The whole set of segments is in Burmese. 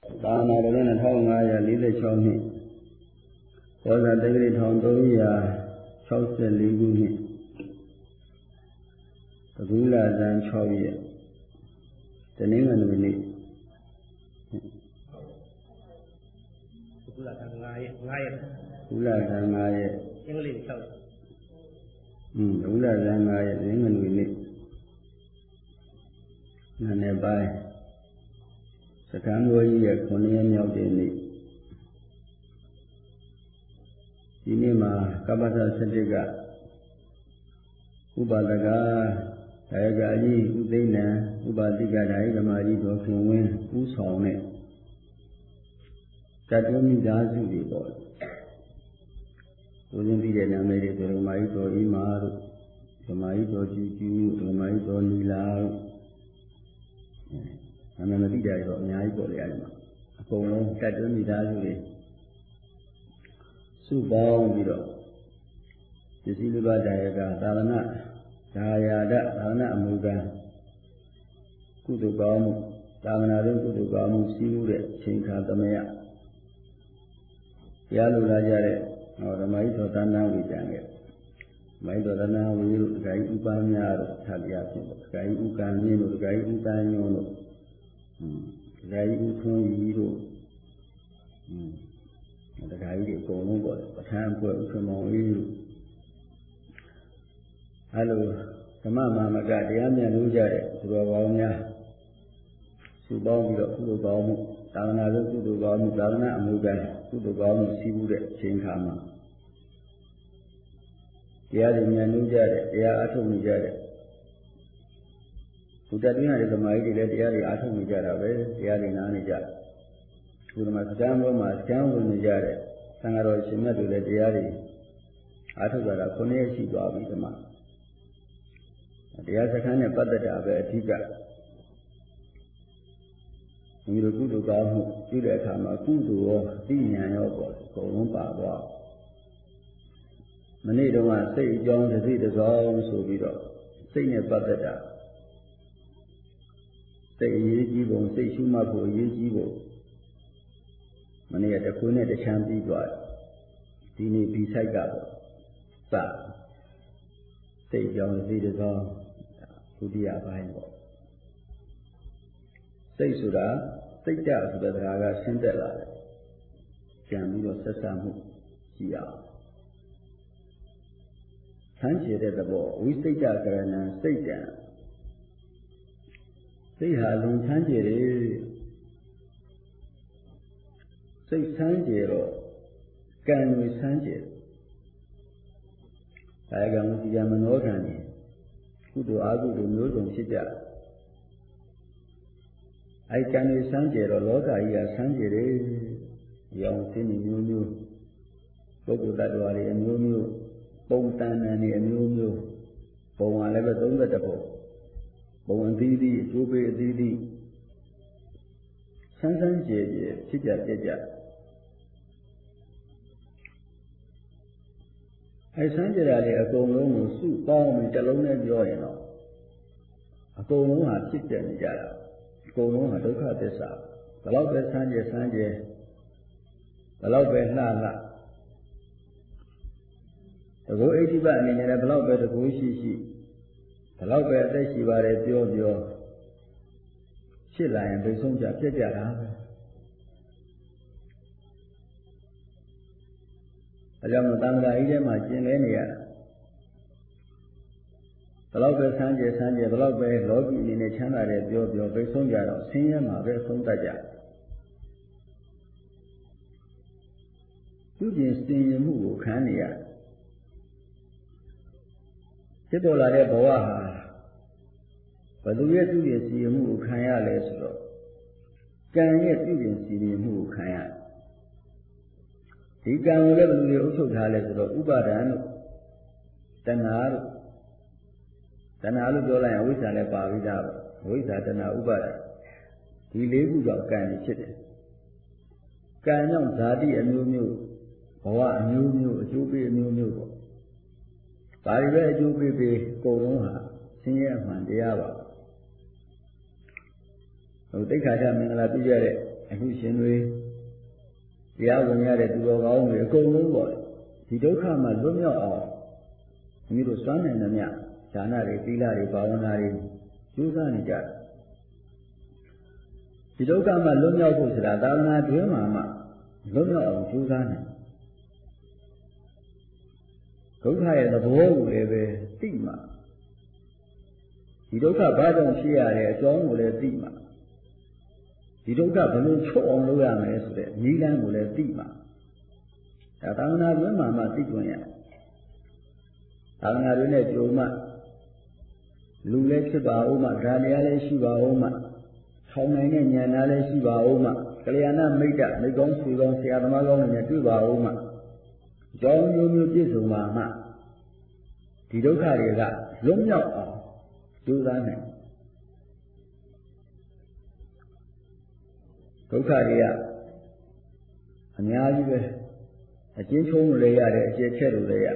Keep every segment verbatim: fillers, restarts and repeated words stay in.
သာနာတော်နဲ့တစ်ငါးရာ၄၆နှစ်ဘောဇာတက္ကရီထောင်သုံးရာ၆၄ခုနှစ်ပဂူလဇန်၆ရက်တနင်္ဂနွေနေ့ပဂူလဇန်၅ရက်၅ရက်ပဂူလဇန်၅ရက်အင်္ဂလိပ်၆อืมပဂူလဇန်၅ရက်တနင်္ဂနွေနေ့နာနေပိုင်းစကံတော်ကြီးရဲ့ခုနှစ်ရက်မြောက်တဲ့နေ့ဒီနေ့မှာကပ္ပသစတိကဥပါဒကဒါယကကြီးဥသိဏံဥပါတိကဒါယဓမ္မကြီးတော်ခင်ဝင်းဥဆောင်တဲ့တတ္တမိသားစုတွေပေါ့ဦးဇင်းပြီးတဲ့နာမည်တွေဓမ္မကြီးတော်ဤမာတို့ဓမ္မကြီးတော်ကျူကျူဓမ္မကြီးတော်နီလာတို့နာမည်မသိကြရတော့အများကြီးပေါ့လေအဲဒီမှာအကုန်လုံးတတ္တမိသားစုတွေစုပေါင်းပြီးတော့ပစ္စည်းလူပါဒါယကသာသနာဒါယာဒသာသနာအမှုကံကုသိုလ်ကောင်းမှုသာသနာ့ကုသိုလ်ကောင်းမှုစည်းမှုတဲ့အချိန်ခါသမယတရားလူလာကြတဲ့ဟောဓမ္မကြီးတော်သဏ္ဍာန်ဝိကြံခဲ့မိုင်းတော်သဏ္ဍာန်ဝိတို့ဒကာကြီးဥပန်းများတို့သာတရားဖြစ်ပေါ့ဒကာကြီးဥကံမြင့်တို့ဒကာကြီးဥတန်းညွန်းတို့ဒကာကြီးဥထွန်းကြီးတို့ဒကာကြီးတွေအကုန်လုံးပေါ့ပဋ္ဌာန်းအဖွဲ့ဥက္ကမောင်ကြီးတို့အဲလိုဓမ္မမာမကတရားမြတ်လို့ကြတဲ့သူတော်ကောင်းများစုပေါင်းပြီးတော့ကုသိုလ်ကောင်းမှုသာသနာ့ကုသိုလ်ကောင်းမှုသာသနာအမှုကံကုသိုလ်ကောင်းမှုစီးပူးတဲ့အချိန်ခါမှာတရားတွေမြတ်လို့ကြတဲ့တရားအထုတ်နေကြတဲ့ဘုဒ္ဓတရားတွေဓမ္မကြီးတွေလည်းတရားတွေအထုတ်နေကြတာပဲတရားတွေနားနေကြဘုရားမှာစံဘောမှာစံဝင်နေကြတဲ့သံဃာတော်ရှင်မြတ်တွေလည်းတရားတွေအထုတ်ကြတာခုနှစ်ရက်ရှိသွားပြီဓမ္မတရားစခန်းနဲ့ပတ်သက်တာပဲအဓိကဒီလိုကုသိုလ်ကောင်းမှုပြုတဲ့အခါမှာကုသိုလ်ရောအသိဉာဏ်ရောပေါ့အကုန်လုံးပါသွားမနေ့တုန်းကစိတ်အကြောင်းတစ်စိတ်တစ်စောင်းဆိုပြီးတော့စိတ်နဲ့ပတ်သက်တာစိတ်အရေးကြီးပုံစိတ်ရှုမှတ်ဖို့အရေးကြီးပုံမနေ့ကတခွေးနဲ့တချမ်းပြီးသွားဒီနေ့ဒီဆိုင်ကပေါ့စစိတ်ကြောင့်စိတ်တစ်စောင်းဒုတိယပိုင်းပေါ့စိတ်ဆိုတာစိတ်ကြဆိုတဲ့စကားကဆင်းသက်လာတယ်ကြံပြီးတော့ဆက်ဆံမှုရှိအောင်ဆန်းကျင်တဲ့သဘောဝိစိတ်ကြကရဏံစိတ်တံစိတ်ဟာလုံဆန်းကျင်တယ်စိတ်ဆန်းကျင်တော့ကံကိုဆန်းကျင်ကာယကံဝစီကံမနောကံနေကုသိုလ်အကုသိုလ်မျိုးစုံဖြစ်ကြအဲကံတွေဆန်းကျင်တော့လောကကြီးကဆန်းကျင်တယ်ရောင်စင်းမျိုးမျိုးပုဂ္ဂိုလ်တ attva တွေအမျိုးမျိုးပုံတန်တန်တွေအမျိုးမျိုးပုံကလည်းပဲသုံးသက်တပုံပုံအသီးသီးအကျိုးပေးအသီးသီးဆန်းဆန်းကျင်ကျင်ဖြစ်ကြပြကြအဲဆန်းကြတာလေအကုန်လုံးကိုစုပေါင်းပြီးတစ်လုံးနဲ့ပြောရင်တော့အကုန်လုံးဟာဖြစ်တဲ့နေကြတာအကုန်လုံးဟာဒုက္ခသစ္စာဘယ်တော့ပဲဆန်းကြဆန်းကြဘယ်တော့ပဲလှလှတကူအိဋ္ဌိပအနေနဲ့လည်းဘယ်တော့ပဲတကူရှိရှိဘယ်တော့ပဲအသက်ရှိပါတယ်ပြောပြောဖြစ်လာရင်ဘယ်ဆုံးကြပြက်ကြတာပဲအဲကြောင့်သံဃာကြီးထဲမှာကျင်လဲနေရတာဘယ်တော့ပဲဆန်းကြဆန်းကြဘယ်တော့ပဲလောကီအနေနဲ့ချမ်းသာတယ်ပြောပြောဘယ်ဆုံးကြတော့ဆင်းရဲမှာပဲဆုံးတတ်ကြသူကျင်စင်ရမှုကိုခံနေရဖြစ်ပေါ်လာတဲ့ဘဝဟာဘယ်သူရဲ့သူ့ရဲ့စီရင်မှုကိုခံရလဲဆိုတော့ကံရဲ့ပြုပြင်စီရင်မှုကိုခံရဒီကံကိုလည်းဘယ်သူတွေအုပ်ချုပ်ထားလဲဆိုတော့ဥပါဒံတို့တဏှာတို့တဏှာလို့ပြောလိုက်ရင်အဝိဇ္ဇာလည်းပါပြီးသားပဲအဝိဇ္ဇာတဏှာဥပါဒံဒီလေးခုကြောင့်ကံဖြစ်တယ်ကံကြောင့်ဇာတိအမျိုးမျိုးဘဝအမျိုးမျိုးအကျိုးပေးအမျိုးမျိုးပေါ့ဒါတွေပဲအကျိုးပေးပေးအကုန်လုံးဟာဆင်းရဲမှန်တရားပါဟိုတိခါကျမင်္ဂလာပြုကြတဲ့အခုရှင်တွေတရားဝင်ရတဲ့သူတော်ကောင်းတွေအကုန်လုံးပေါ့ဒီဒုက္ခမှာလွတ်မြောက်အောင်မိတို့စွမ်းနိုင်သမျှဌာနတွေသီလတွေဘာဝနာတွေကျိုးစားနေကြတယ်ဒီဒုက္ခမှာလွတ်မြောက်ဖို့ဆိုတာသာသနာ့တွင်မှာမှလွတ်မြောက်အောင်ကျိုးစားနေဒုက္ခရဲ့သဘောကိုလည်းပဲသိမှဒီဒုက္ခဘာကြောင့်ဖြစ်ရတဲ့အကြောင်းကိုလည်းသိမှဒီဒုက္ခဘယ်လိုချုပ်အောင်လုပ်ရမလဲဆိုတဲ့နည်းလမ်းကိုလည်းသိမှဒါသာသနာ့တွင်မှာမှသိကြရသာသနာ့တွင်နဲ့ကြုံမှလူလည်းဖြစ်ပါဦးမှဓာတရားလည်းရှိပါဦးမှထောင်နိုင်တဲ့ဉာဏ်သားလည်းရှိပါဦးမှကလျာဏမိတ်တမိကောင်းဆွေကောင်းဆရာသမားကောင်းတွေနဲ့တွေ့ပါဦးမှအကြောင်းမျိုးမျိုးပြည့်စုံပါမှဒီဒုက္ခတွေကလွတ်မြောက်အောင်ကြိုးစားနိုင်ဒုက္ခတွေကအများကြီးပဲအကျဉ်းချုံးလို့လည်းရတယ်အကျဉ်းချက်လို့လည်းရ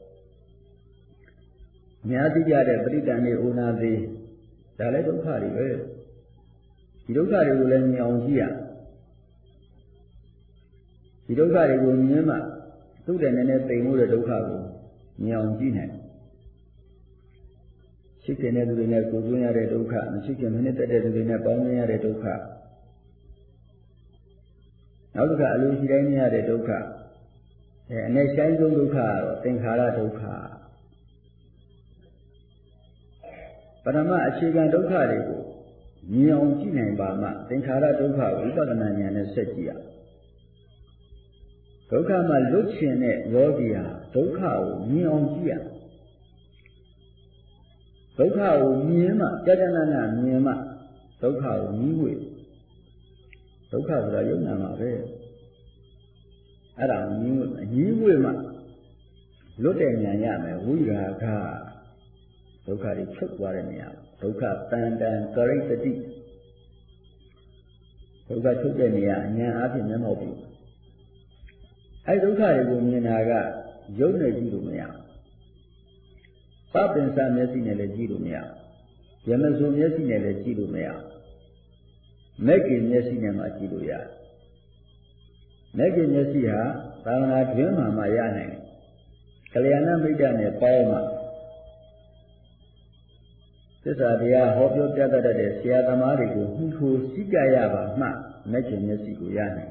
အများသိကြတဲ့ပဋိတန်နေဥနာသေးဒါလည်းဒုက္ခတွေပဲဒီဒုက္ခတွေကိုလည်းမြင်အောင်ကြည့်ရဒီဒုက္ခတွေကိုမြင်မှသူ့တဲ့နည်းနည်းသိမ်လို့တဲ့ဒုက္ခကိုမြင်အောင်ကြည့်နိုင်ရှိခင်တဲ့သူတွေနဲ့ကိုယ်ကျွမ်းရတဲ့ဒုက္ခမရှိခင်မနစ်သက်တဲ့သူတွေနဲ့ပေါင်းရတဲ့ဒုက္ခနောက်တစ်ခါအလိုရှိတိုင်းမရတဲ့ဒုက္ခအဲအနေဆိုင်ဆုံးဒုက္ခကတော့သင်္ခါရဒုက္ခပရမအခြေခံဒုက္ခတွေကိုမြင်အောင်ကြည့်နိုင်ပါမှသင်္ခါရဒုက္ခဝိပဿနာဉာဏ်နဲ့ဆက်ကြည့်ရဒုက္ခမှာလွတ်ချင်တဲ့ယောဂီဟာဒုက္ခကိုမြင်အောင်ကြည့်ရဒုက္ခကိုမြင်မှကြာကြာနာနာမြင်မှဒုက္ခကိုမြည်ဝေဒုက္ခဆိုတာယုံနာမှာပဲအဲ့ဒါမြည်ဝေမြည်ဝေမှလွတ်တဲ့ဉာဏ်ရမယ်ဝိရာဂဒုက္ခတွေချုပ်သွားတဲ့နေရာဒုက္ခတန်တန်ကရိတ္တိဒုက္ခချုပ်တဲ့နေရာအဉာဏ်အားဖြင့်မျက်မှောက်ပြီအဲ့ဒုက္ခတွေကိုမြင်တာကယုံနဲ့ကြည့်လို့မရပပင်္စမျက်စိနဲ့လည်းကြည့်လို့မရယမဇုမျက်စိနဲ့လည်းကြည့်လို့မရမက်ကိမျက်စိနဲ့မှကြည့်လို့ရတယ်မက်ကိမျက်စိဟာသာသနာ့တွင်မှာမှရနိုင်တယ်ကလျာဏမိတ်တနဲ့ပေါင်းမှသစ္စာတရားဟောပြောပြတတ်တဲ့ဆရာသမားတွေကိုဟူထိုစိတ်ကြရပါမှမက်ကိမျက်စိကိုရနိုင်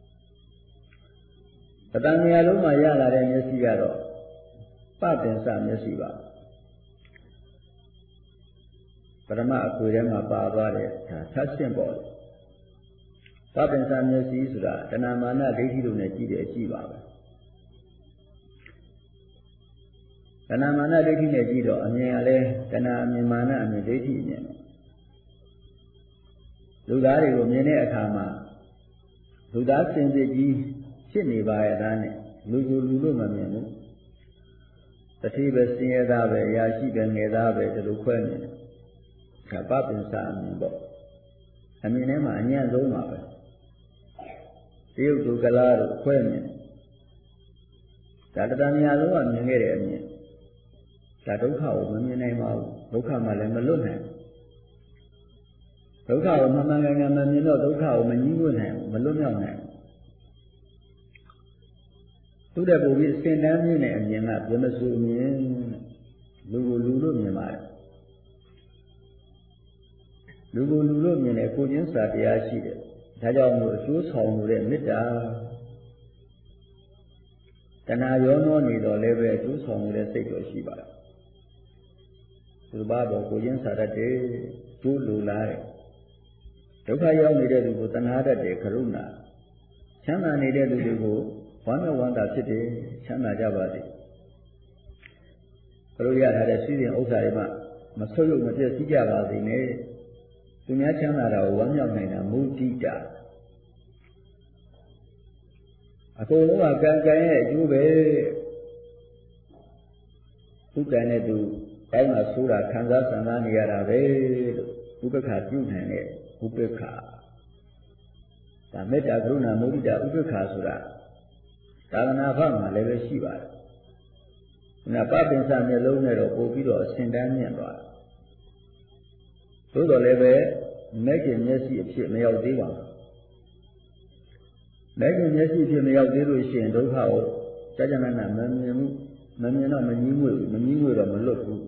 ပတန်မြာလုံးမှာရလာတဲ့မျက်စိကတော့ပပင်္စမျက်စိပါပရမအခွေထဲမှာပါသွားတဲ့ဒါသတ်ရှင်းပေါ်တယ်ပပင်္စမျက်စိဆိုတာတဏမာနဒိဋ္ဌိတို့နဲ့ကြည့်တဲ့အကြည့်ပါပဲတဏမာနဒိဋ္ဌိနဲ့ကြည့်တော့အမြင်ကလည်းတဏအမြင်မာနအမြင်ဒိဋ္ဌိအမြင်လူသားတွေကိုမြင်တဲ့အခါမှာလူသားစင်စစ်ကြီးဖြစ်နေပါရဲ့သားနဲ့လူကိုလူလို့မမြင်ဘူးတတိပဲစင်ရသားပဲအရာရှိပဲငယ်သားပဲဒီလိုခွဲနေတယ်ဒါပပင်္စအမြင်ပေါ့အမြင်ထဲမှာအညံ့ဆုံးပါပဲတရုတ်တို့ကလားတို့ခွဲနေဒါတဏှာများလုံးကမြင်ခဲ့တဲ့အမြင်ဒါဒုက္ခကိုမမြင်နိုင်ပါဘူးဒုက္ခမှလည်းမလွတ်နိုင်ဒုက္ခကိုမမှန်ကန်ကန်မမြင်တော့ဒုက္ခကိုမကြီးဝတ်နိုင်ဘူးမလွတ်မြောက်နိုင်သူတဲ့ပုံပြီးအစဉ်တန်းမြင်တဲ့အမြင်ကဘယ်မဆိုမြင်လူကိုလူလို့မြင်ပါတယ်လူကိုလူလို့မြင်တဲ့ကိုချင်းစာတရားရှိတယ်ဒါကြောင့်မို့အကျိုးဆောင်လို့တဲ့မေတ္တာတဏှာရောနှောနေတော့လည်းပဲအကျိုးဆောင်လို့တဲ့စိတ်တော်ရှိပါတယ်သူဘာပေါ်ကိုချင်းစာတတ်တယ်ကျိုးလိုလားတယ်ဒုက္ခရောက်နေတဲ့လူကိုတဏှာတတ်တယ်ကရုဏာချမ်းသာနေတဲ့လူတွေကိုဝမ်းမြောက်ဝမ်းသာဖြစ်တယ်ချမ်းသာကြပါစေဘုရားရထားတဲ့စီးရင်ဥစ္စာတွေမှမဆုတ်ယုတ်မပြည့်စည်ကြပါစေနဲ့သူများချမ်းသာတာကိုဝမ်းမြောက်နိုင်တာမုဒိတာအကုန်လုံးကကံကံရဲ့အကျိုးပဲသူကံနဲ့သူကောင်းတာဆိုးတာခံစားဆန္ဒနေရတာပဲလို့ဥပ္ပခါပြုနိုင်တဲ့ဥပ္ပခါဒါမေတ္တာကရုဏာမုဒိတာဥပ္ပခါဆိုတာသာသနာ့ဘမှာလည်းပဲရှိပါတယ်။ဒါပပင်္စမျက်လုံးနဲ့တော့ပို့ပြီးတော့အစဉ်တန်းမြင့်သွားတယ်။သို့တော်လည်းပဲမဲ့ကျင်မျက်စိအဖြစ်မရောက်သေးပါဘူးလက်ကျင်မျက်စိဖြစ်မရောက်သေးလို့ရှိရင်ဒုက္ခကိုကြာကြာနာနာမမြင်မှုမမြင်တော့မငြင်းငွေမငြင်းငွေတော့မလွတ်ဘူး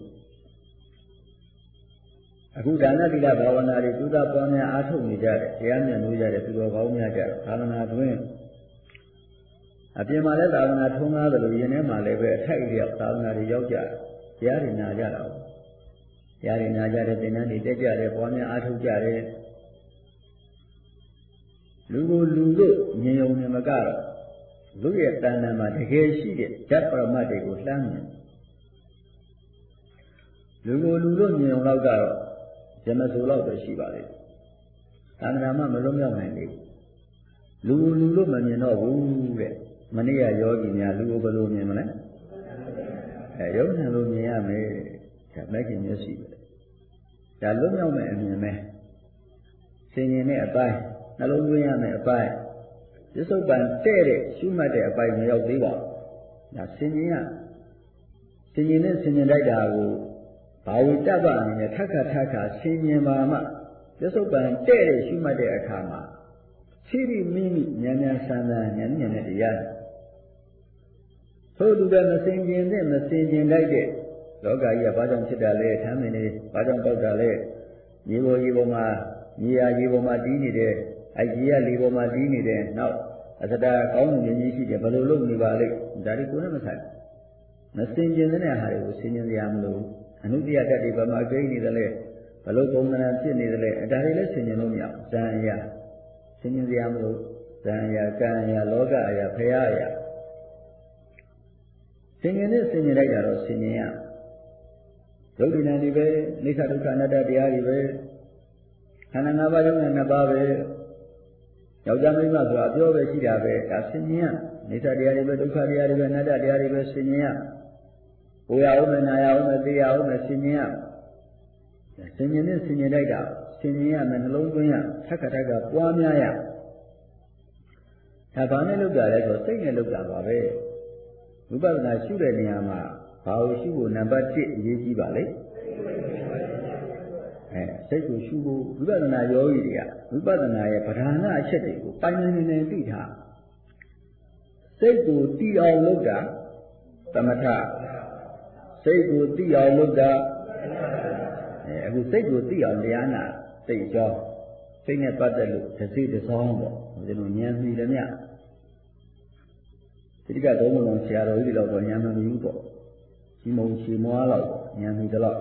အခုဒါနတိလဘာဝနာတွေသုဒ္ဓပွားများအားထုတ်နေကြတယ်တရားမြတ်လို့ကြတယ်သူတော်ကောင်းများကြတယ်သာသနာတွင်အပြင်မှာလည်းသာသနာထုံးကားတယ်လို့ယင်ထဲမှာလည်းပဲအထိုက်အလျောက်သာသနာတွေရောက်ကြတယ်တရားတွေနာကြတာပေါ့တရားတွေနာကြတယ်သင်္นานတွေတက်ကြတယ်ပွားများအားထုတ်ကြတယ်လူကိုလူလို့မြင်ုံနဲ့မကတော့လူရဲ့တဏ္ဍာမှာတကယ်ရှိတဲ့ဓာတ်ပရမတ်တွေကိုလှမ်းမြင်လူကိုလူလို့မြင်ုံတော့ကတော့ဇမဆိုတော့ပဲရှိပါလေသံဃာမမလုံးရောက်နိုင်လေလူလူလို့မမြင်တော့ဘူးတဲ့မနေ့ကယောဂီများလူကိုဘယ်လိုမြင်မလဲအဲယုံနာလို့မြင်ရမယ်ဒါမဲ့ခင်မျက်စိပဲဒါလုံးရောက်မဲ့အမြင်ပဲဆင်ញင်တဲ့အပိုင်းနှလုံးသွင်းရမယ်အပိုင်းပစ္စုပန်တဲ့တဲ့ရှုမှတ်တဲ့အပိုင်းမရောက်သေးပါဘူးဒါဆင်ញင်ရဆင်ញင်နဲ့ဆင်ញင်လိုက်တာကိုဘာဝိတ္တပအနေနဲ့ထက်ခါထက်ခါဆင်ញင်ပါမှပစ္စုပန်တဲ့တဲ့ရှုမှတ်တဲ့အခါမှာရှိရိမိမိဉာဏ်ဉာဏ်ဆန်းဆန်းဉာဏ်ဉာဏ်နဲ့တရားသို့သူပဲမဆင်ញင်နဲ့မဆင်ញင်လိုက်တဲ့လောကကြီးကဘာကြောင့်ဖြစ်တာလဲထမ်းမင်းလေးဘာကြောင့်ပေါက်တာလဲမြေပေါ်ရေပေါ်မှာမြေယာရေပေါ်မှာတီးနေတဲ့အဲ့ဒီကလေပေါ်မှာတီးနေတဲ့နောက်အစတာကောင်းမှုမြင်ကြီးရှိတယ်ဘယ်လိုလုပ်နေပါလိမ့်ဒါတွေကိုလည်းမဆိုင်မစင်ကျင်တဲ့ဟာတွေကိုစင်ကျင်စရာမလိုအနုတ္တိယတတ်တွေဘာမှကိန်းနေတယ်လဲဘယ်လိုပုံသဏ္ဍာန်ဖြစ်နေတယ်လဲဒါတွေလည်းစင်ကျင်လို့မရဘူးဇံအရာစင်ကျင်စရာမလိုဇံအရာကံအရာလောကအရာဖရာအရာစင်ကျင်နဲ့စင်ကျင်လိုက်တာတော့စင်ကျင်ရဒုက္ခဉာဏ်တွေပဲအိဋ္ဌဒုက္ခအနတ္တတရားတွေပဲခန္ဓာ၅ပါးရုံနဲ့နှစ်ပါးပဲယောက်ျားမိန်းမဆိုတာပြောပဲရှိတာပဲဒါဆင်ញင်ရအိဋ္ဌတရားတွေပဲဒုက္ခတရားတွေပဲအနတ္တတရားတွေပဲဆင်ញင်ရကိုယ်ရအောင်နဲ့နာရအောင်နဲ့သိရအောင်နဲ့ဆင်ញင်ရဆင်ញင်နဲ့ဆင်ញင်လိုက်တာဆင်ញင်ရမယ်နှလုံးသွင်းရထက်ခါထက်ကပွားများရဒါဘာနဲ့လုပ်တာလဲဆိုစိတ်နဲ့လုပ်တာပါပဲဝိပဿနာရှုတဲ့နေရာမှာဘာလို့ရှုဖို့နံပါတ်တစ်အရေးကြီးပါလဲအဲစိတ်ကိုရှုဖို့ဝိပဿနာယောဂီတွေကဝိပဿနာရဲ့ပဓာနာအချက်တွေကိုပိုင်ပိုင်နေနေသိထားစိတ်ကိုတည်အောင်လုပ်တာသမထစိတ်ကိုတည်အောင်လုပ်တာအဲအခုစိတ်ကိုတည်အောင်တရားနာစိတ်ကြောစိတ်နဲ့ပတ်သက်လို့တစ်စိတစ်စောင်းပေါ့ဒီလိုဉာဏ်ပြီးတယ်မြတ်တိကသုံးလုံးဆရာတော်ကြီးတွေတော့ဉာဏ်မမီဘူးပေါ့ဒီမုံချီမွားတော့ဉာဏ်ပြီးတော့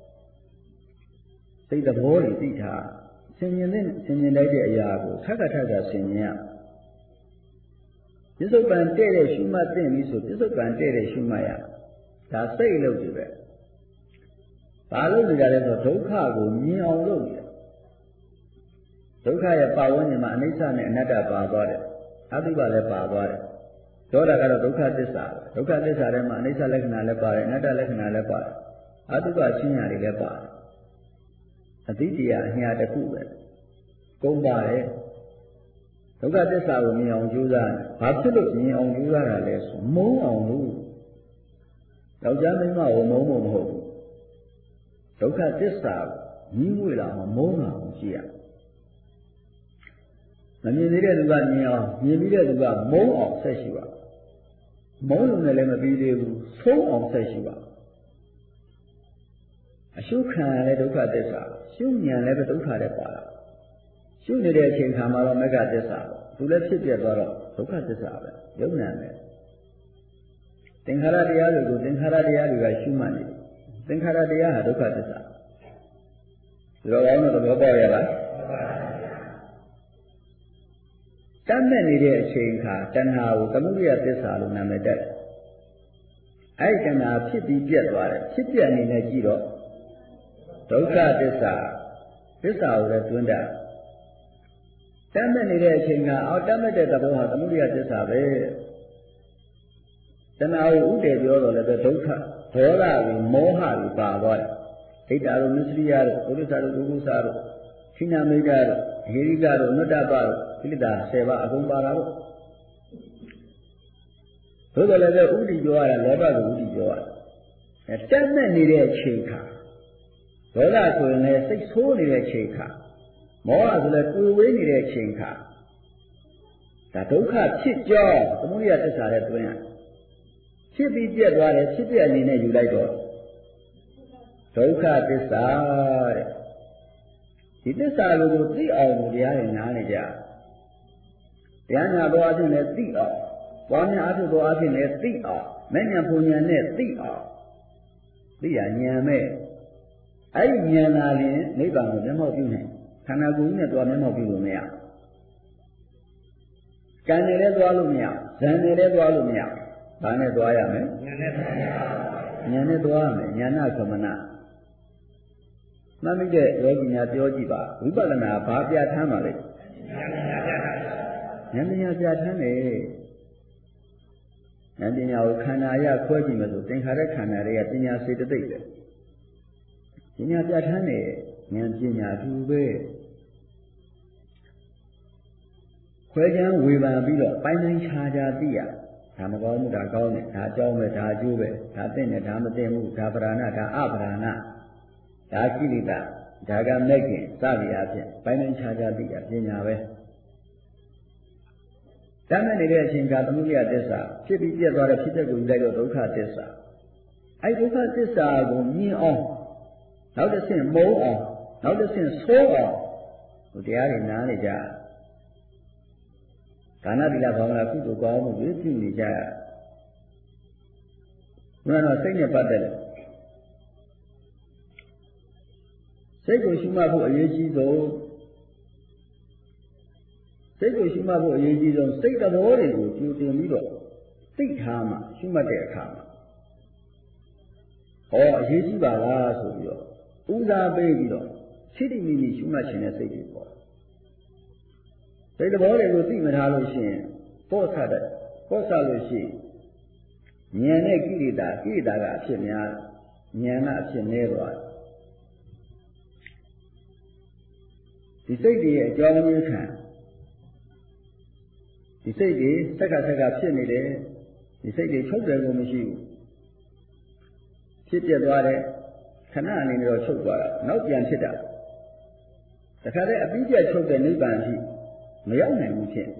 စိတ်သဘောတွေသိထားဆင်ញင်တဲ့ဆင်ញင်လိုက်တဲ့အရာကိုထပ်ထပ်ထပ်ဆင်ញင်ရပစ္စုပန်တဲ့တဲ့ရှုမှတ်သိပြီဆိုပစ္စုပန်တဲ့တဲ့ရှုမှတ်ရဒါစိတ်လို့ဒီပဲဘာလို့ဒီကြလဲဆိုဒုက္ခကိုမြင်အောင်လုပ်နေဒုက္ခရဲ့ပါဝန်းကျင်မှာအနိစ္စနဲ့အနတ္တပါသွားတယ်အတုပလည်းပါသွားတယ်ဒေါသကတော့ဒုက္ခသစ္စာဒုက္ခသစ္စာထဲမှာအနိစ္စလက္ခဏာလည်းပါတယ်အနတ္တလက္ခဏာလည်းပါတယ်အတုပချင်းညာတွေလည်းပါတယ်အတိတရားအညာတစ်ခုပဲကုန်ပါတယ်ဒုက္ခသစ္စာကိုမြင်အောင်ကြိုးစားဘာဖြစ်လို့မြင်အောင်ကြိုးစားတာလဲဆိုမုန်းအောင်လို့ယောက်ျားမိန်းမကိုမုန်းဖို့မဟုတ်ဘူးဒုက္ခသစ္စာကိုညီးငွေလာအောင်မုန်းအောင်ကြည့်ရမမြင်သေးတဲ့သူကမြင်အောင်မြင်ပြီးတဲ့သူကမုန်းအောင်ဆက်ရှိပါမုန်းလို့လည်းမပြီးသေးဘူးဆုံးအောင်ဆက်ရှိပါအရှုခံရတဲ့ဒုက္ခသစ္စာရှုဉာဏ်လည်းပဲဒုက္ခလည်းပါတာရှုနေတဲ့အချိန်ခါမှာတော့မဂ္ဂသစ္စာသူလည်းဖြစ်ပြသွားတော့ဒုက္ခသစ္စာပဲယုံနာမယ်သင်္ခါရတရားတွေကိုသင်္ခါရတရားတွေကရှုမှတ်နေသင်္ခါရတရားဟာဒုက္ခသစ္စာဒီလိုအောင်တော့သဘောပေါက်ရလားတတ်မဲ့နေတဲ့အချိန်ခါတဏှာကိုသမုဒယသစ္စာလို့နာမည်တက်အဲ့ဒီတဏှာဖြစ်ပြီးပြတ်သွားတယ်ဖြစ်ပြနေနေကြည့်တော့ဒုက္ခသစ္စာသစ္စာကိုလည်းတွန်းတာတတ်မဲ့နေတဲ့အချိန်ကအော်တတ်မဲ့တဲ့သဘောဟာသမုဒယသစ္စာပဲတဏှာကိုဥတည်ပြောတော့လည်းဒုက္ခဒေါသကိုမောဟကိုပါသွားတယ်ဒိဋ္ဌာတို့မစ္စရိယတို့ဥဒိစ္စတို့ဒုက္ခစာတို့ခိနာမိတ်တို့ဟေရိကတို့နုတ္တပတို့ကိလေသာဆယ်ပါးအကုန်ပါတာပေါ့သို့တော်လည်းဥဒိပြောရတာလောဘကိုဥဒိပြောရတာအဲတတ်မဲ့နေတဲ့အချိန်ခါဒေါသဆိုရင်လည်းစိတ်ဆိုးနေတဲ့အချိန်ခါမောဟဆိုလည်းတွေ့ဝေးနေတဲ့အချိန်ခါတဒါဒုက္ခဖြစ်ကြောင်းသမုဒိယသစ္စာနဲ့တွင်းရဖြစ်ပြီးပြက်သွားတယ်ဖြစ်ပြအနေနဲ့ယူလိုက်တော့ဒုက္ခသစ္စာတဲ့ဒီသစ္စာကိုသိအောင်လို့တရားတွေနားနေကြတရားနာတော်အချင်းလည်းသိအောင်ပွားများအထုတော်အချင်းလည်းသိအောင်မဲ့ညာပုံညာနဲ့သိအောင်သိရဉာဏ်မဲ့အဲ့ဒီဉာဏ်သာလျှင်နိဗ္ဗာန်ကိုမျက်မှောက်ပြုနိုင်ခန္ဓာကိုယ်ကြီးနဲ့တွားမျက်မှောက်ပြုလို့မရကံနဲ့လည်းတွားလို့မရဇံနဲ့လည်းတွားလို့မရဘာနဲ့တွားရမလဲဉာဏ်နဲ့တွားရပါဉာဏ်နဲ့တွားရမယ်ဉာဏသမဏမှတ်မိတဲ့ယောဂီများပြောကြည့်ပါဝိပဿနာဘာပြဋ္ဌာန်းပါလဲဉာဏ်ပညာပြဋ္ဌာန်းတယ်ဉာဏ်ပညာကိုခန္ဓာရခွဲကြည့်မယ်ဆိုသင်္ခါရခန္ဓာတွေကပညာစေတသိက်ပဲပညာပြဋ္ဌာန်းတယ်ဉာဏ်ပညာအထူးပဲခွဲခြားဝေဖန်ပြီးတော့ပိုင်းပိုင်းခြားခြားသိရဒါမကောင်းဘူးဒါကောင်းတယ်ဒါအကြောင်းပဲဒါအကျိုးပဲဒါသိတယ်ဒါမသိဘူးဒါပဓာနာဒါအပဓာနာဒါကိလေသာဒါကမဲ့ခင်စသည်အဖြစ်ပိုင်းပိုင်းခြားခြားသိရပညာပဲတမ်းမဲ့နေတဲ့အချိန်ကသမုဒိယသစ္စာဖြစ်ပြီးပြတ်သွားတဲ့ဖြစ်တဲ့ကိုယူလိုက်တော့ဒုက္ခသစ္စာအဲဒုက္ခသစ္စာကိုမြင်အောင်နောက်တစ်ဆင့်မုန်းအောင်နောက်တစ်ဆင့်ဆိုးအောင်ဟိုတရားတွေနားနေကြဒါနသီလဘာဝနာကုသိုလ်ကောင်းမှုတွေပြုနေကြရဘုရားတော်စိတ်နဲ့ပတ်သက်တယ်စိတ်ကိုရှုမှတ်ဖို့အရေးကြီးဆုံးစိတ်ကိုရှုမှတ်ဖို့အရေးကြီးဆုံးစိတ်သဘောတွေကိုကြိုတင်ပြီးတော့သိထားမှရှုမှတ်တဲ့အခါမှာဟောအရေးကြီးပါလားဆိုပြီးတော့ဦးစားပေးပြီးတော့စိတ္တိမိမိရှုမှတ်ခြင်းနဲ့စိတ်တွေပေါ့စိတ်သဘောတွေကိုသိမထားလို့ရှိရင်ပေါ့ဆတဲ့ပေါ့ဆလို့ရှိရင်ဉာဏ်နဲ့ကိလေသာကိလေသာကအဖြစ်များဉာဏ်ကအဖြစ်နည်းသွားဒီစိတ်တွေရဲ့အကြောင်းရင်းခံဒီစိတ်တွေစက္ကစက္ကဖြစ်နေတယ်ဒီစိတ်တွေချုပ်တယ်ကိုမရှိဘူးဖြစ်ပြသွားတဲ့ခဏအနေနဲ့တော့ချုပ်သွားတာနောက်ပြန်ဖြစ်တာတခါတည်းအပြီးပြချုပ်တဲ့နိဗ္ဗာန်ရှိမရောက်နိုင်ဘူးဖြစ်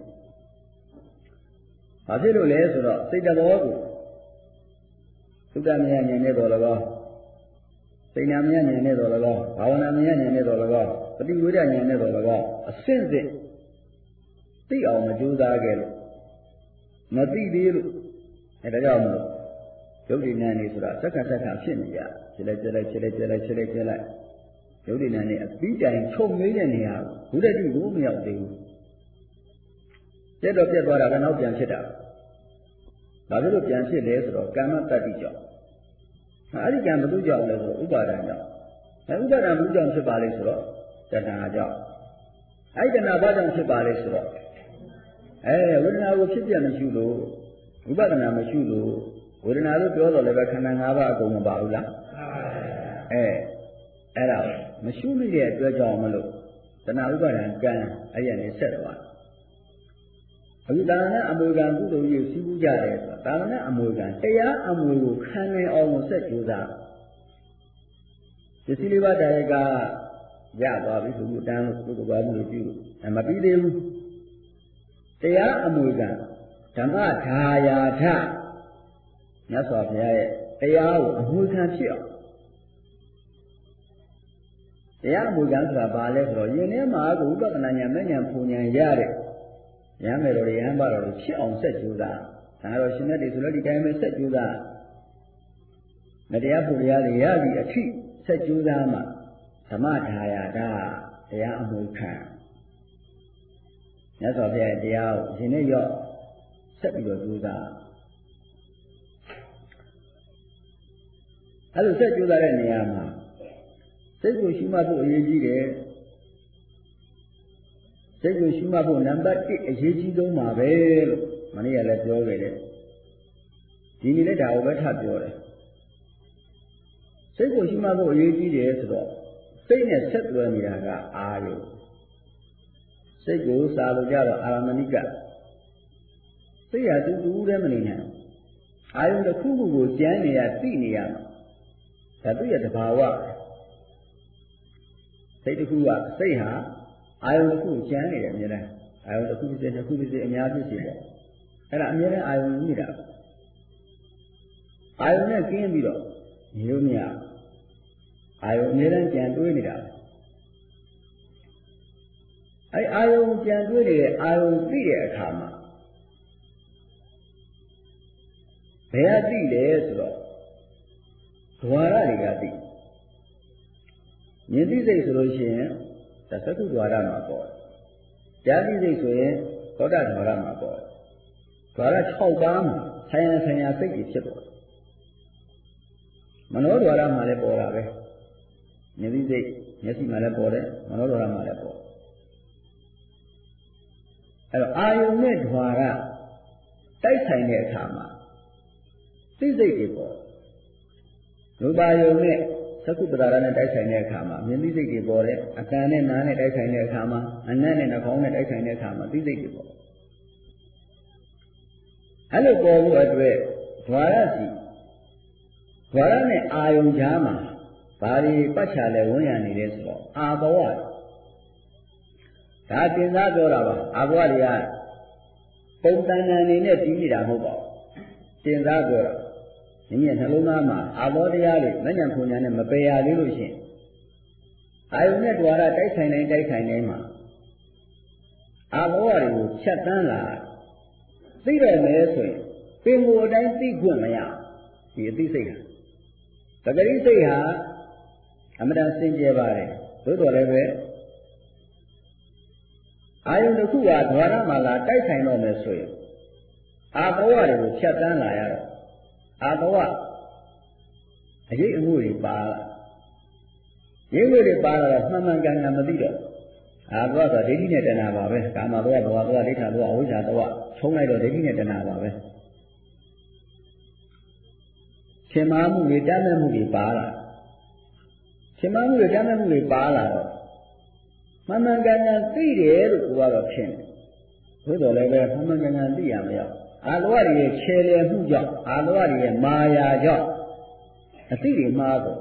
ဘာဖြစ်လို့လဲဆိုတော့စိတ်တဘောကိုသုတ္တမယဉာဏ်နဲ့တော်၎င်းစိတ်နာမယဉာဏ်နဲ့တော်၎င်းဘာဝနာမယဉာဏ်နဲ့တော်၎င်းပฏิဝေဒဉာဏ်နဲ့တော်၎င်းအစစ်စစ်သိအောင်မကြိုးစားခဲ့လို့မသိသေးလို့အဲဒါကြောင့်မလို့ယုတ်ဒီနန်းနေဆိုတာစက္ကစက္ကဖြစ်နေကြဖြစ်လိုက်ဖြစ်လိုက်ဖြစ်လိုက်ဖြစ်လိုက်ဖြစ်လိုက်ဖြစ်လိုက်ယုတ်ဒီနန်းနေအပြီးတိုင်ချုပ်ငိမ့်တဲ့နေရာဘုဒ္ဓတိကိုမရောက်သေးဘူးပြတ်တော့ပြတ်သွားတာကနောက်ပြန်ဖြစ်တာဒါဖြစ်လို့ပြန်ဖြစ်လဲဆိုတော့ကာမတတ္တိကြောင့်အဲ့ဒီကံဘယ်သူကြောင့်လဲဆိုတော့ဥပါဒံကြောင့်အဲဥပါဒံဘုကြောင့်ဖြစ်ပါလေဆိုတော့တဏှာကြောင့်အဲ့ဒီတဏှာဘာကြောင့်ဖြစ်ပါလဲဆိုတော့အဲဝေဒနာကိုဖြစ်ပြမရှိလို့ဝိပဿနာမရှိလို့ဝေဒနာလို့ပြောတော့လည်းပဲခန္ဓာ၅ပါးအကုန်မပါဘူးလားအဲအဲ့ဒါမရှိမိတဲ့အတွက်ကြောင့်မလို့တဏှာဥပါဒံကံအဲ့ရနေဆက်သွားအခုတာမဏအမွေကံကုသိုလ်ကြီးစီးပူးကြတယ်ဆိုတာတာမဏအမွေကံတရားအမွေကိုခံနိုင်အောင်ဆက်ကြိုးစားပစ္စည်းလေးပါးတရားကရသွားပြီသူတန်းလို့ကုသိုလ်ကောင်းမှုပြုလို့မပြီးသေးဘူးတရားအမွေကံဓမ္မဒါယာထမြတ်စွာဘုရားရဲ့တရားကိုအမွေခံဖြစ်အောင်တရားအမွေခံဆိုတာဘာလဲဆိုတော့ယင်ထဲမှာကဥပဒနာညာမဉ္ဇဉ်ပူဉ္ဇဉ်ရတဲ့ရဟန်းမေတော်တွေရဟန်းပါတော်တွေဖြစ်အောင်ဆက်ကြိုးစားဒါတော့ရှင်မြတ်တွေဆိုလည်းဒီတိုင်းပဲဆက်ကြိုးစားမတရားဖို့တရားတွေရပြီအထိဆက်ကြိုးစားမှဓမ္မဒါယာထတရားအမွေခံမြတ်စွာဘုရားရဲ့တရားကိုရှင်နဲ့ရော့ဆက်ပြီးတော့ကြိုးစားအဲ့လိုဆက်ကြိုးစားတဲ့နေရာမှာစိတ်ကိုရှိမှဖို့အရေးကြီးတယ်စိတ်ကိုရှိမှဖို့နံပါတ်တစ်အရေးကြီးဆုံးပါပဲလို့မနေ့ကလည်းပြောခဲ့တယ်ဒီနေ့လည်းဒါကိုပဲထပ်ပြောတယ်စိတ်ကိုရှိမှဖို့အရေးကြီးတယ်ဆိုတော့စိတ်နဲ့ဆက်သွယ်နေတာကအာယုစိတ်ကိုစာလို့ကြတော့အာရမဏိကစိတ်ရတူတူတည်းမနေနိုင်အာယုတစ်ခုခုကိုကြမ်းနေရသိနေရမှာဒါသူ့ရဲ့တဘာဝစိတ်တစ်ခုကစိတ်ဟာအာယုတစ်ခုကြမ်းနေတယ်အများအားအာယုံတစ်ခုဖြစ်စေနှစ်ခုဖြစ်စေအများဖြစ်စေပေါ့အဲ့ဒါအမြဲတမ်းအာယုံမိတာအာယုံနဲ့ကျင်းပြီးတော့နေလို့မရအာယုံအမြဲတမ်းကြံတွေးနေတာအဲ့အာယုံကြံတွေးနေတဲ့အာယုံသိတဲ့အခါမှာဘယ်အသိလဲဆိုတော့ဓဝါရတွေကသိမြင်သိစိတ်ဆိုလို့ရှိရင်သက္ကုဓဝါရမှာပေါ့ကြားသိစိတ်ဆိုရင်သောတာဓဝါရမှာပေါ့ဓဝါရ၆ပါးမှာဆိုင်ရာဆိုင်ရာစိတ်ကြီးဖြစ်ပေါ်မနောဓဝါရမှာလည်းပေါ်တာပဲမြင်သိစိတ်မျက်စိမှာလည်းပေါ်တယ်မနောဓဝါရမှာလည်းပေါ်အဲ့တော့အာယုံနဲ့ဓဝါရတိုက်ဆိုင်တဲ့အခါမှာသိစိတ်တွေပေါ်ရူပါယုံနဲ့သက္ကုပ္ပဒါရနဲ့တိုက်ဆိုင်တဲ့အခါမှာမြင်သိစိတ်တွေပေါ်တယ်အကံနဲ့နားနဲ့တိုက်ဆိုင်တဲ့အခါမှာအနတ်နဲ့နှာခေါင်းနဲ့တိုက်ဆိုင်တဲ့အခါမှာသိစိတ်တွေပေါ်အဲ့လိုပေါ်လို့အတွက်ဓဝါရစီဓဝါရနဲ့အာယုံကြားမှာဘာတွေပတ်ချလဲဝင်ရနေလဲဆိုတော့အာဘဝဒါတင်စားပြောတာပါအာဘဝတွေကပုံတန်တန်နေနဲ့ပြီးနေတာမဟုတ်ပါဘူးတင်စားပြောတာဒီမြတ်နှလုံးသားမှာအာဘောတရားတွေမဉ္ဇဉ်ဖုန်ညာနဲ့မပယ်ရသေးလို့ရှိရင်အာယုန်နဲ့တွာရတိုက်ဆိုင်တိုင်းတိုက်ဆိုင်တိုင်းမှာအာဘောတွေကိုဖြတ်တန်းလာသိတော့မယ်ဆိုရင်ပင်ကိုယ်အတိုင်းသိခွင့်မရဒီအသိစိတ်ဟာသကတိစိတ်ဟာအမှန်တန်စင်ကြယ်ပါတယ်သို့တော်လည်းပဲအာယုန်တစ်ခုကဓဝါရမှာလာတိုက်ဆိုင်တော့မယ်ဆိုရင်အာဘောတွေကိုဖြတ်တန်းလာရတော့အာဘဝအရေးအမှုတွေပါလာရင်းမှုတွေပါလာတော့မှန်မှန်ကန်ကန်မသိတော့အာဘဝဆိုဒိဋ္ဌိနဲ့တဏှာပါပဲကာမဘဝဘဝဘဝဒိဋ္ဌာဘဝအဝိဇ္ဇာဘဝချုံးလိုက်တော့ဒိဋ္ဌိနဲ့တဏှာပါပဲရှင်မာမှုတွေတတ်မဲ့မှုတွေပါလာရှင်မာမှုတွေတတ်မဲ့မှုတွေပါလာတော့မှန်မှန်ကန်ကန်သိတယ်လို့ကိုကတော့ဖြစ်နေသို့တော်လည်းပဲမှန်မှန်ကန်ကန်သိရမရောအာလောကရဲ့ခြေလည်မှုကြောင့်အာလောကရဲ့မာယာကြောင့်အသိတွေမှားတော့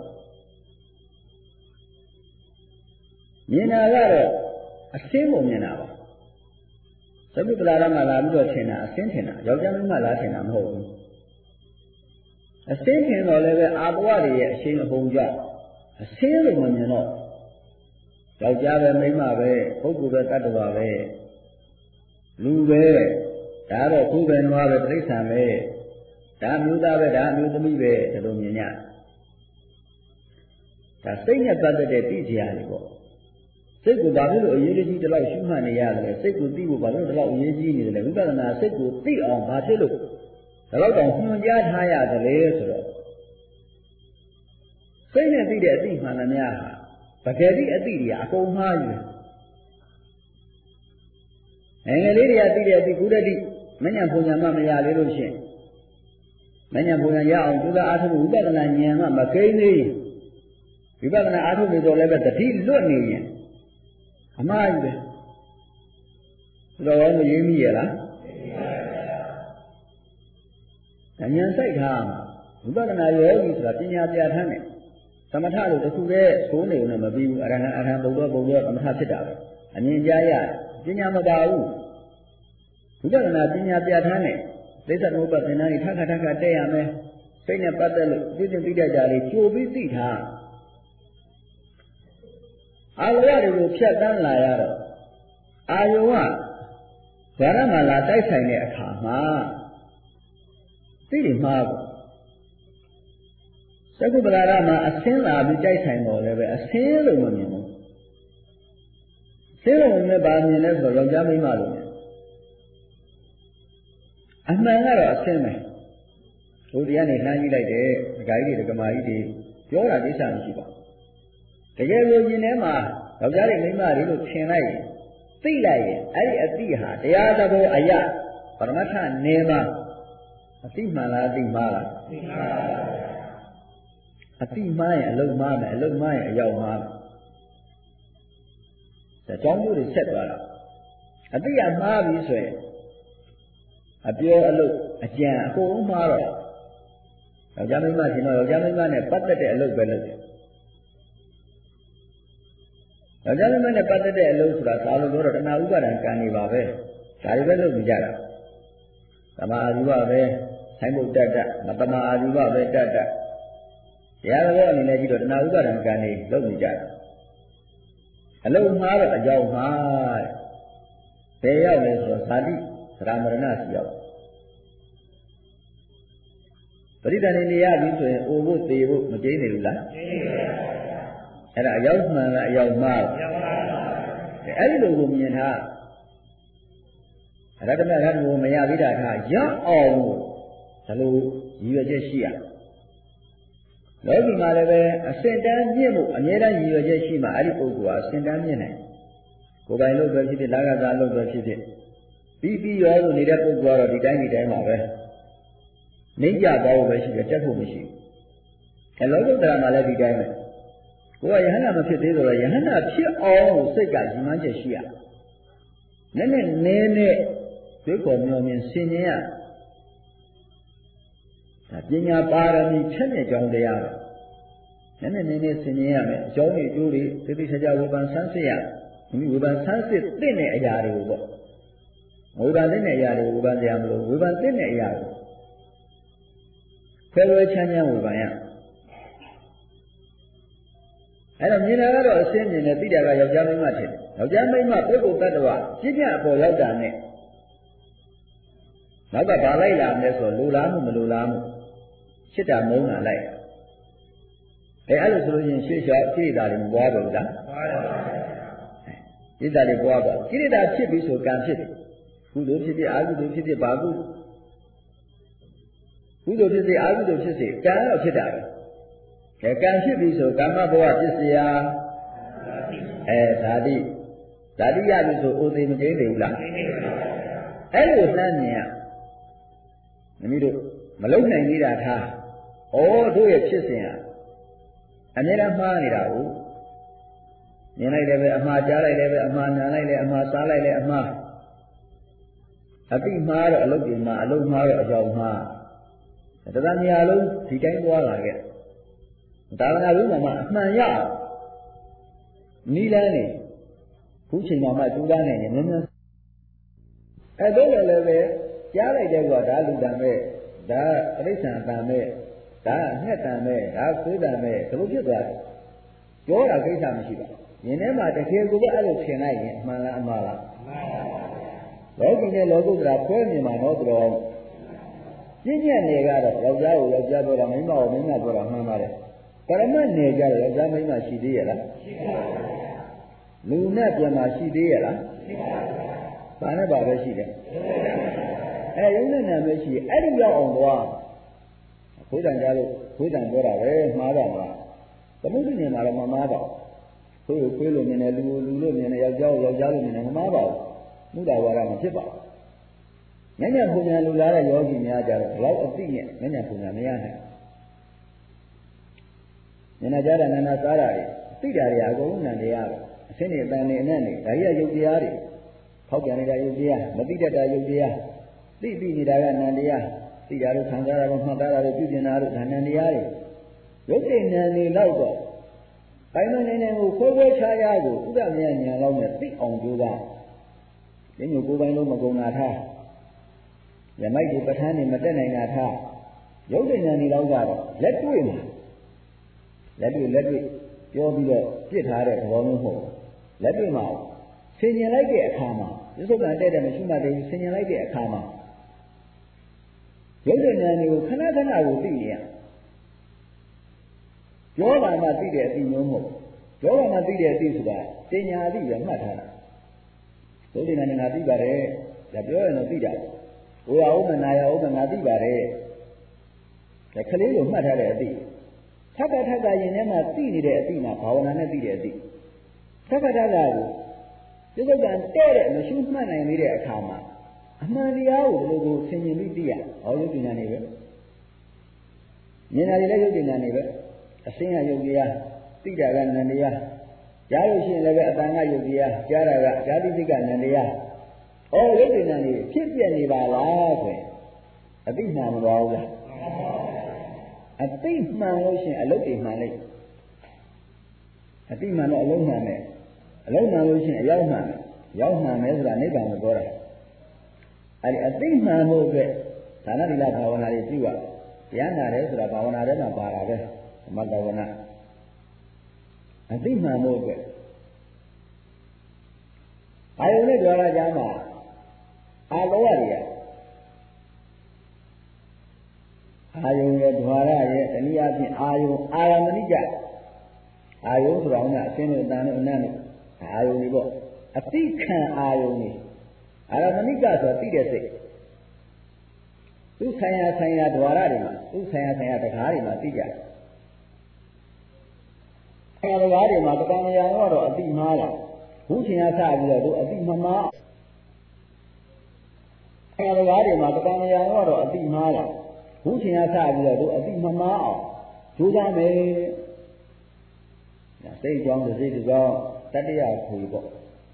မြင်တာကတော့အစင်းကိုမြင်တာပါသဗ္ဗပလာရမှာလာပြီးတော့ထင်တာအစင်းထင်တာယောက်ျားမင်းမလာထင်တာမဟုတ်ဘူးအစင်းထင်တော့လည်းပဲအာဘဝတွေရဲ့အရှင်းအပုံကြောင့်အစင်းလို့မမြင်တော့ယောက်ျားပဲမိန်းမပဲပုဂ္ဂိုလ်ပဲတ attva ပဲလူပဲဒါတော့ခုပဲနွားပဲတိဋ္ဌာန်ပဲဒါမျိုးသားပဲဒါမျိုးသမီးပဲဒီလိုမြင်ရဒါစိတ်နဲ့ပတ်သက်တဲ့သိစရာတွေပေါ့စိတ်ကိုဘာဖြစ်လို့အရေးကြီးတလောက်ရှုမှတ်နေရတယ်စိတ်ကိုသိဖို့ဘာလို့တလောက်အရေးကြီးနေတယ်လဲဝိပဿနာစိတ်ကိုသိအောင်ဘာဖြစ်လို့ဒီလောက်တောင်ညွှန်ကြားထားရတယ်လေဆိုတော့စိတ်နဲ့သိတဲ့အသိမှန်သမျှဟာပကတိအသိတွေကအကုန်မှားယူတယ်ငယ်လေးတွေကသိတဲ့အသိကုသတိမဉ္ဇဉ်ပုံညာမှမရလေလို့ရှိရင်မဉ္ဇဉ်ပုံညာရအောင်ကျူးသားအားထုတ်ဝိပဿနာဉာဏ်မှမကိန်းသေးဝိပဿနာအားထုတ်နေတော့လည်းပဲတတိလွတ်နေရင်အမှားကြီးပဲတော်တော်မရင်းမိရလားဉာဏ်စိုက်ထားဝိပဿနာယောဂီဆိုတာပညာပြဋ္ဌာန်းတယ်သမထလို့တစ်ခုတည်းသိုးနေုံနဲ့မပြီးဘူးအရဟံအရဟံဘုဒ္ဓဘုဒ္ဓသမထဖြစ်တာပဲအမြင်ကြားရပညာမပါဘူးဝိပဿနာပညာပြဋ္ဌာန်းတဲ့သိသသမုပ္ပါဒနာကြီးထပ်ခါထပ်ခါတက်ရမယ်စိတ်နဲ့ပတ်သက်လို့သိသိသိတတ်ကြလေကြိုပြီးသိထားအာလဝတွေကိုဖြတ်တန်းလာရတော့အာယုံကဇာရမလာတိုက်ဆိုင်တဲ့အခါမှာသိတယ်မှားပေါ့သက္ကုပ္ပလာရမှာအစင်းလာပြီးတိုက်ဆိုင်တော့လည်းပဲအစင်းလို့မမြင်ဘူးစင်းလို့မမြင်ပါမြင်လဲဆိုတော့ယောက်ျားမိန်းမလို့မြင်အမှန်ကတော့အစင်းပဲဟိုတရားနဲ့လှမ်းကြည့်လိုက်တယ်ဒကာကြီးတွေဒကမာကြီးတွေပြောတာကိစ္စမရှိပါဘူးတကယ်လို့ရှင်ထဲမှာယောက်ျားတွေမိန်းမတွေလို့ထင်လိုက်ရင်သိလိုက်ရင်အဲ့ဒီအတိဟာတရားသဘောအယပရမတ္ထနေမှာအတိမှန်လားအတိမှားလားအတိမှားပါဗျာအတိမှားရင်အလုံးမှားမယ်အလုံးမှားရင်အရောက်မှားမယ်ဒါကြောင့်မို့လို့ဆက်သွားတာအတိကမှားပြီဆိုရင်အပြောအလုပ်အကြံအကုန်လုံးမှားတော့ယောက်ျားမိန်းမရှင်တော့ယောက်ျားမိန်းမနဲ့ပတ်သက်တဲ့အလုပ်ပဲလုပ်တယ်ယောက်ျားမိန်းမနဲ့ပတ်သက်တဲ့အလုပ်ဆိုတာသာလို့ပြောတော့တဏှာဥပါဒံကံနေပါပဲဒါတွေပဲလုပ်နေကြတာသမာအာဇီဝပဲဆိုင်ဖို့တတ်တတ်မတမာအာဇီဝပဲတတ်တတ်တရားတော်အနေနဲ့ကြည့်တော့တဏှာဥပါဒံကံနေလုပ်နေကြတာအလုံးမှားတော့အကြောင်းမှားဘယ်ရောက်လဲဆိုတော့ဇာတိသရမရဏစီရောက်ပရိသတ်နေရပြီဆိုရင်အိုဖို့သေဖို့မကျိနေဘူးလားကျိနေပါဘူးအဲ့ဒါအရောက်မှန်လားအရောက်မှားလားအဲ့ဒီလိုကိုမြင်ထားရတ္တမရတ္တကိုမရသေးတာထားရအောင်ဒါလိုရည်ရွယ်ချက်ရှိရလောကီမှာလည်းပဲအစင်တန်းမြင့်မှုအမြဲတမ်းရည်ရွယ်ချက်ရှိမှအဲ့ဒီပုဂ္ဂိုလ်ဟာအစင်တန်းမြင့်နိုင်ကိုယ်ပိုင်လို့ပဲဖြစ်ဖြစ်လာကစားလို့ပဲဖြစ်ဖြစ်ပြီးပြီးရောလို့နေတဲ့ပုဂ္ဂိုလ်ကတော့ဒီတိုင်းဒီတိုင်းပါပဲနှိမ့်ကြသွားဖို့ပဲရှိတယ်တက်ဖို့မရှိဘူးအဲလောကုတ္တရာမှာလည်းဒီတိုင်းပဲကိုယ်ကယဟန္တာမဖြစ်သေးဆိုတော့ယဟန္တာဖြစ်အောင်လို့စိတ်ကရည်မှန်းချက်ရှိရနည်းနည်းနည်းနဲ့တွေ့ပေါ်မျောမြင်ဆင်ခြင်ရဒါပညာပါရမီဖြတ်တဲ့ကြောင်းတရားပဲနည်းနည်းနည်းနည်းဆင်ခြင်ရမယ်အကြောင်းတွေအကျိုးတွေသိသိချာချာဝေဖန်ဆန်းစစ်ရမိဝေဖန်ဆန်းစစ်တဲ့အရာတွေကိုပေါ့ဝေဖန်တဲ့အရာတွေကိုဝေဖန်ကြရမလို့ဝေဖန်တဲ့အရာကိုခွဲဝဲချမ်းချမ်းဝေဖန်ရအဲ့တော့မြင်တာကတော့အစင်းမြင်တယ်သိတာကယောက်ျားမိန်းမဖြစ်တယ်ယောက်ျားမိန်းမပုဂ္ဂိုလ်တ attva ပြည့်ပြည့်အပေါ်ရောက်တာနဲ့နောက်ကဘာလိုက်လာမလဲဆိုလိုလားမှုမလိုလားမှုရှစ်တာမုန်းတာလိုက်အဲအဲ့လိုဆိုလို့ရှိရင်ရှေ့လျှောက်ကိရိတာတွေမပွားဘူးလားပွားပါဘူးကိရိတာတွေပွားပါကိရိတာဖြစ်ပြီဆိုကံဖြစ်တယ်ကုသိုလ်ဖြစ်ဖြစ်အာကုသိုလ်ဖြစ်ဖြစ်ဘာကုကုသိုလ်ဖြစ်စေအာကုသိုလ်ဖြစ်စေကံတော့ဖြစ်တာပဲကဲကံဖြစ်ပြီဆိုကာမဘဝဖြစ်เสียအဲဓာတိဓာတိရပြီဆိုအိုသေးမကျိသေးဘူးလားအဲ့လိုနှမ်းမြင်ရမိမိတို့မလုံနိုင်သေးတာထားဩတို့ရဲ့ဖြစ်စဉ်ဟာအမြဲတမ်းမှားနေတာကိုမြင်လိုက်လည်းပဲအမှားကြားလိုက်လည်းပဲအမှားနားလိုက်လည်းအမှားစားလိုက်လည်းအမှားအတိမှားတော့အလုတ်ဒီမှာအလုတ်မှားတော့အကြောင်းမှားတသမြာလုံးဒီတိုင်းသွားလာခဲ့သာသနာ့ဘုရားမှာအမှန်ရအောင်နီးလန်းနေခုချိန်မှာမှကျူးပန်းနေတယ်နည်းနည်းအဲ့တော့လည်းပဲကြားလိုက်တဲ့ကွာဒါလူတံမဲ့ဒါအဋ္ဌံတံမဲ့ဒါအငှက်တံမဲ့ဒါကိုးတံမဲ့ဘယ်လိုဖြစ်သွားလဲပြောတာကိစ္စမရှိပါဘူးရင်ထဲမှာတကယ်ကိုပဲအဲ့လိုထင်လိုက်ရင်အမှန်လားအမှားလားမှန်ပါပါလောကီနဲ့လောကုတ္တရာဖွဲမြင်မှာတော့တော်ပြည့်ညက်နေကတော့ယောက်ျားကိုယောက်ျားပြောတာမိန်းမကိုမိန်းမပြောတာမှန်ပါတယ်ပရမတ်နေကြတော့ယောက်ျားမိန်းမရှိသေးရဲ့လားရှိပါဘူးလူနဲ့ပြန်မှာရှိသေးရဲ့လားရှိပါဘူးဘာနဲ့ပါပဲရှိတယ်အဲရုံနဲ့နာမရှိအဲ့ဒီရောက်အောင်သွားဘုရားကြားလို့ဘုရားပြောတာပဲမှားပါမလားသမုဒ္ဒိနေမှာတော့မမှားပါဘူးခွေးကိုခွေးလို့မြင်တယ်လူကိုလူလို့မြင်တယ်ယောက်ျားကိုယောက်ျားလို့မြင်တယ်မမှားပါဘူးမုဒ္ဒဝါဒမဖြစ်ပါဘူးဉာဏ်ဉာဏ်ပူညာလူလာတဲ့ယောဂီများကြတော့ဘလောက်အသိနဲ့ဉာဏ်ဉာဏ်ပူညာမရနိုင်ဉာဏ်ကြတာနာနာစားတာတွေသိတာတွေအကုန်လုံးဉာဏ်တရားပဲအရှင်းနေအတန်နေအနက်နေဒါကြီးကယုတ်တရားတွေဖောက်ပြန်နေတာယုတ်တရားမသိတတ်တာယုတ်တရားသိသိနေတာကဉာဏ်တရားသိတာတို့ခံစားတာတို့မှတ်သားတာတို့ပြုကျင်တာတို့ဉာဏ်တရားတွေယုတ်တဲ့ဉာဏ်တွေလောက်တော့တိုင်းမနေနေကိုခွဲခွဲခြားခြားကိုဥဒ္ဒမြဉာဏ်လောက်နဲ့သိအောင်ကြိုးစားဒီမျိုးကိုယ်ပိုင်လုံးမကုန်တာထားရမိုက်ဒီပဋ္ဌာန်းနေမတက်နိုင်တာထားယုတ်တဲ့ဉာဏ်တွေလောက်ကတော့လက်တွေ့မှာလက်တွေ့လက်တွေ့ပြောပြီးတော့ပြစ်ထားတဲ့သဘောမျိုးမဟုတ်ဘူးလက်တွေ့မှာဆင်ញင်လိုက်တဲ့အခါမှာဒီစုကံတဲ့တဲ့မရှိမှတည်းဆင်ញင်လိုက်တဲ့အခါမှာယုတ်တဲ့ဉာဏ်တွေကိုခဏခဏကိုသိနေရပြောလာမှသိတဲ့အသိမျိုးမဟုတ်ပြောလာမှသိတဲ့အသိဆိုတာတင်ညာအသိပဲမှတ်ထားတာဒုတိယဉာဏ်ငါသိပါတယ်ဒါပြောရင်တော့သိတာဘုရားဥမ္မနာယဥမ္မငါသိပါတယ်ဒါကလေးကိုမှတ်ထားတဲ့အသိထပ်ထပ်ထပ်ရင်ထဲမှာသိနေတဲ့အသိမှာဘာဝနာနဲ့သိတဲ့အသိထပ်ထပ်ထပ်ကိုဒီကုက္ကံတဲ့တဲ့မရှိမှတ်နိုင်နေတဲ့အခါမှာအမှန်တရားကိုဒီလိုကိုဆင်ញင်ပြီးသိရဟောရုပ်ဉာဏ်နေပဲဉာဏ်တွေလည်းရုပ်ဉာဏ်နေပဲအစင်းရယုတ်တရားသိတာကဉာဏ်တရားကြားလို့ရှိရင်လည်းအတန်ကယုတ်တရားကြားတာကဇာတိစိတ်ကဉာဏ်တရားဩရုပ်ဉာဏ်နေဖြစ်ပြနေပါလားဆိုရင်အသိမှန်မတော်ဘူးလားအသိမှန်လို့ရှိရင်အလုပ်တွေမှန်လိုက်အသိမှန်တော့အလုံးမှန်နဲ့အလုံးမှန်လို့ရှိရင်အရောက်မှန်ရောက်မှန်မယ်ဆိုတာနိဗ္ဗာန်ကိုပြောတာအဲဒီအသိမှန်မှုအတွက်ဒါနသီလဘာဝနာတွေပြုရတရားနာတယ်ဆိုတာဘာဝနာထဲမှာပါတာပဲသမထဝနာအသိမှန်မှုအတွက်အာယုန်နဲ့ကြွားရကြမှာအာလောကတွေကအာယုန်ရဲ့ဓဝါရရဲ့တနည်းအားဖြင့်အာယုန်အာရမဏိကအာယုန်ဆိုတာကအရှင်းလို့အတန်လို့အနတ်လို့အာယုန်တွေပေါ့အတိခံအာယုန်တွေအာရမဏိကဆိုတာသိတဲ့စိတ်သူဆိုင်ရာဆိုင်ရာဓဝါရတွေမှာသူဆိုင်ရာဆိုင်ရာတကားတွေမှာသိကြတယ်အဲတကားတွေမှာတက္ကမယံတော့အတိမှားလာခုချိန်ကစပြီးတော့သူအတိမမှားအဲတကားတွေမှာတက္ကမယံတော့အတိမှားလာခုချိန်ကစပြီးတော့သူအတိမမှားအောင်ကြိုးစားမယ်စိတ်ကြောင်းစိတ်ကြောင်းတတ္တရာခွေပေါ့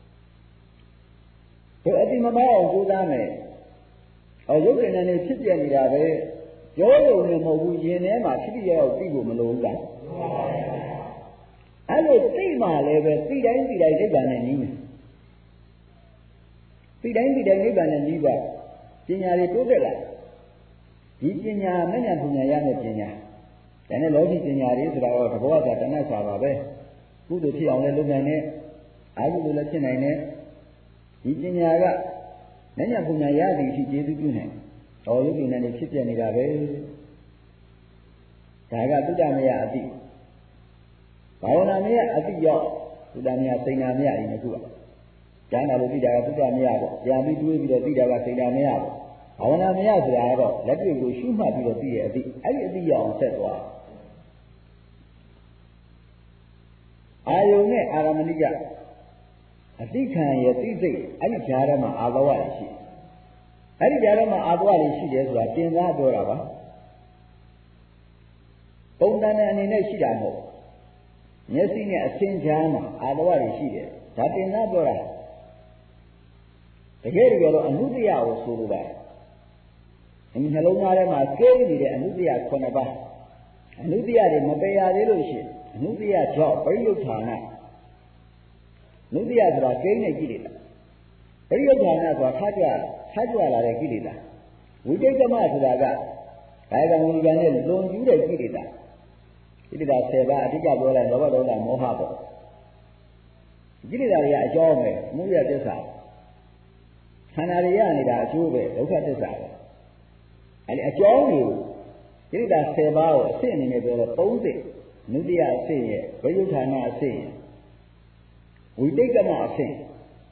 သူအတိမမှားအောင်ကြိုးစားမယ်အော်ရုပ်ဉာဏ်နဲ့ဖြစ်ပြနေတာပဲပြောလို့လည်းမဟုတ်ဘူးရင်ထဲမှာဖြစ်ပြရောက်သိဖို့မလိုဘူးလားအဲ့လိုသိမှလည်းပဲသိတိုင်းသိတိုင်းနိဗ္ဗာန်နဲ့နီးမယ်သိတိုင်းသိတိုင်းနိဗ္ဗာန်နဲ့နီးပါပညာတွေတိုးတက်လာဒီပညာမဉ္ဇဉ်ပညာရမယ်ပညာဒါနဲ့လောကီပညာတွေဆိုတာတော့တဘောကတဏှတ်စာပါပဲကုသိုလ်ဖြစ်အောင်လည်းလုပ်နိုင်တယ်အာဟုလိုလည်းဖြစ်နိုင်တယ်ဒီပညာကမဉ္ဇဉ်ပညာရသည်ရှိကျေးဇူးပြုနိုင်တော်ရုပ်ဉာဏ်နဲ့ဖြစ်ပြနေတာပဲဒါကသုတ္တမယအတိဘာဝနာမယအတိရောက်သုတ္တမယစိဏမယဒီနှစ်ခုอ่ะကျမ်းစာလိုသိတာကသုတ္တမယပေါ့ကြာပြီးတွေးပြီးတော့သိတာကစိဏမယပေါ့ဘာဝနာမယဆိုတာကတော့လက်တွေ့ကိုရှုမှတ်ပြီးတော့သိရဲ့အတိအဲ့ဒီအတိရောက်အောင်ဆက်သွားအာယုန်နဲ့အာရမဏိကအတိခံရဲ့သိစိတ်အဲ့ဒီကြားထဲမှာအာသဝရရှိအဲ့ဒီကြားထဲမှာအာသဝရရှိတယ်ဆိုတာတင်သားပြောတာပါပုံတန်တဲ့အနေနဲ့ရှိတာမဟုတ်မျက်စိနဲ့အသင်ကြားမှာအာသဝရရှိတယ်ဒါတင်သားပြောတာတကယ်တကယ်တော့အနုတ္တယကိုဆိုလိုပါတယ်ဒီနှလုံးသားထဲမှာကဲနေတဲ့အနုတ္တယခုနှစ်ပါးအနုတ္တယတွေမပယ်ရသေးလို့ရှိရင်အနုတ္တယကြောင့်ပရိယုဌာနနုတ္တယဆိုတာကိန်းနဲ့ကိလေသာပရိယုဌာနဆိုတာခါကြခါကြလာတဲ့ကိလေသာဝိတိတ်ကမဆိုတာကဘာကံဝိကံနဲ့လွန်ကျူးတဲ့ကိလေသာကိလေသာဆယ်ပါးအတိအကျပြောလိုက်လောဘဒေါသမောဟပေါ့ကိလေသာတွေကအကြောင်းပဲအမှုရသစ္စာခန္ဓာတွေရနေတာအကျိုးပဲဒုက္ခသစ္စာပဲအဲဒီအကြောင်းတွေကိုကိလေသာဆယ်ပါးကိုအစစ်အနေနဲ့ပြောတော့သုံးစစ်နုတ္တယအစစ်ရဲ့ဝိယုဌာနအစစ်ရဲ့ဝိတိတ်ကမအစစ်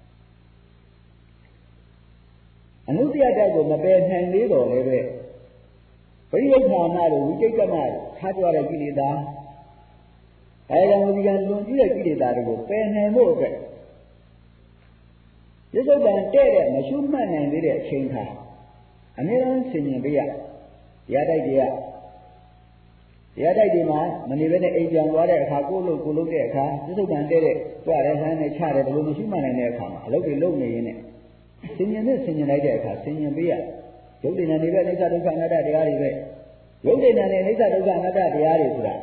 အနုတ္တယဓာတ်ကိုမပယ်နိုင်သေးတော့လည်းပဲပရိယုဌာနတို့ဝိတိတ်ကမခါကြွတဲ့ကိလေသာအဲဒါဝိကံလွန်ကျူးတဲ့ကိလေသာတွေကိုပယ်နိုင်ဖို့အတွက်ဒီသုတ်တန်တဲ့တဲ့မရှုမှတ်နိုင်သေးတဲ့အချိန်ခါအနည်းဆုံးဆင်ញင်ပေးရတရားတိုက်တရားတရားတိုက်တွေမှာမနေဘဲနဲ့အိမ်ပြန်သွားတဲ့အခါကိုယ်လို့ကိုယ်လို့တဲ့အခါဒီသုတ်တန်တဲ့တဲ့ကြွရဲဟန်းနဲ့ချတယ်ဘယ်လိုမရှုမှတ်နိုင်တဲ့အခါမှာအလုပ်တွေလုပ်နေရင်းနဲ့ဆင်ញင်နဲ့ဆင်ញင်လိုက်တဲ့အခါဆင်ញင်ပေးရရုပ်တည်နေပဲအိဋ္ဌဒုက္ခအနတ္တတရားတွေပဲရုပ်တည်နေအိဋ္ဌဒုက္ခအနတ္တတရားတွေဆိုတာ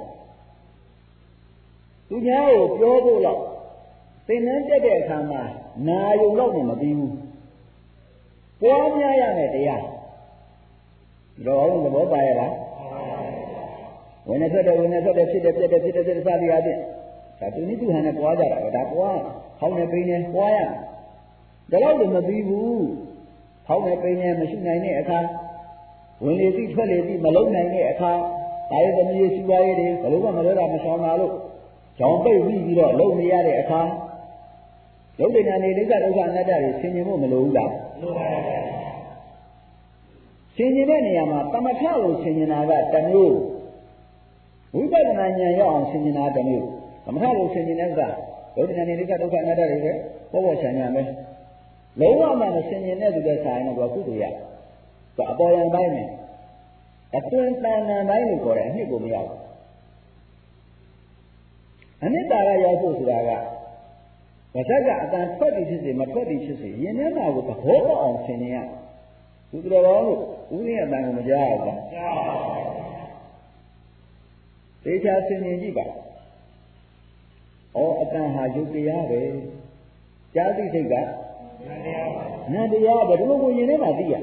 သူများကိုပြောဖို့တော့သင်္นานတက်တဲ့အခါမှာနာယုံတော့မပြီးဘူးပွားများရမယ်တရားတော့အောင်သဘောပါရလားဝင်နေထွက်တယ်ဝင်နေထွက်တယ်ဖြစ်တယ်ပြက်တယ်ဖြစ်တယ်ဖြစ်တယ်စသည်အားဖြင့်ဒါသူနိဗ္ဗာန်နဲ့ပွားကြတာပဲဒါပွားဟောင်းနေပိနေပွားရဒါတော့လည်းမပြီးဘူးဟောင်းနေပိနေမရှိနိုင်တဲ့အခါဝင်လေသိထွက်လေသိမလုံးနိုင်တဲ့အခါဒါရသမီးရှိပါရဲ့တွေဘယ်လိုမှမလွဲတာမဆောင်ပါလို့ကြောင်ပိတ်ပြီးပြီးတော့လုံနေရတဲ့အခါရုပ်တဏ္ဍာနေဒိဋ္ဌဒုက္ခအနတ္တတွေဆင်ញင်ဖို့မလိုဘူးလားလိုပါဘူးဆင်ញင်တဲ့နေရာမှာတမထကိုဆင်ញင်တာကတစ်မျိုးဝိပဿနာဉာဏ်ရောက်အောင်ဆင်ញင်တာတစ်မျိုးတမထကိုဆင်ញင်တဲ့ကရုပ်တဏ္ဍာနေဒိဋ္ဌဒုက္ခအနတ္တတွေပဲပေါ်ပေါ်ဆံရမယ်လုံးဝမှမဆင်ញင်တဲ့သူတဲ့ဆိုင်တော့ကုသိုလ်ရသူအပေါ်ယံပိုင်းနဲ့အတွင်းတဏ္ဍာပိုင်းလို့ခေါ်တယ်အနှစ်ကိုမရောက်ဘူးအနိတ္တကရောက်ဖို့ဆိုတာကဘာသာကအတန်ထွက်သည်ဖြစ်စေမထွက်သည်ဖြစ်စေယင်ထဲမှာကိုသဘောပေါက်အောင်ဆင်ញင်ရသူတော်တော်လို့ဦးရင်းအတန်ကိုမကြားဘူးလားကြားပါဘူးသေချာဆင်ញင်ကြည့်ပါဩအတန်ဟာယုတ်တရားပဲကြားသိစိတ်ကနန္တရားပဲဒီလိုကိုရင်ထဲမှာသိရ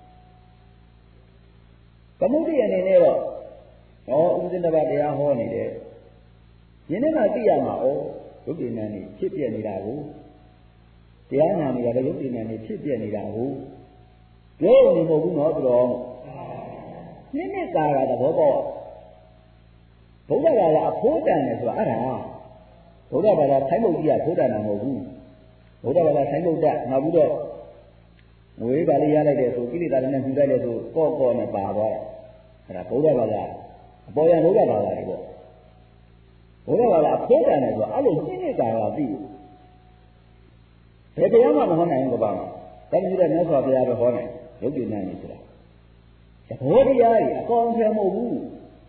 သမုဒိယအနေနဲ့တော့ဟောဥပဒေတပတ်တရားဟောနေတယ်ရင်ထဲမှာသိရမှာဩရုပ်တည်ဉာဏ်นี่ဖြစ်ပြနေတာကိုတရားဉာဏ်တွေကလည်းရုပ်တည်ဉာဏ်นี่ဖြစ်ပြနေတာကိုပြောနေမဟုတ်ဘူးနော်သူတော်နိမိတ်ကာရသဘောပေါက်ဘုရားဘာသာအဖိုးတန်တယ်ဆိုတာအဲ့ဒါဘုရားဘာသာဆိုင်းဘုတ်ကြီးကဖိုးတန်တာမဟုတ်ဘူးဘုရားဘာသာဆိုင်းဘုတ်တက်နောက်ပြီးတော့ငွေပါလေးရလိုက်တယ်ဆိုကိလေသာတွေနဲ့ယူလိုက်တယ်ဆိုကော့ကော့နဲ့ပါသွားတယ်အဲ့ဒါဘုရားဘာသာအပေါ်ရန်ဘုရားဘာသာတွေပေါ့ဘုရားဘာသာအဖိုးတန်တယ်ဆိုတာအဲ့လိုနိမိတ်ကာရသိဘယ်တရားမှမဟောနိုင်ဘူးကပါမှာဒါပေမဲ့မြတ်စွာဘုရားပဲဟောနိုင်ရုပ်တည်ဉာဏ်นี่ဆိုတာသဘောတရားကြီးအကောင်အထည်မဟုတ်ဘူး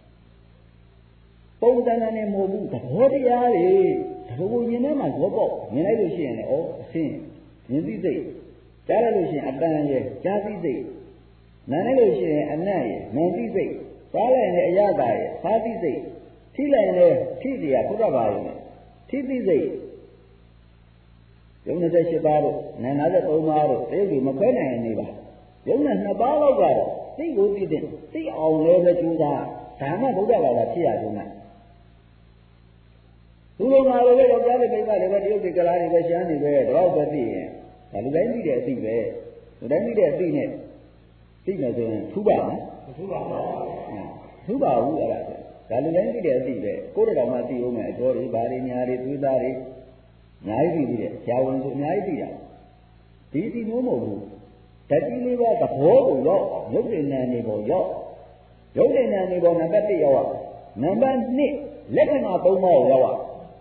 ပုံစံနဲ့မဟုတ်ဘူးသဘောတရားတွေဒါကိုမြင်ထဲမှာဇောပေါက်မြင်လိုက်လို့ရှိရင်လည်းဩအရှင်းမြင်သိစိတ်ကြားလိုက်လို့ရှိရင်အတန်ရဲ့ကြားသိစိတ်နားလိုက်လို့ရှိရင်အနတ်ရဲ့နာသိစိတ်စားလိုက်ရင်အရသာရဲ့စားသိစိတ်ထိလိုက်ရင်ထိတရားဘုရားပါရဲ့ထိသိစိတ်ယုံ28ပါးတို့နာ53ပါးတို့တရုပ်တွေမခွဲနိုင်နေပါယုံနဲ့နှစ်ပါးလောက်ကတော့သိကိုသိတဲ့သိအောင်လည်းပဲကြိုးစားဒါမှဗုဒ္ဓဘာသာဖြစ်ရဆုံးနဲ့သူတို့ကလည်းယောက်ျားတွေမိန်းမတွေပဲတရုပ်တွေကလားတွေပဲရှမ်းနေပဲတော့ပဲသိရင်ဒါလူတိုင်းသိတဲ့အသိပဲလူတိုင်းသိတဲ့အသိနဲ့သိမယ်ဆိုရင်ထူးပါမလားမထူးပါဘူးထူးပါဘူးအဲ့ဒါဆိုဒါလူတိုင်းသိတဲ့အသိပဲကိုယ်တော်မှသိအောင်မယ်အကျော်တွေဘာတွေညာတွေသွေးသားတွေအများကြီးသိတယ်ဆရာဝန်ဆိုအများကြီးသိတာဒီသိမျိုးမဟုတ်ဘူးဓာတ်ကြီးလေးပါသဘောကိုရောက်ရုပ်ဉာဏ်နေပေါ်ရောက်ရုပ်ဉာဏ်နေပေါ်နံပါတ်1ရောက်နံပါတ်2လက္ခဏာ၃ပါးကိုရောက်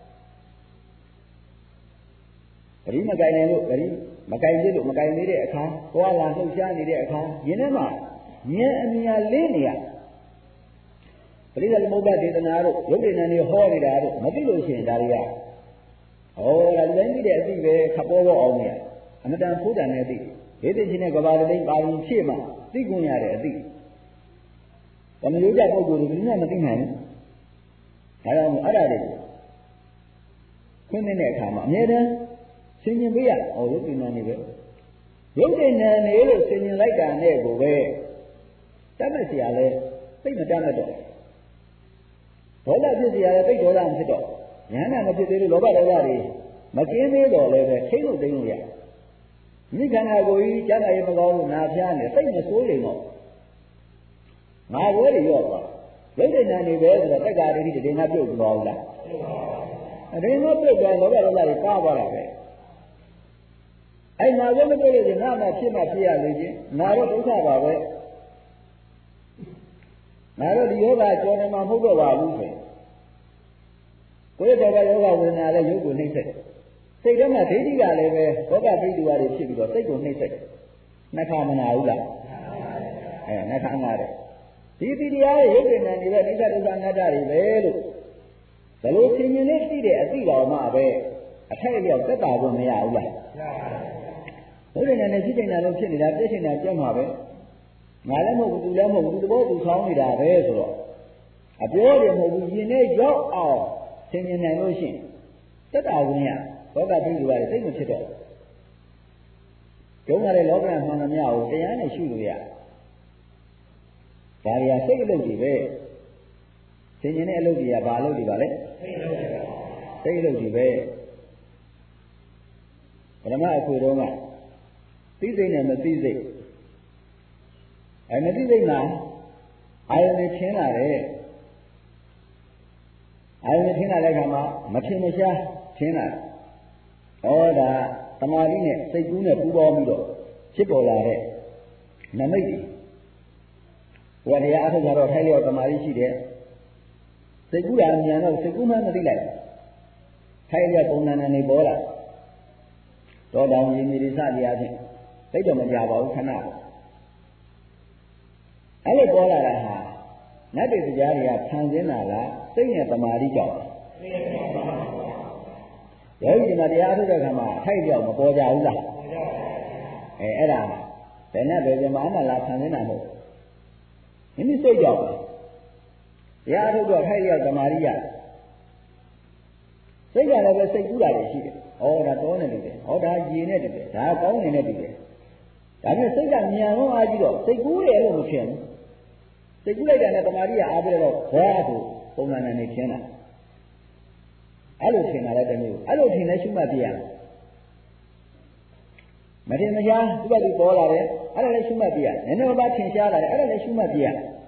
ဂရိမကင်နိုင်လို့ဂရိမကင်သေးလို့မကင်သေးတဲ့အခါသွားလာလှုပ်ရှားနေတဲ့အခါယင်းထဲမှာဉာဏ်အမြင်လေးနေရပရိသတ်သမုပ္ပါဒေသနာတို့ရုပ်ဉာဏ်နေဟောနေတာတို့မသိလို့ရှိရင်ဒါတွေကဩဒါလူတိုင်းသိတဲ့အသိပဲခပ်ပေါ်ပေါ်အောင်နေရအမတန်ဖိုးတန်တဲ့အသိဒေသချင်းနဲ့ကဘာတလိမ့်ပါရင်ဖြည့်မှသိခွင့်ရတဲ့အသိဓမ္မယုဒ္ဓပုဂ္ဂိုလ်တွေဘယ်မှမသိနိုင်ဘူးဒါကြောင့်အဲ့ဒါတွေခွင့်တဲ့အခါမှာအမြဲတမ်းဆင်ញင်ပေးရအောင်ရုပ်ဉာဏ်နေပဲရုပ်ဉာဏ်နေလို့ဆင်ញင်လိုက်တာနဲ့ကိုပဲတတ်မဲ့เสียလဲသိမတတ်မဲ့တော့ဒေါသဖြစ်เสียလဲသိဒေါသမဖြစ်တော့ဉာဏ်နဲ့မဖြစ်သေးလို့လောဘဒေါသတွေမကင်းသေးတော့လည်းပဲထိတ်လို့သိလို့ရမိခန္ဓာကိုယ်ကြီးကျမ်းစာရေးမကောင်းလို့နာဖျားနေသိမစိုးရင်တော့ငါဝဲတွေရော့သွားရုပ်ဉာဏ်နေပဲဆိုတော့တက္ကာရိတိတေငါပြုတ်သွားဘူးလားတေငါပြုတ်သွားလောဘဒေါသတွေပါသွားတာပဲအဲ့ငါလည်းမတွေ့လို့ငါမှဖြစ်မှဖြစ်ရလေချင်းငါတော့ဒုက္ခပါပဲငါတို့ဒီယောဂကြောနေမှာမဟုတ်တော့ပါဘူးဆိုကိုယ်တော်ကယောဂဝေဒနာလည်းရုပ်ကိုနှိမ့်ဆက်စိတ်ထဲမှာဒိဋ္ဌိကလည်းပဲဘောဂဒိဋ္ဌိတွေဖြစ်ပြီးတော့စိတ်ကိုနှိမ့်ဆက်နှခါမနာဘူးလားအဲနှခါငါတဲ့ဒီဒီတရားရဲ့ရုပ်ဉာဏ်တွေပဲနိစ္စဒုက္ခအနတ္တတွေပဲလို့ဘယ်လိုသင်မြင်လေးသိတဲ့အသိတော်မှပဲအထက်အလျောက်သက်တာကိုမရဘူးလားဘုရားဉာဏ်နဲ့ဖြစ်နေတာလို့ဖြစ်နေတာပြည့်နေတာပြတ်မှာပဲငါလည်းမဟုတ်ဘူးသူလည်းမဟုတ်ဘူးသူတဘောသူဆောင်းနေတာပဲဆိုတော့အပြောတယ်မဟုတ်ဘူးယင်နဲ့ရောက်အောင်သင်မြင်နိုင်လို့ရှိရင်သက်တာဝင်ရဘောဂတိတွေပါသိမဖြစ်တော့ကျုံးရတဲ့လောကမှန်သမျှကိုတရားနဲ့ရှုလို့ရဒါရီစိတ်အလုပ်တွေပဲသင်မြင်တဲ့အလုပ်တွေကဘာအလုပ်တွေပါလဲစိတ်အလုပ်တွေပဲပရမအခွေတော့ကသိစိတ်နဲ့မသိစိတ်အဲမသိစိတ်မှာအာယုန်နဲ့ထင်းလာတယ်အာယုန်နဲ့ထင်းလာတဲ့အခါမှာမထင်မရှားထင်းလာဩဒါသမာဓိနဲ့စိတ်ကူးနဲ့ပူးပေါင်းပြီးတော့ဖြစ်ပေါ်လာတဲ့နမိတ်တွေဘုရားတရားအထုတ်ကြတော့ထိုက်လျောက်သမာဓိရှိတယ်စိတ်ကူးတာဉာဏ်တော့စိတ်ကူးမှမသိလိုက်ထိုက်လျောက်ပုံနာနေပေါ်လာတောတောင်ကြီးမြေစတရားဖြင့်သိတော့မကြပါဘူးခဏအဲ့လိုပေါ်လာတာဟာနတ်တွေတရားတွေကဖန်ဆင်းလာလားစိတ်နဲ့သမာဓိကြောင့်ယောဂီမှာတရားထုတ်တဲ့အခါမှာထိုက်ပြောက်မပေါ်ကြဘူးလားအဲအဲ့ဒါဘယ်နဲ့ဘယ်ပြန်မှအမှလားဖန်ဆင်းတာမဟုတ်မိမိစိတ်ကြောင့်တရားထုတ်တော့ထိုက်လျောက်သမာဓိရစိတ်ကလည်းပဲစိတ်ကူးတာတွေရှိတယ်ဩဒါတောနဲ့တူတယ်ဩဒါရေနဲ့တူတယ်ဒါကောင်းနေနဲ့တူတယ်ဒါပေမဲ့စိတ်ကမြန်လုံးအားကြီးတော့စိတ်ကူးတယ်လို့မဖြစ်ဘူးစိတ်ကူးလိုက်တာနဲ့တမာတိကအားပြတော့ဘောဆိုပုံစံနဲ့နေခင်းတာအဲ့လိုထင်တာလည်းတမျိုးအဲ့လိုထင်လဲရှုမှတ်ပြရမထင်မရှားသူ့ဘက်သူပေါ်လာတယ်အဲ့ဒါလည်းရှုမှတ်ပြရနည်းနည်းပါးထင်ရှားလာတယ်အဲ့ဒါလည်းရှုမှတ်ပြရ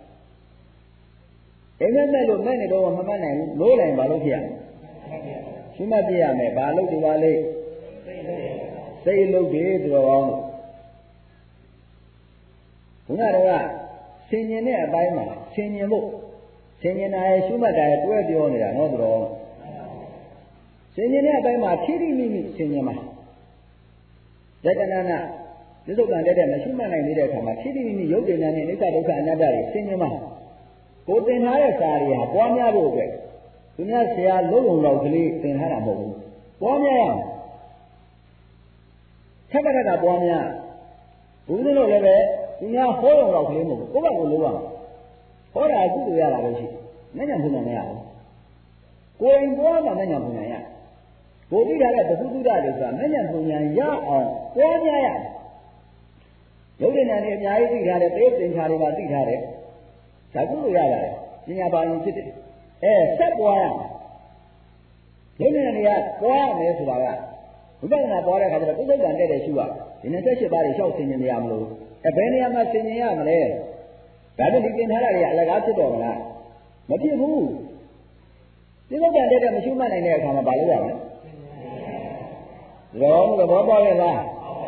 အိမ်မက်မဲ့လို့မဲ့နေတော့မမှတ်နိုင်ဘူးလို့လိုက်ပါလို့ဖြစ်ရရှုမှတ်ပြရမယ်ဘာလို့ဒီပါလိမ့်စိတ်လုံးတွေသူတော်ကောင်းလို့ဘုရားတော်ကဆင်ញင်တဲ့အပိုင်းမှာဆင်ញင်ဖို့ဆင်ញင်တာရဲ့ရှုမှတ်တာရဲ့တွဲပြောနေတာနော်သူတော်ဆင်ញင်တဲ့အပိုင်းမှာဖြည်းဖြည်းမိမိဆင်ញင်မှာယတနာနာသစ္စုပ္ပန်တဲ့တဲ့မရှုမှတ်နိုင်သေးတဲ့အခါမှာဖြည်းဖြည်းမိမိရုပ်တည်နေတဲ့အိဋ္ဌဒုက္ခအနတ္တတွေဆင်ញင်မှာကိုသင်ထားတဲ့စာတွေဟာပွားများဖို့အတွက်သူများဆရာလုံးလုံးလောက်ကလေးသင်ထားတာမဟုတ်ဘူးပွားများရအောင်ဆက်ကတကပွားများဘုရားတို့လည်းပဲသူများဟောရုံလောက်ကလေးမဟုတ်ဘူးကိုယ့်ဘက်ကိုလိုရအောင်ဟောတာကုသိုလ်ရတာပဲရှိမဉ္ဇဉ်ဘုံညာမရဘူးကိုယ်ရင်ပွားမှမဉ္ဇဉ်ဘုံညာရဘုရားထားတဲ့ဘုသူတ္တတွေဆိုတာမဉ္ဇဉ်ဘုံညာရအောင်ပွားများရရုပ်ဉာဏ်နဲ့အများကြီးသိထားတယ်သေသင်္ခါတွေပါသိထားတယ်ဒါကုလို့ရပါတယ်ပညာပါရင်ဖြစ်တယ်အဲဆက်ပွားရရုပ်ဉာဏ်တွေကပွားရမယ်ဆိုတာကဝိပဿနာပွားတဲ့အခါကျတော့ပုဿကံတဲ့တဲ့ရှုရဒီနှစ်ဆက်ရှစ်ပါးတွေလျှောက်ဆင်ញင်နေရမလို့အဲဘယ်နေရာမှာဆင်ញင်ရမလဲဒါပေမဲ့ဒီသင်ထားတာတွေအလကားဖြစ်တော်မလားမဖြစ်ဘူးပုဿကံတဲ့တဲ့မရှုမှတ်နိုင်တဲ့အခါမှာဘာလုပ်ရမလဲရောသဘောပေါက်ရဲ့လား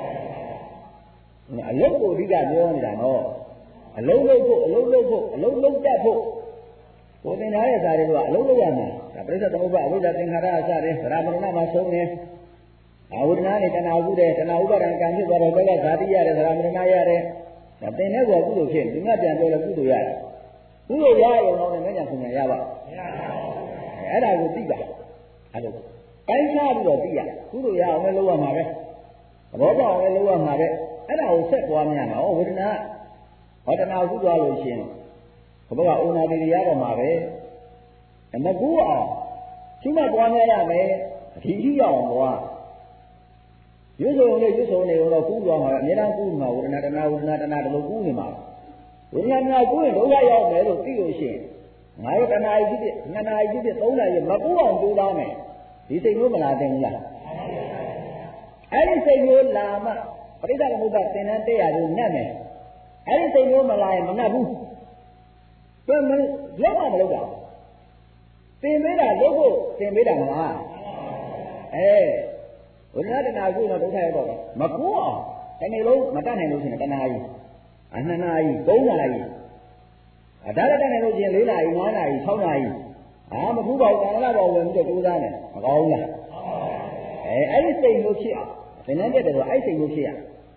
အလုံးကိုအဓိကပြောနေတာနော်အလုံးလုံးဖို့အလုံးလုံးဖို့အလုံးလုံးတတ်ဖို့ကိုသင်ထားတဲ့စာတွေကအလုံးလုံးရမှာဒါပြိဿသမုပ္ပါအဝိဇ္ဇသင်္ခါရအစတဲ့ဗရာမဏမှာဆုံးနေအဝိဒနာနဲ့တဏှာဥတဲ့တဏှာဥပါဒံကံဖြစ်သွားတော့ဘယ်ကဇာတိရတယ်ဗရာမဏရတယ်ဒါသင်တဲ့ကောကုသိုလ်ဖြစ်ဒီကပြန်ပြောလဲကုသိုလ်ရတယ်ကုသိုလ်ရရုံတော့လည်းမညာပညာရပါမရပါဘူးအဲ့ဒါကိုသိပါအဲ့လိုတိုင်းခြားပြီးတော့သိရကုသိုလ်ရအောင်လည်းလုပ်ရမှာပဲသဘောပေါက်အောင်လည်းလုပ်ရမှာပဲအဲ့ဒါကိုဆက်ပွားများတော့ဝေဒနာဟောတနာကုသွားလို့ရှင်ဘုရားအိုနာတိရတော့မှာပဲမကူအောင်ရှုမှတ်ပွားများရမယ်အထီးကြီးရအောင်ကွာရွတ်စုံနဲ့ရွတ်စုံနေတော့ကူးသွားမှာပဲအများအားကူးမှာဝေဒနာတနာဝေဒနာတနာတလို့ကူးနေမှာဝေဒနာတနာကူးရင်ဒုက္ခရောက်မယ်လို့သိလို့ရှိရင်ငါတို့တနာကြီးဖြစ်နှစ်နာကြီးဖြစ်သုံးနာရီမကူးအောင်ကြိုးစားမယ်ဒီစိတ်မျိုးမလာတင်ဘူးလားအဲ့ဒီစိတ်မျိုးလာမှပရိသတ်သမုပ္ပါသင်္นานတက်ရလို့နှက်မယ်အဲ့ဒီစိတ်မျိုးမလာရင်မနှက်ဘူးဘယ်မလောက်မှမလောက်တာသင်ပေးတာလုပ်ဖို့သင်ပေးတာမလားအဲဝိညာဏတနာကုတော့ဒုက္ခရောက်တော့မကူအောင်ဒီနေ့လုံးမတတ်နိုင်လို့ရှိရင်တနာကြီးအနှစ်နာရီသုံးနာရီအဒါလည်းတတ်နိုင်လို့ရှိရင်လေးနာရီငါးနာရီခြောက်နာရီအာမကူပါဘူးတဏှာတော်ဝင်ပြီးတော့ကြိုးစားတယ်မကောင်းလားအဲအဲ့ဒီစိတ်မျိုးဖြစ်အောင်သင်္นานတက်တယ်ဆိုအဲ့စိတ်မျိုးဖြစ်ရ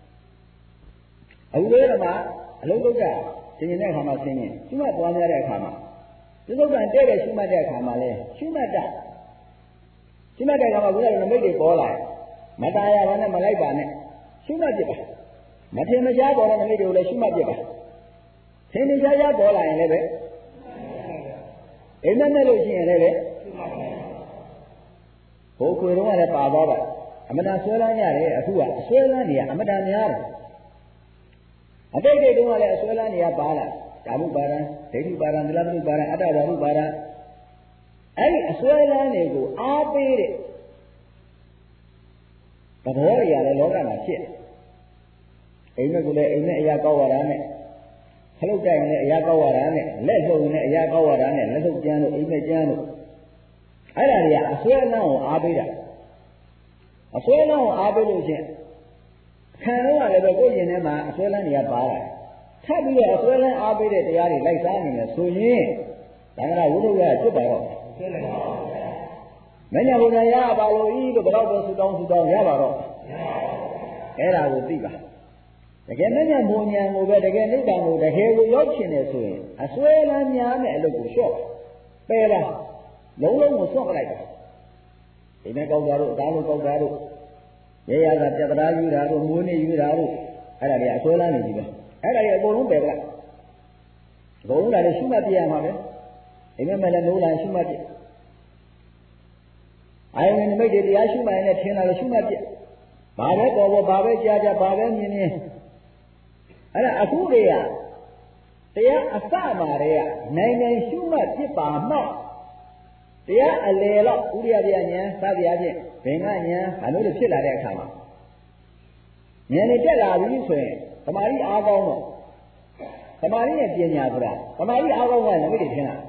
အခုလေးကမှအလုံးလုံးကြဆင်ញင်တဲ့အခါမှာဆင်ញင်ရှုမှတ်သွားများတဲ့အခါမှာသစ္စုပ္ပန်တဲ့တဲ့ရှုမှတ်တဲ့အခါမှာလဲရှုမှတ်တာရှုမှတ်တဲ့အခါမှာဘုရားကနမိတ်တွေပေါ်လာတယ်မตายရပါနဲ့မလိုက်ပါနဲ့ရှုမှတ်ပြပါမထင်မရှားပေါ်တဲ့နမိတ်တွေကိုလည်းရှုမှတ်ပြပါထင်ရှားရှားပေါ်လာရင်လည်းပဲအိမ်မက်နဲ့လို့ရှိရင်လည်းပဲဘိုးခွေတော့လည်းပါသွားပါအမတန်ဆွဲလန်းရတယ်အခုကအဆွဲလန်းနေရအမတန်များတယ်အတိတ်တွေတုန်းကလည်းအဆွဲလန်းနေရပါလားဓမ္မပါဒံဒိဋ္ဌိပါဒံသီလပတိပါဒံအတ္တဓမ္မပါဒံအဲ့ဒီအဆွဲလန်းတွေကိုအားပေးတဲ့သဘောတွေရတယ်လောကမှာဖြစ်အိမ်မက်ကလည်းအိမ်မက်အရာကောက်ရတာနဲ့ခလုတ်တိုင်လည်းအရာကောက်ရတာနဲ့လက်လှုပ်လည်းအရာကောက်ရတာနဲ့လက်လှုပ်ကျန်းလို့အိမ်မက်ကျန်းလို့အဲ့ဒါတွေကအဆွဲလန်းကိုအားပေးတာအဆွဲလန်းကိုအားပေးလို့ချင်းခံတော့လည်းပဲကိုယ်ရင်ထဲမှာအဆွဲလန်းတွေကပါလာထပ်ပြီးတော့အဆွဲလန်းအားပေးတဲ့တရားတွေလိုက်စားနေတယ်ဆိုရင်သံဃာဝိသုဒ္ဓရကျွတ်ပါတော့မညာဘုရားရပါလို့ဤလို့ဘယ်တော့တော့ဆူတောင်းဆူတောင်းရပါတော့အဲ့ဒါကိုသိပါတကယ်မညာဘုံညာကိုပဲတကယ်နိဗ္ဗာန်ကိုတကယ်ကိုရောက်ချင်တယ်ဆိုရင်အဆွဲလန်းများနဲ့အလုပ်ကိုလျှော့ပယ်ပါလုံးလုံးကိုစွန့်ပလိုက်ပါဒီမဲ့ကောက်တာတို့အသားလို့ကောက်တာတို့ရေရတာပြတ်သားယူတာတို့မိုးနေယူတာတို့အဲ့ဒါတွေအဆွဲလန်းနေပြီပဲအဲ့ဒါတွေအကုန်လုံးပယ်ပလိုက်အကုန်လုံးလည်းရှုမှတ်ပြရမှာပဲအိမ်မက်လည်းနိုးလာရှုမှတ်ပြအာယုန်နိမိတ်တွေတရားရှုမှရင်လည်းထင်လာလို့ရှုမှတ်ပြဘာပဲပေါ်ပေါ်ဘာပဲကြားကြားဘာပဲမြင်မြင်အဲ့ဒါအခုတည်းကတရားအစမှာတည်းကနိုင်နိုင်ရှုမှတ်ဖြစ်ပါမှတရားအလယ်တော့ဥရိယပြဉာဏ်စသည်အချင်းဘင်္ဂဉာဏ်ဘာလို့လဲဖြစ်လာတဲ့အခါမှာဉာဏ်နဲ့တက်လာပြီဆိုရင်သမာဓိအားကောင်းတော့သမာဓိနဲ့ပညာဆိုတာသမာဓိအားကောင်းကလည်းမိတ်တွေထင်တာ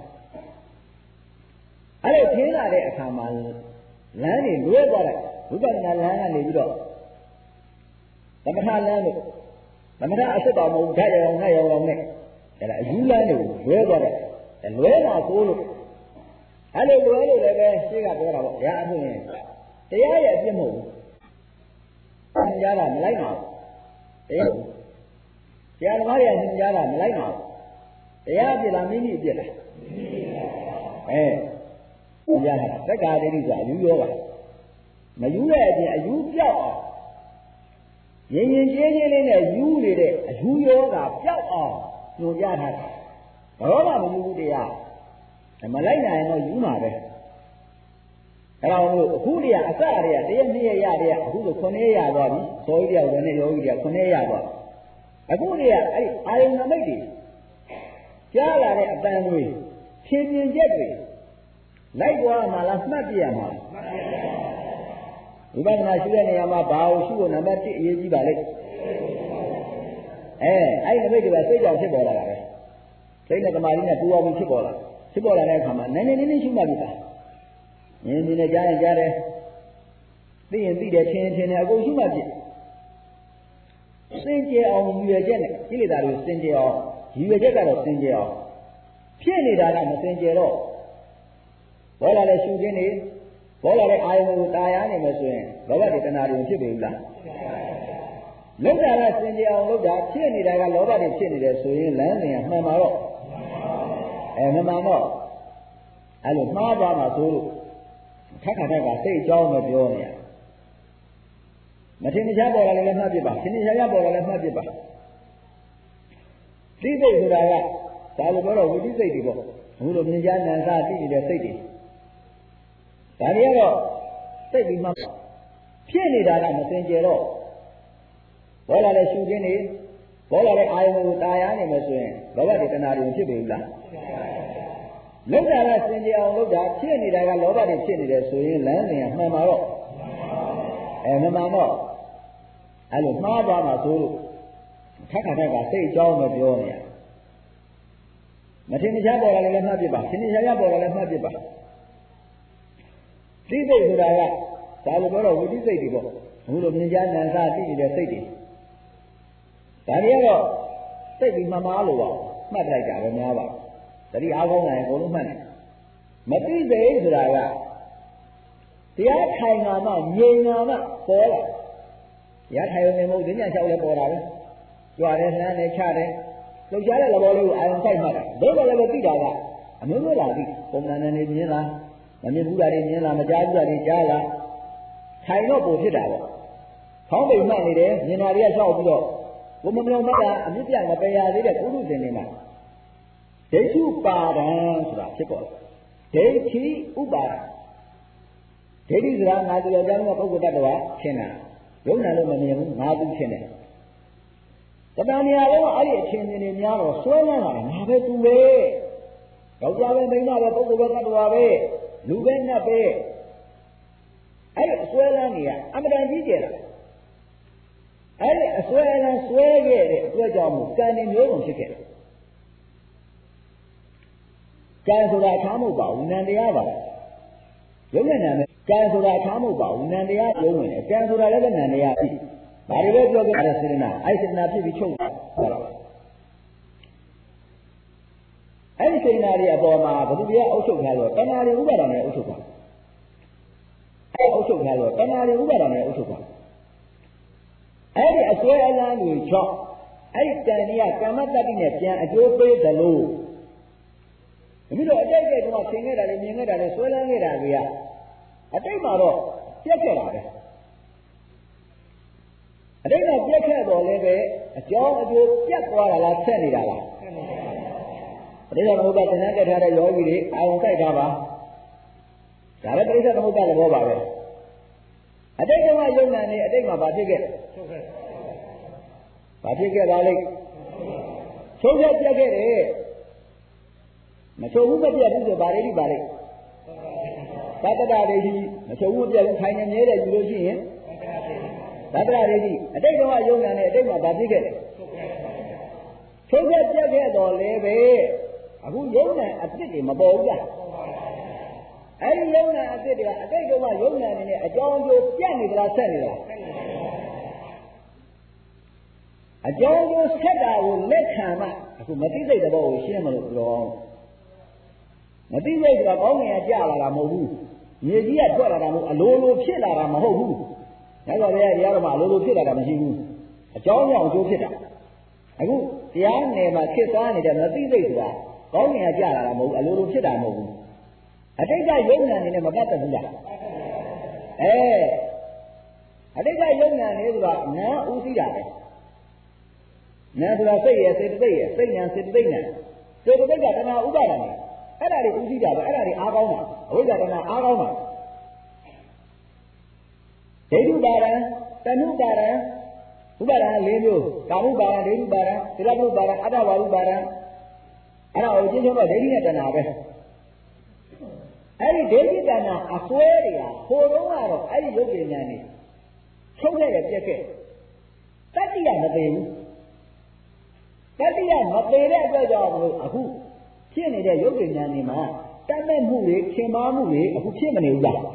အဲ့လိုထင်လာတဲ့အခါမှာလမ်းတွေလွဲသွားတယ်ဝိပဿနာလမ်းကနေပြီးတော့သမထလမ်းတို့သမထအစစ်တော်မဟုတ်ဓာတ်ရောင်ငှက်ရောင်နဲ့အဲ့ဒါအယူလမ်းတွေကိုလွဲသွားတယ်လွဲတာကိုလို့အဲ့လိုလွဲလို့လည်းပဲရှင်းကပြောတာပေါ့ရာအဖြစ်ရင်တရားရဲ့အပြစ်မဟုတ်ဘူးသင်ကြားတာမလိုက်ပါဘူးတရားတရားသမားရဲ့သင်ကြားတာမလိုက်ပါဘူးတရားအပြစ်လားမိမိအပြစ်လားအဲသင်ကြားတာသက္ကာဒိဋ္ဌိဆိုတာအယူရောပါမယူတဲ့အပြင်အယူပြောက်အောင်ရင်ရင်ကျေးကျေးလေးနဲ့ယူနေတဲ့အယူရောတာပြောက်အောင်ညွှန်ကြားထားတာဘောကမယူဘူးတရားမလိုက်နိုင်တော့ယူမှာပဲအဲ့တော့အခုတည်းကအစတည်းကတရက်နှစ်ရက်ရတည်းကအခုဆိုခုနှစ်ရက်ရသွားပြီဇော်ကြီးတယောက်လည်းနဲ့ယောဂီတယောက်ခုနှစ်ရက်ရသွားအခုတည်းကအဲ့ဒီအာယုန်နမိတ်တွေကြားလာတဲ့အတန်တွေဖြင်းဖြင်းချက်တွေလိုက်သွားမှာလားမှတ်ပြရမှာလားဝိပဿနာရှုတဲ့နေရာမှာဘာကိုရှုဖို့နံပါတ်တစ်အရေးကြီးပါလိမ့်အဲအဲ့ဒီနမိတ်တွေကစိတ်ကြောင့်ဖြစ်ပေါ်လာတာပဲစိတ်နဲ့သမာဓိနဲ့ပူပေါင်းပြီးဖြစ်ပေါ်လာဖြစ်ပေါ်လာတဲ့အခါမှာနည်းနည်းလေးလေးရှုမှတ်ပြီလားမြင်မြင်နဲ့ကြားရင်ကြားတယ်သိရင်သိတယ်ထင်ရင်ထင်တယ်အကုန်ရှုမှတ်ပြီစင်ကြယ်အောင်ရည်ရွယ်ချက်နဲ့ကိလေသာတွေစင်ကြယ်အောင်ရည်ရွယ်ချက်ကတော့စင်ကြယ်အောင်ဖြစ်နေတာကမစင်ကြယ်တော့ဘောလာတဲ့ရှုခြင်းတွေဘောလာတဲ့အာယုံကိုတာယာနေမယ်ဆိုရင်လောဘတွေတဏှာတွေဖြစ်ပြီလားလောက်တာကစင်ကြယ်အောင်လောက်တာဖြစ်နေတာကလောဘတွေဖြစ်နေတယ်ဆိုရင်လမ်းစဉ်ကမှန်ပါတော့အဲမှန်ပါတော့အဲ့လိုမှားသွားမှာဆိုလို့ခက်ခါခက်ကစိတ်အကြောင်းပဲပြောနေရမထင်ရှားပေါ်လာလည်းမှတ်ပြပါထင်ရှားရပေါ်လာလည်းမှတ်ပြပါသိစိတ်ဆိုတာကဒါလိုပြောတော့ဝိသိစိတ်တွေပေါ့ဘုလိုမြင်ကြားနံစာသိနေတဲ့စိတ်တွေဒါတွေကတော့စိတ်ပြီးမှဖြစ်နေတာကမစင်ကြယ်တော့ဘောလာတဲ့ရှုခြင်းတွေဘောလာတဲ့အာယုံကိုတာယာနေမယ်ဆိုရင်လောဘတွေတဏှာတွေဖြစ်ပြီလားလောက်တာကစင်ကြယ်အောင်လောက်တာဖြစ်နေတာကလောဘတွေဖြစ်နေတယ်ဆိုရင်လမ်းစဉ်ကမှန်ပါတော့အဲမှန်ပါတော့အဲ့လိုမှားသွားမှာဆိုလို့ထက်ခါထက်ကစိတ်အကြောင်းပဲပြောနေရမထင်ရှားပေါ်လာလည်းမှတ်ပြပါထင်ရှားရပေါ်လာလည်းမှတ်ပြပါသိစိတ်ဆိုတာကဒါလိုပြောတော့ဝိသိစိတ်တွေပေါ့ဘုလိုမြင်ကြားနံစာသိနေတဲ့စိတ်တွေဒါတွေကတော့စိတ်ပြီးမှမားလို့ပါမှတ်လိုက်တာပဲများပါတတိအားကောင်းတယ်အကုန်လုံးမှတ်တယ်မသိစိတ်ဆိုတာကတရားထိုင်တာမှငြိမ်တာမှပေါ်လာတရားထိုင်နေမို့ဒီညလျှောက်လဲပေါ်တာပဲကြွားတယ်နှမ်းတယ်ချတယ်လှုပ်ရှားတဲ့သဘောလေးကိုအာရုံစိုက်မှတ်တာဘယ်လိုလဲပဲသိတာကအမျိုးမျိုးလာသိပုံမှန်နဲ့နေမြင်လားမမြင်ဘူးတာတွေမြင်လားမကြားဘူးတာတွေကြားလားထိုင်တော့ပုံဖြစ်တာပေါ့ခေါင်းပိန်မှတ်နေတယ်မြင်တာတွေကလျှောက်ပြီးတော့ဘုံမမြောင်မတာအမြင့်ပြမပယ်ရသေးတဲ့ပုရုဇဉ်တွေမှာဒိဋ္ဌိပါဒံဆိုတာဖြစ်ပေါ်တယ်ဒိဋ္ဌိဥပါဒံဒိဋ္ဌိဆိုတာငါတို့ကြောင့်ပုဂ္ဂိုလ်တ attva ရှင်းတာယုံနာလို့မမြင်ဘူးငါသူရှင်းတယ်တဏှာနေရာလုံးအဲ့ဒီအချင်းချင်းတွေများတော့ဆွဲလန်းလာတာငါပဲသူပဲယောက်ျားပဲမိန်းမပဲပုဂ္ဂိုလ်ပဲတ attva ပဲလူပဲနတ်ပဲအဲ့ဒီအဆွဲလန်းနေရအမှန်တန်ကြီးကျယ်တာအဲ့ဒီအဆွဲလန်းဆွဲခဲ့တဲ့အတွက်ကြောင့်မို့ကံနေမျိုးစုံဖြစ်ခဲ့တယ်ကံဆိုတာအခြားမဟုတ်ပါဘူးနံတရားပါရုပ်နဲ့နာမယ်ကံဆိုတာအခြားမဟုတ်ပါဘူးနံတရားလုံးဝင်တယ်ကံဆိုတာလည်းနံတရားပြီဒါတွေပဲပြောခဲ့တဲ့စေတနာအဲ့စေတနာဖြစ်ပြီးချုပ်တာဟုတ်လားအဲ့ဒီစေတနာတွေအပေါ်မှာဘုသူတရားအုပ်ချုပ်ထားလို့တဏှာတွေဥပါဒာနဲ့အုပ်ချုပ်တာအဲ့အုပ်ချုပ်ထားလို့တဏှာတွေဥပါဒာနဲ့အုပ်ချုပ်တာအဲ့ဒီအစွဲအလန်းတွေကြောင့်အဲ့ဒီတန်ကြီးကကမ္မတ္တိနဲ့ပြန်အကျိုးပေးသလိုဒီလိုအတိတ်ကတည်းကသင်ခဲ့တာလေမြင်ခဲ့တာလေဆွဲလန်းခဲ့တာတွေကအတိတ်မှာတော့ပြက်ခဲ့တာပဲအတိတ်ကပြက်ခဲ့တော့လည်းပဲအကြောင်းအကျိုးပြတ်သွားတာလားဆက်နေတာလားအတိတ်ကဘုရားသင်္ကန်းကထားတဲ့ယောဂီတွေအာရုံစိုက်တာပါဒါလည်းပြိဿသမုပ္ပါဒ်သဘောပါပဲအတိတ်ကယုံနာနေအတိတ်မှာဘာဖြစ်ခဲ့ဘာဖြစ်ခဲ့ပါလိမ့်ချုပ်ပြပြခဲ့တယ်မချုပ်ဘူးမပြတ်ဘူးဆိုဘာလေးဒီပါလိမ့်သတ္တရာဒိဋ္ဌိမချုပ်ဘူးမပြတ်ဘူးခိုင်နေမြဲတယ်ယူလို့ရှိရင်သတ္တရာဒိဋ္ဌိအတိတ်ကယုံနာနေအတိတ်မှာဘာဖြစ်ခဲ့ချုပ်ပြပြခဲ့တော့လေပဲအခုယုံနာအစ်စ်တွေမပေါ်ဘူးလားအဲ့ဒီယုံနာအစ်စ်တွေကအတိတ်ကယုံနာနေနဲ့အကြောင်းကျိုးပြတ်နေသလားဆက်နေလားအကြောင်းကျိုးဆက်တာကိုလက်ခံမှအခုမသိစိတ်တဲ့ဘောကိုရှင်းမလို့ပြောမသိစိတ်ကကောင်းငင်ကကြာလာတာမဟုတ်ဘူးမြေကြီးကထွက်လာတာမဟုတ်အလိုလိုဖြစ်လာတာမဟုတ်ဘူးဒါကြောင့်လည်းတရားတော်မှာအလိုလိုဖြစ်လာတာမရှိဘူးအကြောင်းကြောင့်အကျိုးဖြစ်တာအခုတရားနယ်မှာဖြစ်သွားနေတဲ့မသိစိတ်ဆိုတာကောင်းငင်ကကြာလာတာမဟုတ်ဘူးအလိုလိုဖြစ်တာမဟုတ်ဘူးအတိတ်ကယုံနာနေနဲ့မပတ်သက်ဘူးလားအဲအတိတ်ကယုံနာနေဆိုတာနာဥသိတာပဲနာဆိုတာစိတ်ရဲ့စေတသိက်ရဲ့စိတ်ညာစေတသိက်ညာစေတသိက်ကတဏှာဥပါဒနာအဲ့ဒါတွေဥသိတာပဲအဲ့ဒါတွေအားကောင်းတာအဝိဇ္ဇာတဏှာအားကောင်းတာဒိဋ္ဌုပါဒံတဏှုပါဒံဥပါဒံ၄မျိုးကာမုပါဒံဒိဋ္ဌုပါဒံသီလပုပါဒံအတ္တဝါရုပါဒံအဲ့ဒါကိုရှင်းရှင်းတော့ဒိဋ္ဌိနဲ့တဏှာပဲအဲ့ဒီဒိဋ္ဌိတဏှာအစွဲတွေကဟိုတုန်းကတော့အဲ့ဒီရုပ်ဉာဏ်နဲ့ချုပ်ခဲ့တယ်ပြက်ခဲ့တတ္တိယမသိဘူးတတ္တိယမသေးတဲ့အတွက်ကြောင့်မလို့အခုဖြစ်နေတဲ့ရုပ်ဉာဏ်တွေမှာတတ်မဲ့မှုတွေခင်မာမှုတွေအခုဖြစ်မနေဘူးလား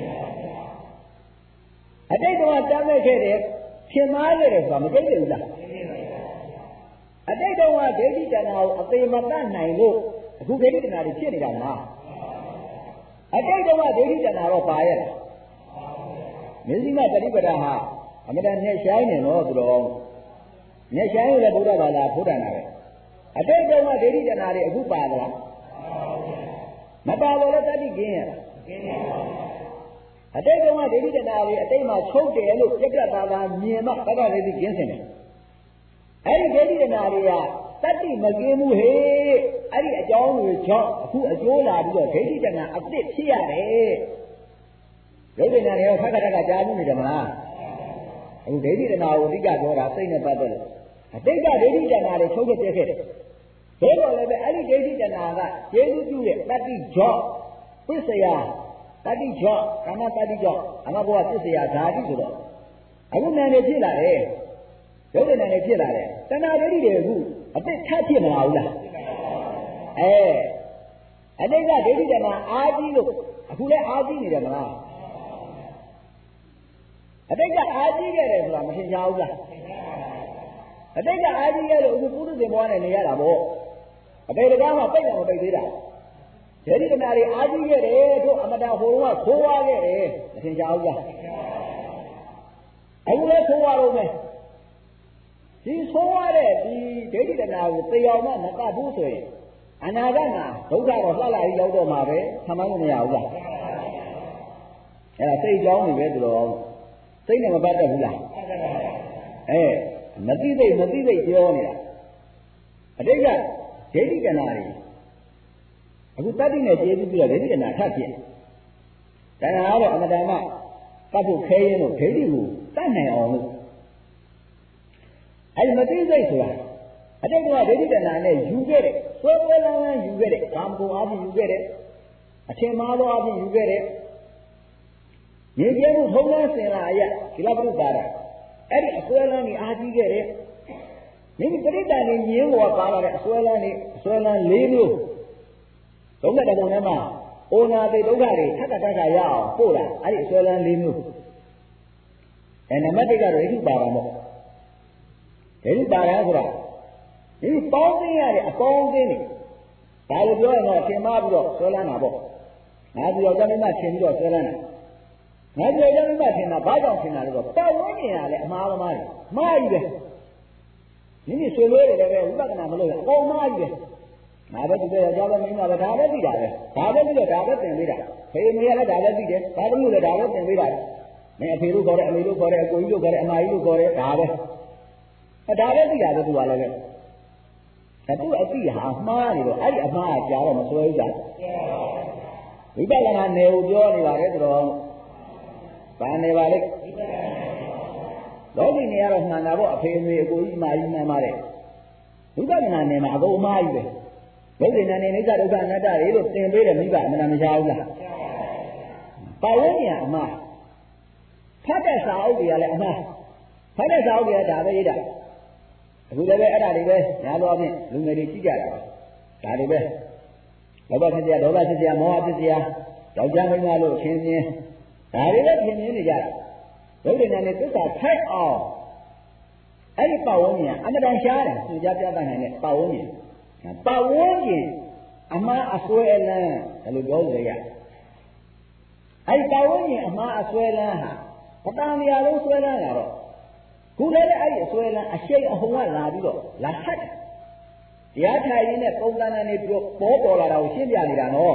အတိတ်ကတတ်မဲ့ခဲ့တဲ့ခင်မာခဲ့တယ်ဆိုတာမသိသေးဘူးလားအတိတ်ကဒိဋ္ဌိတဏှာကိုအသေးမတတ်နိုင်လို့အခုဒိဋ္ဌိတဏှာတွေဖြစ်နေတာလားအတိတ်ကဒိဋ္ဌိတဏှာတော့ပါရဲ့မျက်စိမှတတိပဒဟာအမတန်နဲ့ရှိုင်းနေတော့သူတော်နဲ့ရှိုင်းရတဲ့ဘုရားဘာသာဘုဒ္ဓနာပဲအတိတ်ကဒိဋ္ဌိတဏှာတွေအခုပါသလားမပါတော့လည်းတတိကင်းရတာအတိတ်ကဒိဋ္ဌိတဏှာတွေအတိတ်မှာချုပ်တယ်လို့ပြက်ပြက်သားသားမြင်မှတက္ကရာသိကင်းစင်တယ်အဲ့ဒီဒိဋ္ဌိတဏှာတွေကတတိမကင်းဘူးဟေ့အဲ့ဒီအကြောင်းတွေကြောင့်အခုအကျိုးလာပြီးတော့ဒိဋ္ဌိတဏှာအစ်စ်ဖြစ်ရတယ်ရုပ်ဉာဏ်တွေရောခက်ခက်ခက်ကြားမှုနေတယ်မလားအခုဒိဋ္ဌိတဏှာကိုအဓိကပြောတာစိတ်နဲ့ပတ်သက်လို့အတိတ်ကဒိဋ္ဌိတဏှာတွေချုပ်ပြက်ခဲ့တယ်ဒါတော့လည်းပဲအဲ့ဒီဒိဋ္ဌိတဏှာကကျေစုပြုတဲ့တတိကြောင့်ပစ္စယတတိကြောင့်ကာမတတိကြောင့်အမဘောကပစ္စယဓာတိဆိုတော့အခုနာနေဖြစ်လာတယ်ရုပ်ဉာဏ်တွေဖြစ်လာတယ်တဏှာဒိဋ္ဌိတွေအခုအတိတ်ထပ်ဖြစ်မလာဘူးလားအဲအတိတ်ကဒိဋ္ဌိတဏှာအာကြီးလို့အခုလည်းအာကြီးနေတယ်မလားအတိတ်ကအာကြီးခဲ့တယ်ဆိုတာမထင်ရှားဘူးလားအတိတ်ကအာကြီးခဲ့လို့အခုပုထုဇဉ်ဘဝနဲ့နေရတာပေါ့အတိတ်ကမှပိတ်တယ်မပိတ်သေးတာဒိဋ္ဌိတဏှာတွေအာကြီးခဲ့တယ်တို့အမတန်ဟိုကခိုးဝါခဲ့တယ်မထင်ရှားဘူးလားအခုလည်းခိုးဝါတော့မယ်ဒီဆိုးရတဲ့ဒီဒိဋ္ဌိတဏှာကိုသေအောင်မှမကပ်ဘူးဆိုရင်အနာဂတ်မှာဒုက္ခတော့လှလာပြီးရောက်တော့မှာပဲဆံမလို့မရဘူးလားအဲ့ဒါစိတ်ကြောင်းနေပဲသူတော်စိတ်နဲ့မပတ်သက်ဘူးလားအဲမသိသိမသိသိပြောနေတာအတိတ်ကဒိဋ္ဌိတဏှာတွေအခုတတ္တိနဲ့ကျေးဇူးပြုတော့ဒိဋ္ဌိတဏှာထပ်ဖြစ်တဏှာကတော့အမတန်မှကပ်ဖို့ခဲရင်လို့ဒိဋ္ဌိကိုတတ်နိုင်အောင်လို့အဲ့ဒီမသိစိတ်ဆိုတာအတိတ်ကဒိဋ္ဌိတဏှာနဲ့ယူခဲ့တဲ့ဆွဲဆွဲလန်းလန်းယူခဲ့တဲ့ကာမဂုဏ်အပြင်ယူခဲ့တဲ့အထင်မှားသောအပြင်ယူခဲ့တဲ့ရေကျဲမှုထုံးလန်းစင်လာအရာဒီလောက်ပြုပါတာအဲ့ဒီအဆွဲလန်းကြီးအားကြီးခဲ့တဲ့မိမိပရိသတ်နေမြင်းဘောပါလာတဲ့အဆွဲလန်းနေအဆွဲလန်း၄မျိုးဒုက္ခတဘုံထဲမှာအိုနာတိဒုက္ခတွေထပ်ထပ်ထပ်ရအောင်ပို့လာအဲ့ဒီအဆွဲလန်း၄မျိုးအဲနံပါတ်၁ကတော့ဒိဋ္ဌိပါဒံပေါ့ဒိဋ္ဌိပါဒံဆိုတာဒီပေါင်းသိရတဲ့အပေါင်းသိနေဒါလိုပြောရင်တော့သင်မပြီးတော့ဆွဲလန်းတာပေါ့ငါပြောကြမိမသင်ပြီးတော့ဆွဲလန်းတာငါပြောကြမိမသင်တာဘာကြောင့်သင်တာလဲဆိုတော့ပတ်ဝန်းကျင်ကလည်းအမှားသမားတွေမှားကြီးပဲမိမိဆွေလို့ရတယ်ပဲဝိပဿနာမလုပ်ရအကုန်မှားကြီးပဲငါပဲဒီပဲကြောက်လို့မင်းကပဲဒါပဲသိတာပဲဒါပဲပြီးတော့ဒါပဲသင်ပေးတာဖေမေကလည်းဒါပဲသိတယ်ဒါတမျိုးလည်းဒါပဲသင်ပေးတာမင်းအဖေလို့ခေါ်တယ်အမေလို့ခေါ်တယ်အကိုကြီးလို့ခေါ်တယ်အမကြီးလို့ခေါ်တယ်ဒါပဲအဲဒါပဲသိတာပဲသူကလည်းပဲအဲသူအသိဟာမှားနေတော့အဲ့ဒီအမှားကကြားတော့မဆွဲဘူးလားဝိပဿနာနယ်ကိုပြောနေပါတယ်ဆိုတော့ဘာနေပါလဲလောကီနေရတော့မှန်တာပေါ့အဖေအမေအကိုကြီးမာကြီးမှန်ပါတယ်ဝိပဿနာနယ်မှာအကုန်အမားကြီးပဲဒုက္ခနာနယ်နိစ္စဒုက္ခအနတ္တတွေလို့သင်ပေးတယ်မိဘအမှန်မရှားဘူးလားပါဝိညာဉ်အမှားဖတ်တဲ့စာအုပ်တွေကလည်းအမှားဖတ်တဲ့စာအုပ်တွေကဒါပဲရေးတာအခုလည်းပဲအဲ့ဒါတွေပဲညာလို့အပြင်လူငယ်တွေကြည့်ကြတာဒါတွေပဲလောဘဖြစ်စရာဒေါသဖြစ်စရာမောဟဖြစ်စရာယောက်ျားမိန်းမလို့ချင်းချင်းဒါတွေလည်းချင်းချင်းနေကြတာဒုက္ခနာနဲ့သစ္စာထိုက်အောင်အဲ့ဒီပါဝိညာဉ်အမှန်တန်ရှားတယ်သူကြပြသနိုင်တဲ့ပါဝိညာဉ်ပါဝိညာဉ်အမှားအစွဲလန်းဘယ်လိုပြောလို့ရအဲ့ဒီပါဝိညာဉ်အမှားအစွဲလန်းဟာပတန်တရားလုံးစွဲလန်းလာတော့ခုလည်းအဲ့ဒီအစွဲလန်းအရှိန်အဟုန်ကလာပြီးတော့လာဟတ်တရားထိုင်ရင်းနဲ့ပုံသဏ္ဍာန်တွေပေါ်ပေါ်လာတာကိုရှင်းပြနေတာနော်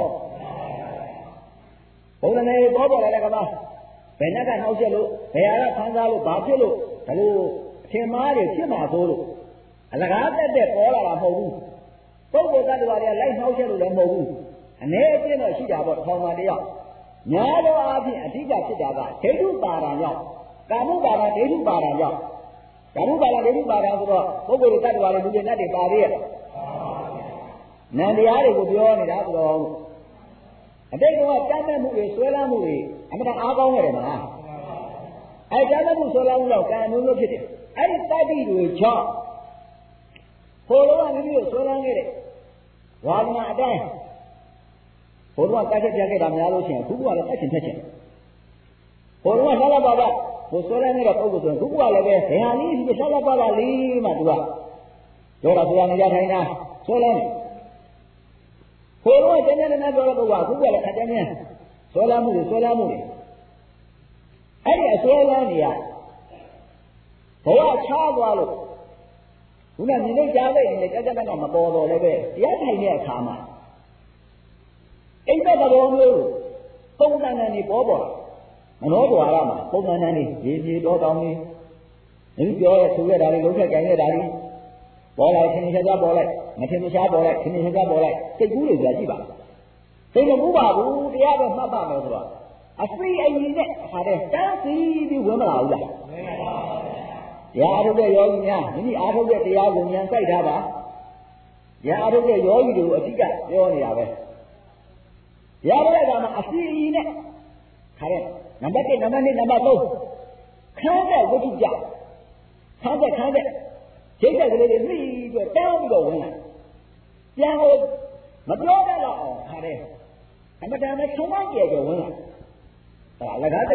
ပုံသဏ္ဍာန်တွေပေါ်ပေါ်လာတဲ့ကဘာဘယ်နှက်ကနှောက်ချက်လို့ဘယ်ဟာကဖန်စားလို့ဘာဖြစ်လို့ဘလို့အထင်မှားတွေဖြစ်မှာသို့လို့အလကားတက်တဲ့ပေါ်လာတာမဟုတ်ဘူးပုဂ္ဂိုလ်သတ္တဝါတွေကလိုက်နှောက်ချက်လို့လည်းမဟုတ်ဘူးအနေအချင်းတော့ရှိတာပေါ့ထောင်ပါတယောက်ညာတော့အဖြစ်အဓိကဖြစ်တာကဒိဋ္ဌုပါဒံကြောင့်ကာမုပါဒံဒိဋ္ဌုပါဒံကြောင့်ကာမုပါဒံဒိဋ္ဌုပါဒံဆိုတော့ပုဂ္ဂိုလ်သတ္တဝါတွေလူတွေနဲ့တွေပါသေးရဲ့နန္တရားတွေကိုပြောနေတာဆိုတော့အတိတ်ကတမ်းမဲ့မှုတွေဆွဲလန်းမှုတွေအမှန်အားကောင်းရတယ်မလားအဲတမ်းမဲ့မှုဆွဲလန်းမှုတော့ကံအမျိုးမျိုးဖြစ်တယ်အဲ့ဒီတတိတွေကြောင့်ဟိုတော့မိမိတို့ဆွဲလန်းခဲ့တဲ့ဝါဒနာအတိုင်းဟိုတော့တိုက်ချက်ပြခဲ့တာများလို့ရှိရင်ခုကလည်းတိုက်ချင်ထက်ချင်ဟိုတော့ဆက်လက်ပါပါဟိုဆွဲလန်းနေတဲ့ပုံစံဆိုရင်ခုကလည်းပဲဘယ်ဟာလေးဒီဆက်လက်ပါပါလေးမှသူကပြောတာဆိုတာနေရာထိုင်တာဆွဲလန်းဟိုတော့တကယ်နဲ့ပြောတဲ့ပုဂ္ဂိုလ်ကခုကလည်းခက်တယ်များဆွဲလန်းမှုတွေဆွဲလန်းမှုတွေအဲ့ဒီအဆွဲလန်းနေရဘဝချားသွားလို့ခုနမြင်လို့ကြားလိုက်ရင်လည်းကြက်ကြက်ကတော့မပေါ်တော့လည်းပဲတရားထိုင်တဲ့အခါမှာအိမ်သက်တော်မျိုးပုံစံနဲ့နေပေါ်ပေါ်မနောဒွါရမှာပုံစံနဲ့နေရေကြီးတော်တောင်းနေဒီပြောရဆိုရတာလေးလုံးထက်ကြိုင်ရတာလေးပေါ်လာခင်ချက်ချက်ပေါ်လိုက်မထင်မရှားပေါ်လိုက်ခင်ချက်ချက်ပေါ်လိုက်စိတ်ကူးတွေကြာကြည့်ပါစိတ်မကူးပါဘူးတရားပဲမှတ်ပါမယ်ဆိုတော့အစိအရင်နဲ့အခါတည်းတန်းစီပြီးဝင်မလာဘူးလားတရားအားထုတ်တဲ့ယောဂီများမိမိအားထုတ်တဲ့တရားကိုဉာဏ်စိုက်ထားပါတရားအားထုတ်တဲ့ယောဂီတွေကိုအဓိကပြောနေတာပဲတရားထုတ်တဲ့အခါမှာအစီအရင်နဲ့ခါတဲ့နံပါတ်၁နံပါတ်၂နံပါတ်၃ခန်းတဲ့ဝိသုကြခန်းတဲ့ခန်းတဲ့ရိတ်တဲ့ကလေးတွေပြီးတော့တောင်းပြီးတော့ဝင်လာပြန်လို့မပြောတတ်တော့အောင်ခါတဲ့အမတန်နဲ့ချုံမကြဲကြဝင်လာဒါလကား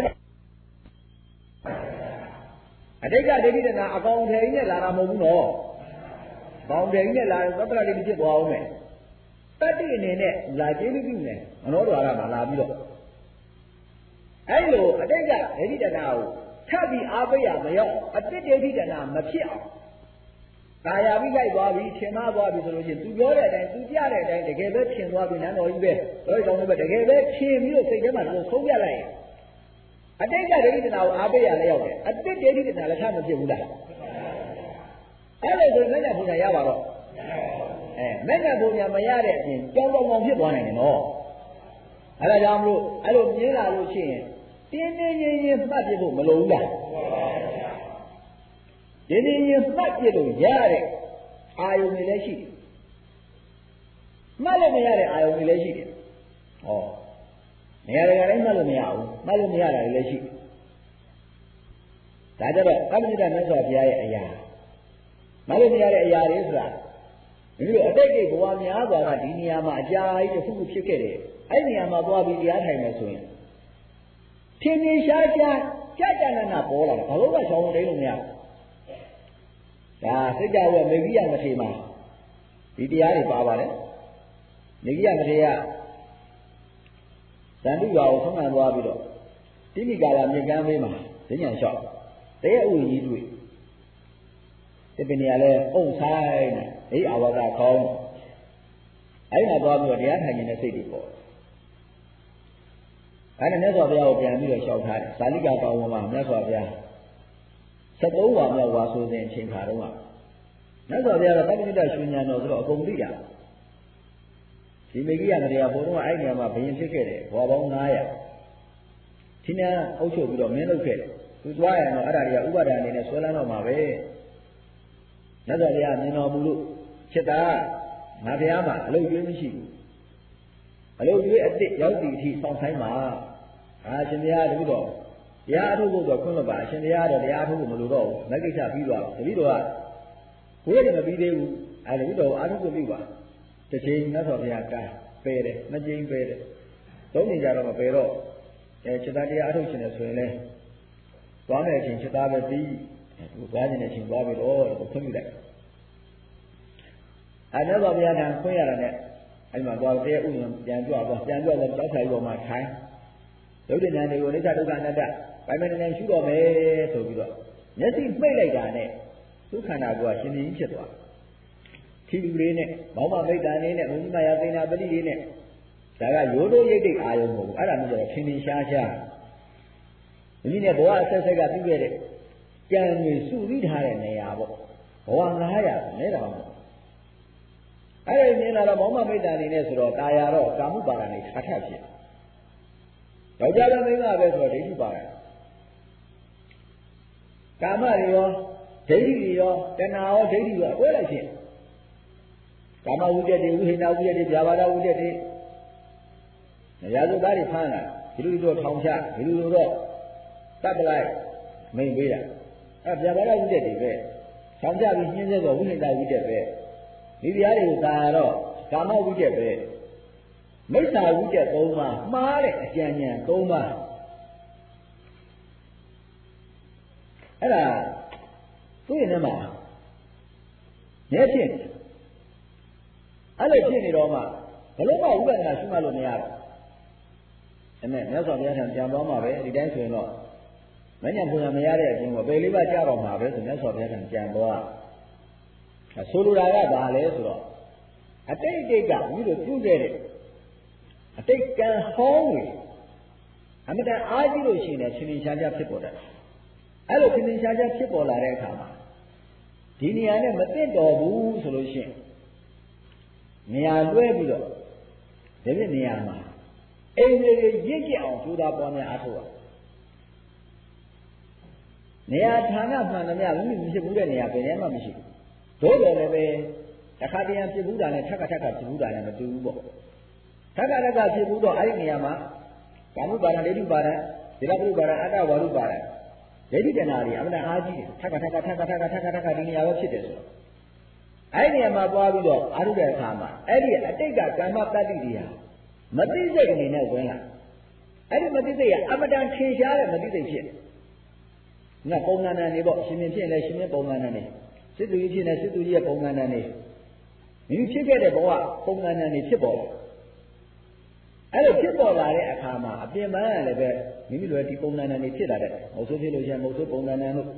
တဲ့အတိတ်ကဒိဋ္ဌိတနာအကောင်ထည်ကြီးနဲ့လာတာမဟုတ်ဘူးနော်။ဘောင်ထည်ကြီးနဲ့လာရင်သတ္တရလေးဖြစ်သွားအောင်မယ်။တတ္တိအနေနဲ့လာကျေးဇူးပြုနေမနောဒွါရမှာလာပြီးတော့အဲ့လိုအတိတ်ကဒိဋ္ဌိတနာကိုထပ်ပြီးအားပေးရမရောက်အတိတ်ဒိဋ္ဌိတနာမဖြစ်အောင်ကာယပြီးလိုက်သွားပြီးထင်မှားသွားပြီဆိုလို့ရှိရင်သူပြောတဲ့အတိုင်းသူပြတဲ့အတိုင်းတကယ်ပဲထင်သွားပြီနန်းတော်ကြီးပဲတော်တော်ကောင်းလို့ပဲတကယ်ပဲထင်ပြီးတော့စိတ်ထဲမှာလို့ဆုံးပြလိုက်ရင်အတိတ်ကဒိဋ္ဌိတနာကိုအားပေးရလည်းရောက်တယ်အတိတ်ဒိဋ္ဌိတနာလည်းထမဖြစ်ဘူးလားအဲ့လိုဆိုမညဘုရားရပါတော့အဲမညဘုရားမရတဲ့အပြင်ကြောင်းတောင်တောင်ဖြစ်သွားနိုင်တယ်နော်အဲ့ဒါကြောင့်မလို့အဲ့လိုမြင်လာလို့ရှိရင်တင်းတင်းရင်းရင်းမှတ်ပြဖို့မလိုဘူးလားတင်းတင်းရင်းမှတ်ပြလို့ရတဲ့အာယုန်တွေလည်းရှိတယ်မှတ်လို့မရတဲ့အာယုန်တွေလည်းရှိတယ်ဟောနေရာတွေကလည်းမှတ်လို့မရဘူးမှတ်လို့မရတာတွေလည်းရှိဒါကြတော့ကမ္မဋ္ဌာန်းမြတ်စွာဘုရားရဲ့အရာမှတ်လို့မရတဲ့အရာတွေဆိုတာဒီလိုအတိတ်ကိဘဝများစွာကဒီနေရာမှာအကြာကြီးတစ်ခုခုဖြစ်ခဲ့တယ်အဲ့ဒီနေရာမှာသွားပြီးတရားထိုင်မယ်ဆိုရင်ထင်ထင်ရှားရှားကြာကြာနာနာပေါ်လာတယ်ဘာလို့ကရှောင်းနေလို့မရဘူးဒါစိတ်ကြဝဲမေဂိယမထေမှာဒီတရားတွေပါပါတယ်မေဂိယမထေကဇန်တုရွာကိုဆုံးခံသွားပြီးတော့တိမိကာလာမြေကမ်းဘေးမှာဈဉ္ညာလျှောက်တရက်ဥကြီးတွေ့ဒီပင်နေရာလဲအုံဆိုင်နေအေးအဝါကခေါင်းအဲ့ဒါသွားပြီးတော့တရားထိုင်နေတဲ့စိတ်တွေပေါ့အဲ့ဒါမြတ်စွာဘုရားကိုပြန်ပြီးတော့လျှောက်ထားတယ်ဇာလိကာပါဝမှာမြတ်စွာဘုရားစက်သုံးဝါမြောက်ဝါဆိုတဲ့အချိန်ခါတုန်းကမြတ်စွာဘုရားကတက္ကဋ္ဌရှင်ညာတော်ဆိုတော့အကုန်သိတာဒီမေကြီးရမတရားဘုံတော့အဲ့နေရာမှာဘယင်ဖြစ်ခဲ့တယ်ဘွာပေါင်းnine hundredသီးနှံအုပ်ချုပ်ပြီးတော့မင်းလုပ်ခဲ့တယ်သူသွားရတော့အဲ့ဒါတွေကဥပါဒဏ်အနေနဲ့ဆွဲလန်းတော့မှာပဲမြတ်စွာဘုရားမြင်တော်မူလို့ချက်သားငါဘုရားမှာအလုပ်ကျွေးမရှိဘူးအလုပ်ကျွေးအစ်စ်ရောက်သည့်အထိစောင့်ဆိုင်ပါအာရှင်ဘုရားတပည့်တော်တရားအထုတ်ဖို့ဆိုခွင့်လွှတ်ပါအရှင်ဘုရားတော့တရားအထုတ်ဖို့မလိုတော့ဘူးလက်ကိစ္စပြီးသွားတပည့်တော်ကဘိုးရည်မပြီးသေးဘူးအဲတပည့်တော်အာထုတ်ဖို့ပြုပါတစ်ချိန်မြတ်စွာဘုရားကပယ်တယ်နှစ်ချိန်ပယ်တယ်သုံးချိန်ကြတော့မပယ်တော့အဲချက်သားတရားအထုတ်ရှင်တယ်ဆိုရင်လဲသွားမယ်အချိန်ချက်သားပဲပြီးသူသွားခြင်းတဲ့အချိန်သွားပြီတော့ခွင့်ပြုလိုက်အဲမြတ်စွာဘုရားကခွင့်ရတာနဲ့အဲ့မှာသွားတဲ့ဥယျာဉ်ပြန်ကြွသွားပြန်ကြွသွားကြောက်ဆိုင်ပေါ်မှာထိုင်ဒုဒ္ဒဉာဏ်တွေကိုအိဋ္ဌဒုက္ခအနတ္တပိုင်မနေရှုတော့မယ်ဆိုပြီးတော့မျက်စိမှိတ်လိုက်တာနဲ့သူခန္ဓာကိုယ်ကရှင်ရှင်ဖြစ်သွားထီလူလေးနဲ့မောင်မမိတ်တန်လေးနဲ့ဘုန်းကြီးမယာသိနာပတိလေးနဲ့ဒါကရိုးရိုးရိတ်တိတ်အာယုံမဟုတ်ဘူးအဲ့ဒါမျိုးကျတော့ထင်ထင်ရှားရှားဒီနည်းနဲ့ဘဝအဆက်ဆက်ကပြုခဲ့တဲ့ကြံတွေစုစည်းထားတဲ့နေရာပေါ့ဘဝnine hundredနဲတာပေါ့အဲ့ဒီမြင်လာတော့မောင်မမိတ်တန်လေးနဲ့ဆိုတော့တာယာတော့ကာမှုပါဒနေခါထဖြစ်ယောက်ျားလည်းမိန်းမပဲဆိုတော့ဒိဋ္ဌိပါဒကာမတွေရောဒိဋ္ဌိတွေရောတဏှာရောဒိဋ္ဌိရောအကွဲလိုက်ဖြစ်ကာမဝိတ္တတွေဝိဟိနဝိတ္တတွေဗျာပါဒဝိတ္တတွေရာဇဝသားတွေဖမ်းလာဒီလိုတော့ထောင်ချဒီလိုတော့တတ်ပလိုက်မိန်ပေးတာအဲဗျာပါဒဝိတ္တတွေပဲထောင်ချပြီးညှင်းဆဲတော့ဝိဟိနဝိတ္တပဲဒီတရားတွေကိုသာတော့ကာမဝိတ္တပဲမိစ္ဆာဝိတ္တသုံးပါးမှားတဲ့အကြံဉာဏ်သုံးပါးအဲ့ဒါသူ့ရင်ထဲမှာညက်ဖြစ်အဲ့လိုဖြစ်နေတော့မှဘယ်လိုမှဥပဒနာရှိမှလို့မရတော့အဲ့နဲ့မြတ်စွာဘုရားထံပြန်သွားမှာပဲဒီတိုင်းဆိုရင်တော့မညံပုံရမရတဲ့အပြင်ကိုပေလေးပါးကြားတော့မှာပဲဆိုမြတ်စွာဘုရားထံပြန်သွားဆိုလိုတာကဘာလဲဆိုတော့အတိတ်အတိတ်ကမိတို့ပြုခဲ့တဲ့အတိတ်ကံဟောင်းတွေအမတန်အားကြီးလို့ရှိရင်ရှင်ရှင်ရှားရှားဖြစ်ပေါ်တယ်အဲ့လိုရှင်ရှင်ရှားရှားဖြစ်ပေါ်လာတဲ့အခါမှာဒီနေရာနဲ့မသိတော်ဘူးဆိုလို့ရှိရင်နေရာလွှဲပြီးတော့ဒီပြနေရာမှာအိမ်တွေရင့်ကြအောင်ကြိုးစားပွားများအားထုတ်ရနေရာဌာနမှန်သမျှမိမိဖြစ်ဘူးတဲ့နေရာဘယ်နေရာမှမရှိဘူးတို့တယ်လည်းပဲတစ်ခါတည်းဖြစ်ဘူးတာနဲ့ထပ်ခါထပ်ခါဖြစ်ဘူးတာနဲ့မတူဘူးပေါ့ထပ်ခါထပ်ခါဖြစ်ဘူးတော့အဲ့ဒီနေရာမှာကာမှုပါဒဒိဋ္ဌိပါဒဒီလပုပါဒအတ္တဝါရုပါဒဒိဋ္ဌိတဏှာတွေအမှန်အားကြီးတယ်ထပ်ခါထပ်ခါထပ်ခါထပ်ခါထပ်ခါထပ်ခါဒီနေရာပဲဖြစ်တယ်ဆိုတော့အဲ့ဒီနေရာမှာပွားပြီးတော့အာရုံတဲ့အခါမှာအဲ့ဒီအတိတ်ကကမ္မတတ္တိတွေဟာမသိစိတ်အနေနဲ့ဝင်လာအဲ့ဒီမသိစိတ်ကအမတန်ထင်ရှားတဲ့မသိစိတ်ဖြစ်ငါပုံမှန်တန်နေပေါ့ရှင်မြင်ဖြစ်လဲရှင်မြင်ပုံမှန်တန်နေစစ်သူကြီးဖြစ်နေစစ်သူကြီးရဲ့ပုံမှန်တန်နေမိမိဖြစ်ခဲ့တဲ့ဘဝပုံမှန်တန်နေဖြစ်ပေါ်လာအဲ့လိုဖြစ်ပေါ်လာတဲ့အခါမှာအပြင်ပန်းကလည်းပဲမိမိတို့ဒီပုံမှန်တန်နေဖြစ်လာတဲ့မဟုတ်ဆိုဖြစ်လို့ရှိရင်မဟုတ်ဆိုပုံမှန်တန်လို့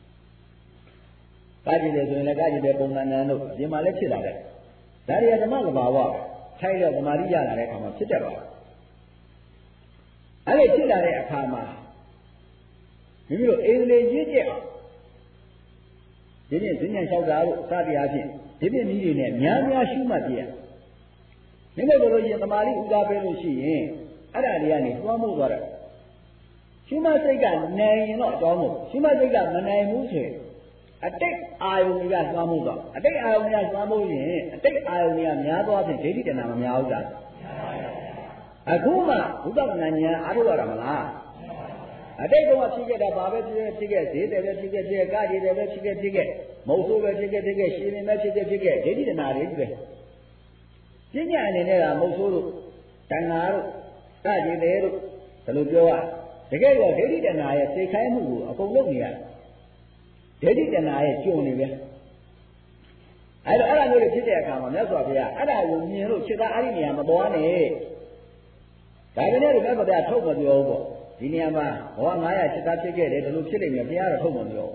ကာကြည့်တယ်ဆိုရင်လည်းကာကြည့်တဲ့ပုံမှန်တန်လို့ဒီမှာလည်းဖြစ်လာတဲ့ဒါတွေကဓမ္မကဘာဝထိုက်တော့သမာဓိရလာတဲ့အခါမှာဖြစ်တတ်ပါဘူးအဲ့လိုဖြစ်လာတဲ့အခါမှာမိမိတို့အင်္ဂလိပ်ရည်ကျက်အောင်ဒီနေ့ဈဉ္ဉံလျှောက်တာလို့စသည်အားဖြင့်ဒီပြည့်နည်းတွေနဲ့များများရှုမှတ်ပြရမိမိတို့လိုရင်သမာဓိဥဒါပဲလို့ရှိရင်အဲ့ဒါတွေကနေတွားမှုသွားတယ်ရှုမှတ်စိတ်ကနိုင်ရင်တော့အကြောင်းမို့ရှုမှတ်စိတ်ကမနိုင်ဘူးဆိုရင်အတိတ်အာယုန်တွေကတွားမှုသွားအတိတ်အာယုန်တွေကတွားမှုရင်အတိတ်အာယုန်တွေကများသွားဖြင့်ဒိဋ္ဌိတဏှာမများဘူးလားအခုမှဝိပဿနာဉာဏ်အားထုတ်ရတာမလားအတိတ်ကဖြစ်ခဲ့တာဘာပဲဖြစ်ခဲ့ဖြစ်ခဲ့ဈေးတယ်ပဲဖြစ်ခဲ့ဖြစ်ခဲ့ကာကြီးတယ်ပဲဖြစ်ခဲ့ဖြစ်ခဲ့မုတ်ဆိုးပဲဖြစ်ခဲ့ဖြစ်ခဲ့ရှင်နေပဲဖြစ်ခဲ့ဖြစ်ခဲ့ဒိဋ္ဌိတဏှာတွေပဲပညာအနေနဲ့ကမုတ်ဆိုးတို့တဏှာတို့ကာကြီးတယ်တို့ဘယ်လိုပြောရတကယ်တော့ဒိဋ္ဌိတဏှာရဲ့စိတ်ခိုင်းမှုကိုအကုန်လုပ်နေရဒိဋ္ဌိတဏှာရဲ့ကျုံနေပဲအဲ့တော့အဲ့ဒါမျိုးတွေဖြစ်တဲ့အခါမှာမြတ်စွာဘုရားအဲ့ဒါကိုမြင်လို့ခြေသားအဲ့ဒီနေရာမသွားနဲ့ဒါပေမဲ့မြတ်စွာဘုရားထုတ်မပြောဘူးပေါ့ဒီနေရာမှာဘဝnine hundredจิตသားဖြစ်ခဲ့တယ်ဒီလိုဖြစ်နေမြဲဘုရားတော့ထုတ်မပြော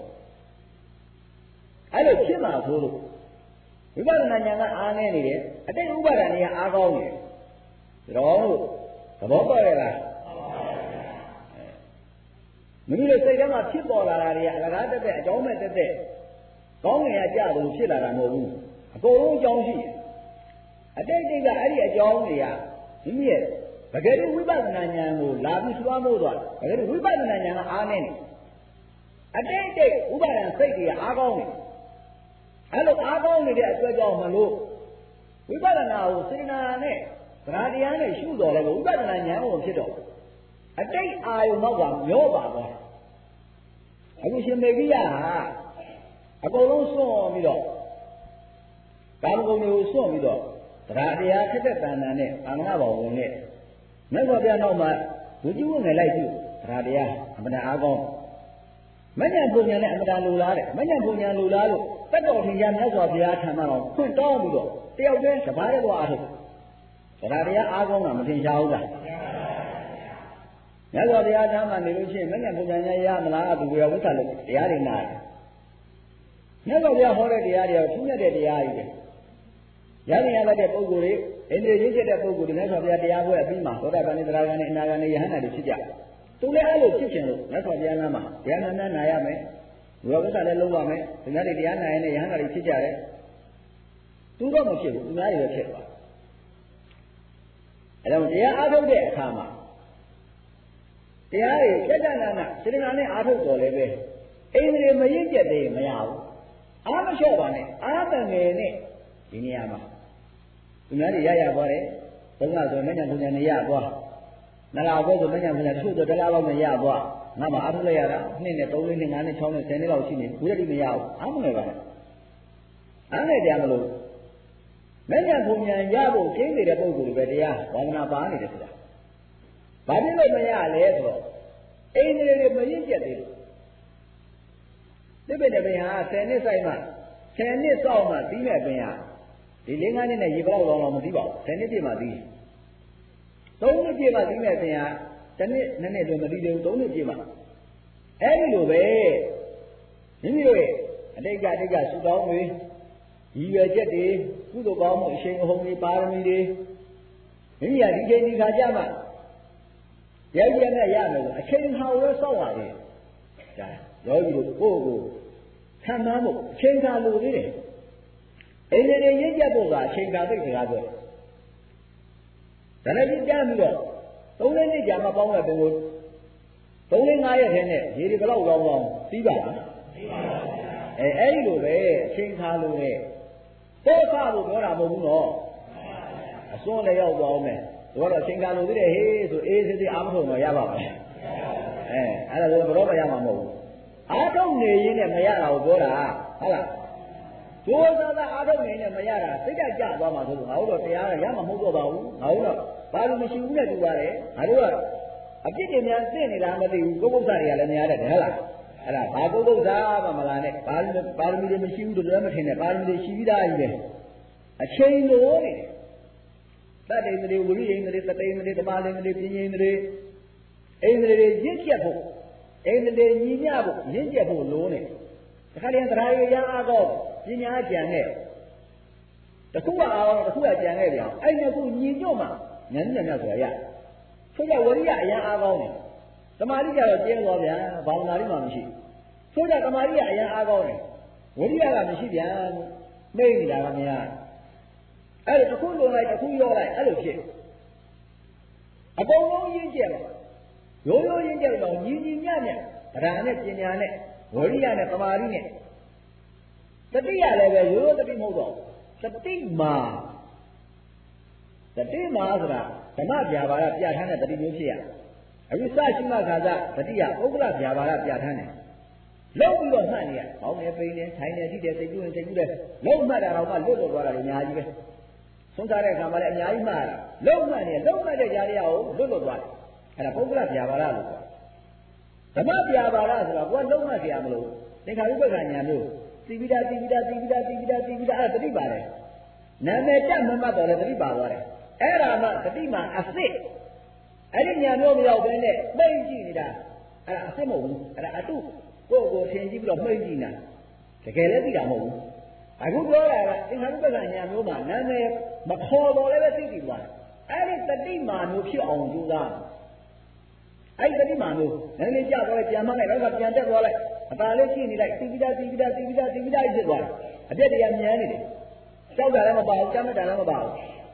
အဲ့လိုဖြစ်မှာဆိုလို့ဝိပဿနာဉာဏ်ကအားနည်းနေတယ်အတိတ်ဥပါဒဏ်တွေကအားကောင်းနေတယ်ဒါတော့သဘောပေါက်ရလားမိမိတို့စိတ်ထဲမှာဖြစ်ပေါ်လာတာတွေကအလကားတက်တဲ့အကြောင်းမဲ့တက်တဲ့ကောင်းငင်ရကြလို့ဖြစ်လာတာမဟုတ်ဘူးအကုန်လုံးအကြောင်းရှိတယ်အတိတ်ကအဲ့ဒီအကြောင်းတွေကမိမိရဲ့တကယ်လို့ဝိပဿနာဉာဏ်ကိုလာပြီးစွာမို့သွားတကယ်လို့ဝိပဿနာဉာဏ်ကအားနေတယ်အတိတ်တိတ်ဥပါဒံစိတ်တွေကအားကောင်းနေအဲ့လိုအားကောင်းနေတဲ့အတွက်ကြောင့်မလို့ဝိပဿနာကိုစေတနာနဲ့သရတရားနဲ့ရှုတော်လဲဝိပဿနာဉာဏ်ကိုဖြစ်တော့အတိတ်အာယုံတော့ကမျောပါသွားအခုရှင်မေကိယဟာအကုန်လုံးစွန့်ပြီးတော့ကာမဂုဏ်တွေကိုစွန့်ပြီးတော့တရားတရားခက်တဲ့တဏ္ဍာနဲ့အာမနာဘောင်ဝင်နဲ့မြတ်စွာဘုရားနောက်မှာဝိကျုဝငယ်လိုက်ပြုတရားတရားအမှန်အားကောင်းမဉ္ဇဉ်ပုံညာနဲ့အမှန်လိုလားတဲ့မဉ္ဇဉ်ပုံညာလိုလားလို့တတ်တော်ထင်ရှားမြတ်စွာဘုရားထံမှာတော့ဖွင့်တောင်းပြီးတော့တယောက်တည်းတပါးတည်းသွားအားထုတ်တရားတရားအားကောင်းတာမထင်ရှားဘူးလားမြတ်စွာဘုရားထံမှာနေလို့ရှိရင်မဉ္ဇဉ်ပုံညာရမလားသူကဝိသလို့တရားတွေနာတယ်မြတ်စွာဘုရားဟောတဲ့တရားတွေကထူးမြတ်တဲ့တရားကြီးပဲရဟန်းရတဲ့ပုဂ္ဂိုလ်တွေအိန္ဒြေရင်းချက်တဲ့ပုဂ္ဂိုလ်တွေမြတ်စွာဘုရားတရားဟောအပြီးမှာသောတာပန်နဲ့သရဂန်နဲ့အနာဂန်နဲ့ယဟန္တာတွေဖြစ်ကြသူလည်းအဲ့လိုဖြစ်ခြင်းလို့မြတ်စွာဘုရားနာမှာတရားနာနာနာရမယ်ဘုရားဝိသလည်းလုံးရမယ်သူများတွေတရားနာရင်လည်းယဟန္တာတွေဖြစ်ကြတယ်သူတော့မဖြစ်ဘူးသူများတွေပဲဖြစ်သွားအဲ့တော့တရားအားထုတ်တဲ့အခါမှာတရားတွေပြဋ္ဌာနာနာစေတနာနဲ့အားထုတ်တော်လည်းပဲအိန္ဒြေမရင့်ကျက်သေးမရဘူးအားမလျှော့ပါနဲ့အားတန်ငယ်နဲ့ဒီနေရာမှာသူများတွေရရသွားတယ်သုံးလဆိုမဉ္ဇဉ်ပုံညာနေရသွားနှစ်လဘောဆိုမဉ္ဇဉ်ပုံညာထုတ်တော့တစ်လလောက်နဲ့ရသွားငါမှအားထုတ်လိုက်ရတာနှစ်နဲ့သုံးနှစ်နဲ့ငါးနှစ်ခြောက်နှစ်ဆယ်နှစ်လောက်ရှိနေဘူးတည်းမရဘူးအားမငယ်ပါနဲ့အားနဲ့တရားမလို့မဉ္ဇဉ်ပုံညာရဖို့ကျင်းနေတဲ့ပုဂ္ဂိုလ်တွေပဲတရားဝါဒနာပါနေတယ်ဆိုတာဘာဖြစ်လို့မရလဲဆိုတော့အိန္ဒြေတွေမရင့်ကျက်သေးဘူးဒီပိဋကပင်ဟာဆယ်နှစ်ဆိုင်မှဆယ်နှစ်စောက်မှပြီးမဲ့ပင်ဟာဒီလေးငါးနှစ်နဲ့ရေပလောက်လောင်လောင်မသိပါဘူးဆယ်နှစ်ပြည့်မှသိသုံးနှစ်ပြည့်မှသိမဲ့ပင်ဟာတစ်နှစ်နှစ်နှစ်တွင်မသိသေးဘူးသုံးနှစ်ပြည့်မှအဲ့ဒီလိုပဲမိမိတို့ရဲ့အတိတ်ကအတိတ်ကစုတောင်းတွေရည်ရွယ်ချက်တွေကုသိုလ်ကောင်းမှုအရှိန်အဟုန်တွေပါရမီတွေမိမိကဒီချိန်ဒီခါကြမှာရိုက်ရနဲ့ရမယ်ဆိုအချိန်ဟောင်းလို့စောက်ပါလေဒါယောဂီတို့ကိုယ့်ကိုခံမှန်းဖို့အချိန်ခါလိုသေးတယ်အိန္ဒြေရင့်ကျက်ဖို့ကအချိန်ခါသိစကားပြောဒါလည်းကြမ်းပြီးတော့သုံးလေးနှစ်ကြာမှပေါင်းတဲ့ပင်ကိုသုံးလေးငါးရက်ထဲနဲ့ရေဒီဘလောက်လောင်းလောင်းပြီးပါလားပြီးပါပါအဲအဲ့ဒီလိုပဲအချိန်ခါလိုနဲ့ပို့ဖဖို့ပြောတာမဟုတ်ဘူးနော်အစွန်းလည်းရောက်သွားအောင်မယ်ဒီကတော့အချိန်ခါလိုသေးတယ်ဟေးဆိုအေးစစ်စစ်အားမထုတ်တော့ရပါမယ်အဲအဲ့ဒါဆိုဘယ်တော့မှရမှာမဟုတ်ဘူးအားထုတ်နေရင်းနဲ့မရတာကိုပြောတာဟုတ်လားဒုစရအားထုတ်နေနဲ့မရတာစိတ်ကကြသွားမှာဆိုလို့ငါတို့တော့တရားရမှာမဟုတ်တော့ပါဘူးငါတို့တော့ဘာလို့မရှိဘူးနဲ့တူပါတယ်ငါတို့ကအပြစ်တွေများသိနေတာမသိဘူးပုဂ္ဂိုလ်တွေကလည်းများတယ်ဟုတ်လားအဲ့ဒါဘာပုဂ္ဂိုလ်သားမှမလားနဲ့ဘာလို့ပါရမီတွေမရှိဘူးလို့လည်းမထင်နဲ့ပါရမီတွေရှိပြီးသားကြီးပဲအချိန်လိုနေတတ္တိမတွေဝိရိယမတွေတတိမတွေသမာဓိမတွေပညာမတွေအိန္ဒြေတွေရင့်ကျက်ဖို့အိန္ဒြေညီမျှဖို့ရင့်ကျက်ဖို့လိုနေတခါတည်းတရားရရအားကောပညာကြံနဲ့တခုကအောင်တခုကကြံခဲ့ပြန်အဲ့ဒီခုညီညွတ်မှဉာဏ်နဲ့မြတ်ဆိုတာရဆိုကြဝရိယအရင်အားကောင်းတယ်သမာဓိကြတော့ကျင်းသွားပြန်ဘာဝနာလေးမှမရှိဆိုကြသမာဓိကအရင်အားကောင်းတယ်ဝရိယကမရှိပြန်မိတ်နေတာကမရအဲ့ဒါတခုလုံးလိုက်တခုရောလိုက်အဲ့လိုဖြစ်အကုန်လုံးရင်းကျက်ပါရိုးရိုးရင်းကျက်တော့ညီညီညံ့ညံ့ဗဒာနဲ့ပညာနဲ့ဝရိယနဲ့သမာဓိနဲ့တတိယလည်းပဲရိုးရိုးတတိမဟုတ်တော့တတိမာတတိမာဆိုတာဓမ္မဗျာပါဒပြဋ္ဌာန်းတဲ့တတိမျိုးဖြစ်ရအခုစရှိမှခါစားတတိယဥက္ကလဗျာပါဒပြဋ္ဌာန်းတယ်လုံးပြီးတော့မှတ်နေရဘောင်းနေပိန်နေထိုင်နေကြည့်တယ်စိတ်ကူးနေစိတ်ကူးတယ်လုံးမှတ်တာတော့မှလွတ်လွတ်သွားတာအများကြီးပဲဆုံးစားတဲ့အခါမှာလည်းအများကြီးမှားတာလုံးမှတ်နေလုံးမှတ်တဲ့ຢာတရားကိုလွတ်လွတ်သွားတယ်အဲ့ဒါပုဂ္ဂလဗျာပါဒလို့ခေါ်ဓမ္မဗျာပါဒဆိုတာကိုယ်လုံးမှတ်ကြရမလို့သင်္ခါရုပ္ပကညာမျိုးတိပိတာတိပိတာတိပိတာတိပိတာတိပိတာအဲ့ဒါတတိပါတယ်နာမည်တက်မမှတ်တော့လည်းတတိပါသွားတယ်အဲ့ဒါမှတတိမှအစစ်အဲ့ဒီညာမျိုးမရောက်ဘဲနဲ့မိတ်ကြည့်နေတာအဲ့ဒါအစစ်မဟုတ်ဘူးအဲ့ဒါအတုကိုယ့်ကိုယ်ထင်ကြည့်ပြီးတော့မိတ်ကြည့်နေတာတကယ်လည်းသိတာမဟုတ်ဘူးအခုပြောတာကသင်္ခါရုပ္ပကညာမျိုးမှာနာမည်မခေါ်တော့လည်းပဲသိသိသွားတယ်အဲ့ဒီတတိမာမျိုးဖြစ်အောင်ကြိုးစားအဲ့ဒီတတိမာမျိုးနည်းနည်းကြာသွားလိုက်ပြန်မှလိုက်တော့ပြန်တက်သွားလိုက်အပါလေးကြည့်နေလိုက်တိပိတာတိပိတာတိပိတာတိပိတာဖြစ်သွားတယ်အပြက်တရားမြန်းနေတယ်ကြောက်တာလည်းမပါဘူးကြားမတာလည်းမပါဘူး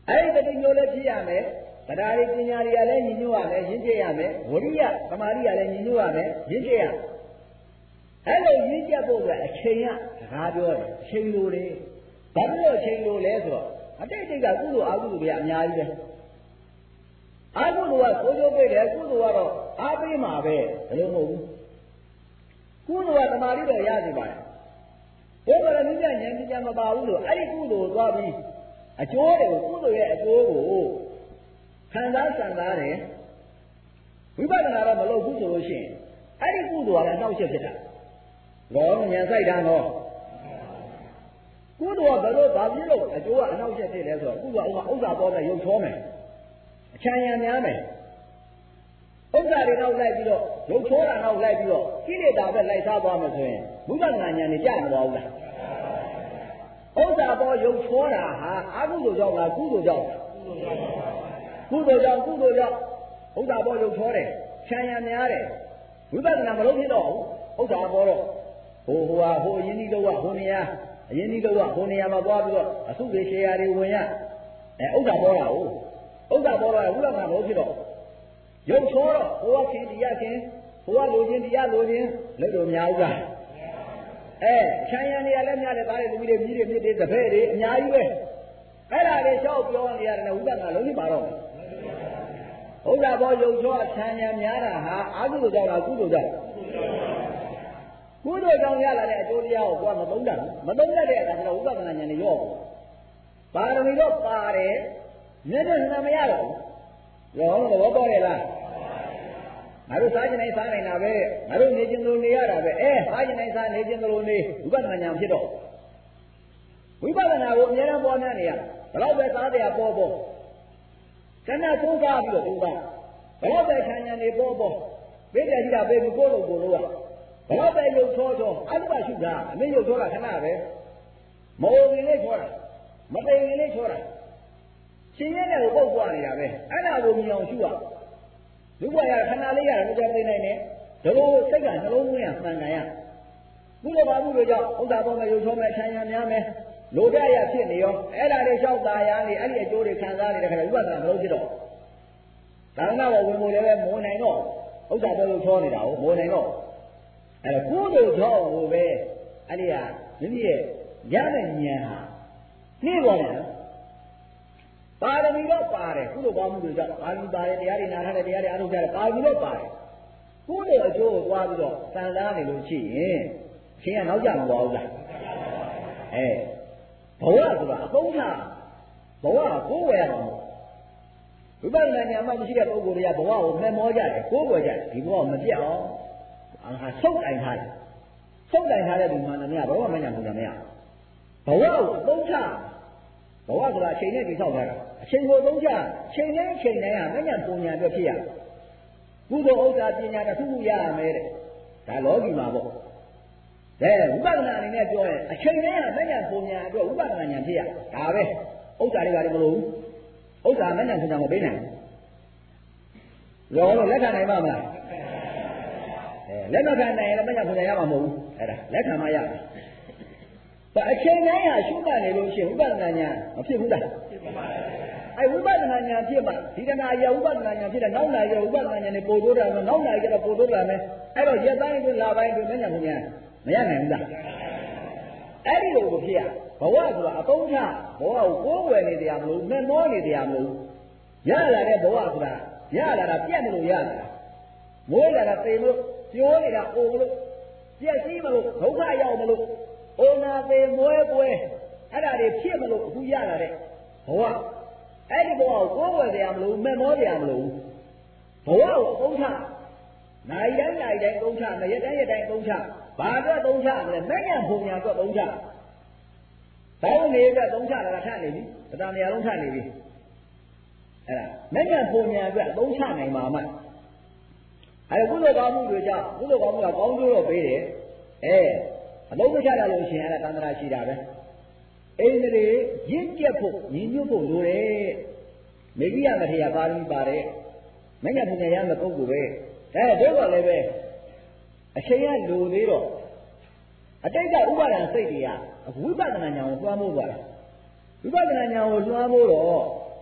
အဲ့ဒီတတိမျိုးလည်းဖြစ်ရမယ်တရားတွေပညာတွေကလည်းညီညွတ်ရမယ်ရင်းကျက်ရမယ်ဝရိယသမာဓိကလည်းညီညွတ်ရမယ်ရင်းကျက်ရအဲ့လိုရင်းကျက်ဖို့ကအချိန်ကစကားပြောတယ်အချိန်လိုတယ်ဘာလို့အချိန်လိုလဲဆိုတော့အတိတ်တိတ်ကကုသိုလ်အကုသိုလ်တွေအများကြီးပဲအကုသိုလ်ကကိုယ်ကျိုးပေးတယ်ကုသိုလ်ကတော့အားပေးမှာပဲဘယ်လိုမဟုတ်ဘူးကုသိုလ်ကသမာဓိတော့ရစီပါတယ်ဘုရားကလည်းဉာဏ်ဉာဏ်ဉာဏ်မပါဘူးလို့အဲ့ဒီကုသိုလ်ကိုသွားပြီးအကျိုးတွေကိုကုသိုလ်ရဲ့အကျိုးကိုခံစားဆံစားတယ်ဝိပဿနာတော့မလုပ်ဘူးဆိုလို့ရှိရင်အဲ့ဒီကုသိုလ်ကလည်းနှောက်ယှက်ဖြစ်တာလောဉာဏ်ဆိုင်တာတော့ကုသိုလ်ကဘယ်လိုဘာဖြစ်လို့အကျိုးကအနှောက်ယှက်ဖြစ်လဲဆိုတော့ကုသိုလ်ကဥစ္စာပေါ်နဲ့ရုပ်ချောမယ်အချမ်းရံများမယ်ဥစ္စာတွေနောက်လိုက်ပြီးတော့ရုပ်ချောတာနောက်လိုက်ပြီးတော့ကိလေသာပဲလိုက်စားသွားမယ်ဆိုရင်ဝိပဿနာဉာဏ်နဲ့ကြာမသွားဘူးလားဥစ္စာပေါ်ရုပ်ချောတာဟာအကုသိုလ်ကြောင့်လားကုသိုလ်ကြောင့်ကုသိုလ်ကြောင့်ကုသိုလ်ကြောင့်ဥစ္စာပေါ်ရုပ်ချောတယ်ချမ်းရံများတယ်ဝိပဿနာမလုပ်ဖြစ်တော့ဘူးဥစ္စာပေါ်တော့ဟိုဟိုဟာဟိုအရင်ကြီးတော့ဟိုနေရာအရင်ကြီးတော့ဟိုနေရာမှာသွားပြီးတော့အစုတွေရှယ်ယာတွေဝင်ရအဲဥစ္စာပေါ်တာဟုတ်ဥစ္စာပေါ်တော့ဝိပဿနာမလုပ်ဖြစ်တော့ရုပ်ချောတော့ဟိုကခင်တရားခင်ဟိုကလိုချင်တရားလိုချင်လက်လိုများဘူးလားအဲချမ်းရံနေရလဲများတယ်ဒါတွေလူကြီးတွေမြည်တွေမြစ်တွေတပည့်တွေအများကြီးပဲအဲ့ဒါတွေလျှောက်ပြောနေရတယ်ဝိပဿနာလုံးဝပါတော့ဥစ္စာပေါ်ရုပ်ချောအချမ်းရံများတာဟာအကုသိုလ်ကြောင့်လားကုသိုလ်ကြောင့်ကုသိုလ်ကြောင့်ရလာတဲ့အကျိုးတရားကိုကမသုံးတတ်ဘူးမသုံးတတ်တဲ့အခါကျတော့ဝိပဿနာဉာဏ်နဲ့ရော့ပါရမီတော့ပါတယ်မျက်နှာမရတော့ဘူးရောသဘောပေါက်ရဲ့လားငါတို့စားကျင်တိုင်းစားနိုင်တာပဲငါတို့နေကျင်လို့နေရတာပဲအဲစားကျင်တိုင်းစားနေကျင်လို့နေဝိပဿနာဉာဏ်ဖြစ်တော့ဝိပဿနာကိုအများအားပေါ်များနေရဘယ်တော့ပဲစားတရားပေါ်ပေါ်ကဏ္ဍသုံးကားပြီးတော့သုံးကားဘယ်တော့ပဲခံဉာဏ်နေပေါ်ပေါ်ပေးတယ်ကြီးတာပေးပြီးကိုယ်လိုကိုယ်လိုကဘယ်တော့ပဲရုပ်ချောချောအတ္တရှုတာအမင်းရုပ်ချောတာခဏပဲမအိုရင်လေးချောတာမသိရင်လေးချောတာရှင်ရဲတဲ့ကိုပုတ်သွားနေတာပဲအဲ့ဒါကိုမြင်အောင်ရှုရလူ့ဘဝရခဏလေးရတယ်မကြောက်သိနိုင်နဲ့ဒါလိုစိတ်ကနှလုံးသွင်းရမှန်ကန်ရကုသိုလ်ပါမှုတွေကြောင့်ဥစ္စာပေါ်မှာရုပ်ချောမဲ့ဆံရံများမယ်လိုပြရဖြစ်နေရောအဲ့ဒါတွေလျှောက်ตาရနေအဲ့ဒီအကျိုးတွေခံစားနေတဲ့ခါကျဝိပဿနာမလုပ်ဖြစ်တော့ဒါနဘောဝင်ဖို့လည်းပဲမိုးနိုင်တော့ဥစ္စာပေါ်ရုပ်ချောနေတာကိုမိုးနိုင်တော့အဲ့ဒါကုသိုလ်ကြောင့်ဟိုပဲအဲ့ဒီဟာမိမိရဲ့ရတဲ့ဉာဏ်ဟာနှိမ့်ပေါ်တယ်ပါရမီတော့ပါတယ်ကုသိုလ်ကောင်းမှုတွေကြောင့်ပါရမီပါတယ်တရားတွေနာထားတဲ့တရားတွေအားထုတ်ကြတယ်ပါရမီတော့ပါတယ်ကုသိုလ်အကျိုးကိုသွားပြီးတော့စံစားနေလို့ရှိရင်အရှင်ကနောက်ကျမသွားဘူးလားအဲဘဝဆိုတာအသုံးချဘဝကိုကိုယ်ဝယ်ရမှာဝိပဿနာဉာဏ်မှမရှိတဲ့ပုဂ္ဂိုလ်တွေကဘဝကိုမဲ့မောကြတယ်ကိုယ်ဝယ်ကြတယ်ဒီဘဝမပြတ်အောင်အာဆုတ်တိုင်ထားတယ်ဆုတ်တိုင်ထားတဲ့ဒီမှန်တယ်များဘဝမဉဏ်ဘူးလားမရဘဝကိုအသုံးချဘဝဆိုတာအချိန်နဲ့တိဆောက်ထားတာအချိန်ကိုသုံးချချိန်နဲ့ချိန်နဲ့ကမဉဏ်ပုံညာအတွက်ဖြစ်ရကုသိုလ်ဥစ္စာပညာတစ်ခုခုရရမယ်တဲ့ဒါလောကီမှာပေါ့ဒါဝိပဿနာအနေနဲ့ပြောရင်အချိန်နဲ့ကမဉဏ်ပုံညာအတွက်ဝိပဿနာဉာဏ်ဖြစ်ရဒါပဲဥစ္စာတွေပါတယ်မလို့ဥစ္စာမဉဏ်ပုံညာမပေးနိုင်ဘူးရောလို့လက်ခံနိုင်ပါမလားအဲလက်မခံနိုင်ရင်လည်းမဉဏ်ပုံညာရမှာမဟုတ်ဘူးအဲ့ဒါလက်ခံမှရမယ်ဒါအချိန်တိုင်းဟာရှုမှတ်နေလို့ရှိရင်ဝိပဿနာဉာဏ်မဖြစ်ဘူးလားဖြစ်ပါပါတယ်အဲဝိပဿနာဉာဏ်ဖြစ်မှဒီတဏှာရဝိပဿနာဉာဏ်ဖြစ်တဲ့နောက်လာရဝိပဿနာဉာဏ်နဲ့ပို့တိုးတာမယ်နောက်လာရတော့ပို့တိုးလာမယ်အဲ့တော့ရက်တိုင်းတွင်လာပိုင်းတွင်မဉဏ်ပုံညာမရနိုင်ဘူးလားအဲ့ဒီလိုကိုဖြစ်ရဘဝဆိုတာအသုံးချဘဝကိုကိုးဝယ်နေတရားမလို့နဲ့မောနေတရားမလို့ရလာတဲ့ဘဝဆိုတာရလာတာပြတ်မလို့ရလာတာမွေးလာတာသိမလို့ပြိုးနေတာအိုမလို့ပြက်စီးမလို့ဒုက္ခရောက်မလို့အိုနာပေမွဲပွဲအဲ့ဒါတွေဖြစ်မလို့အခုရလာတဲ့ဘဝအဲ့ဒီဘဝကိုကိုးဝယ်တရားမလို့မဲ့မောတရားမလို့ဘဝကိုအသုံးချနိုင်တိုင်းနိုင်တိုင်းသုံးချမရက်တိုင်းရက်တိုင်းသုံးချဘာအတွက်သုံးချလဲမဲ့ညာဘုံညာအတွက်သုံးချဘောင်းနေအတွက်သုံးချလာတာထနေပြီဗတာနေရာလုံးထနေပြီအဲ့ဒါမဲ့ညာဘုံညာအတွက်သုံးချနိုင်ပါမှအဲ့ကုသိုလ်ကောင်းမှုတွေကြောင့်ကုသိုလ်ကောင်းမှုကကောင်းကျိုးတော့ပေးတယ်အဲအလုံးမချရလို့ရှိရင်အဲ့ဒါသန္တရာရှိတာပဲအိန္ဒြေရင့်ကျက်ဖို့ညီညွတ်ဖို့လိုတယ်မေဂိယမထေရပါရမီပါတယ်မဉ္ဇဉ်ပညာရမယ်ပုဂ္ဂိုလ်ပဲဒါတော့တော့လည်းပဲအချိန်ကလိုသေးတော့အတိတ်ကဥပါဒံစိတ်တွေကဝိပဿနာဉာဏ်ကိုလွှမ်းမိုးသွားတယ်ဝိပဿနာဉာဏ်ကိုလွှမ်းမိုးတော့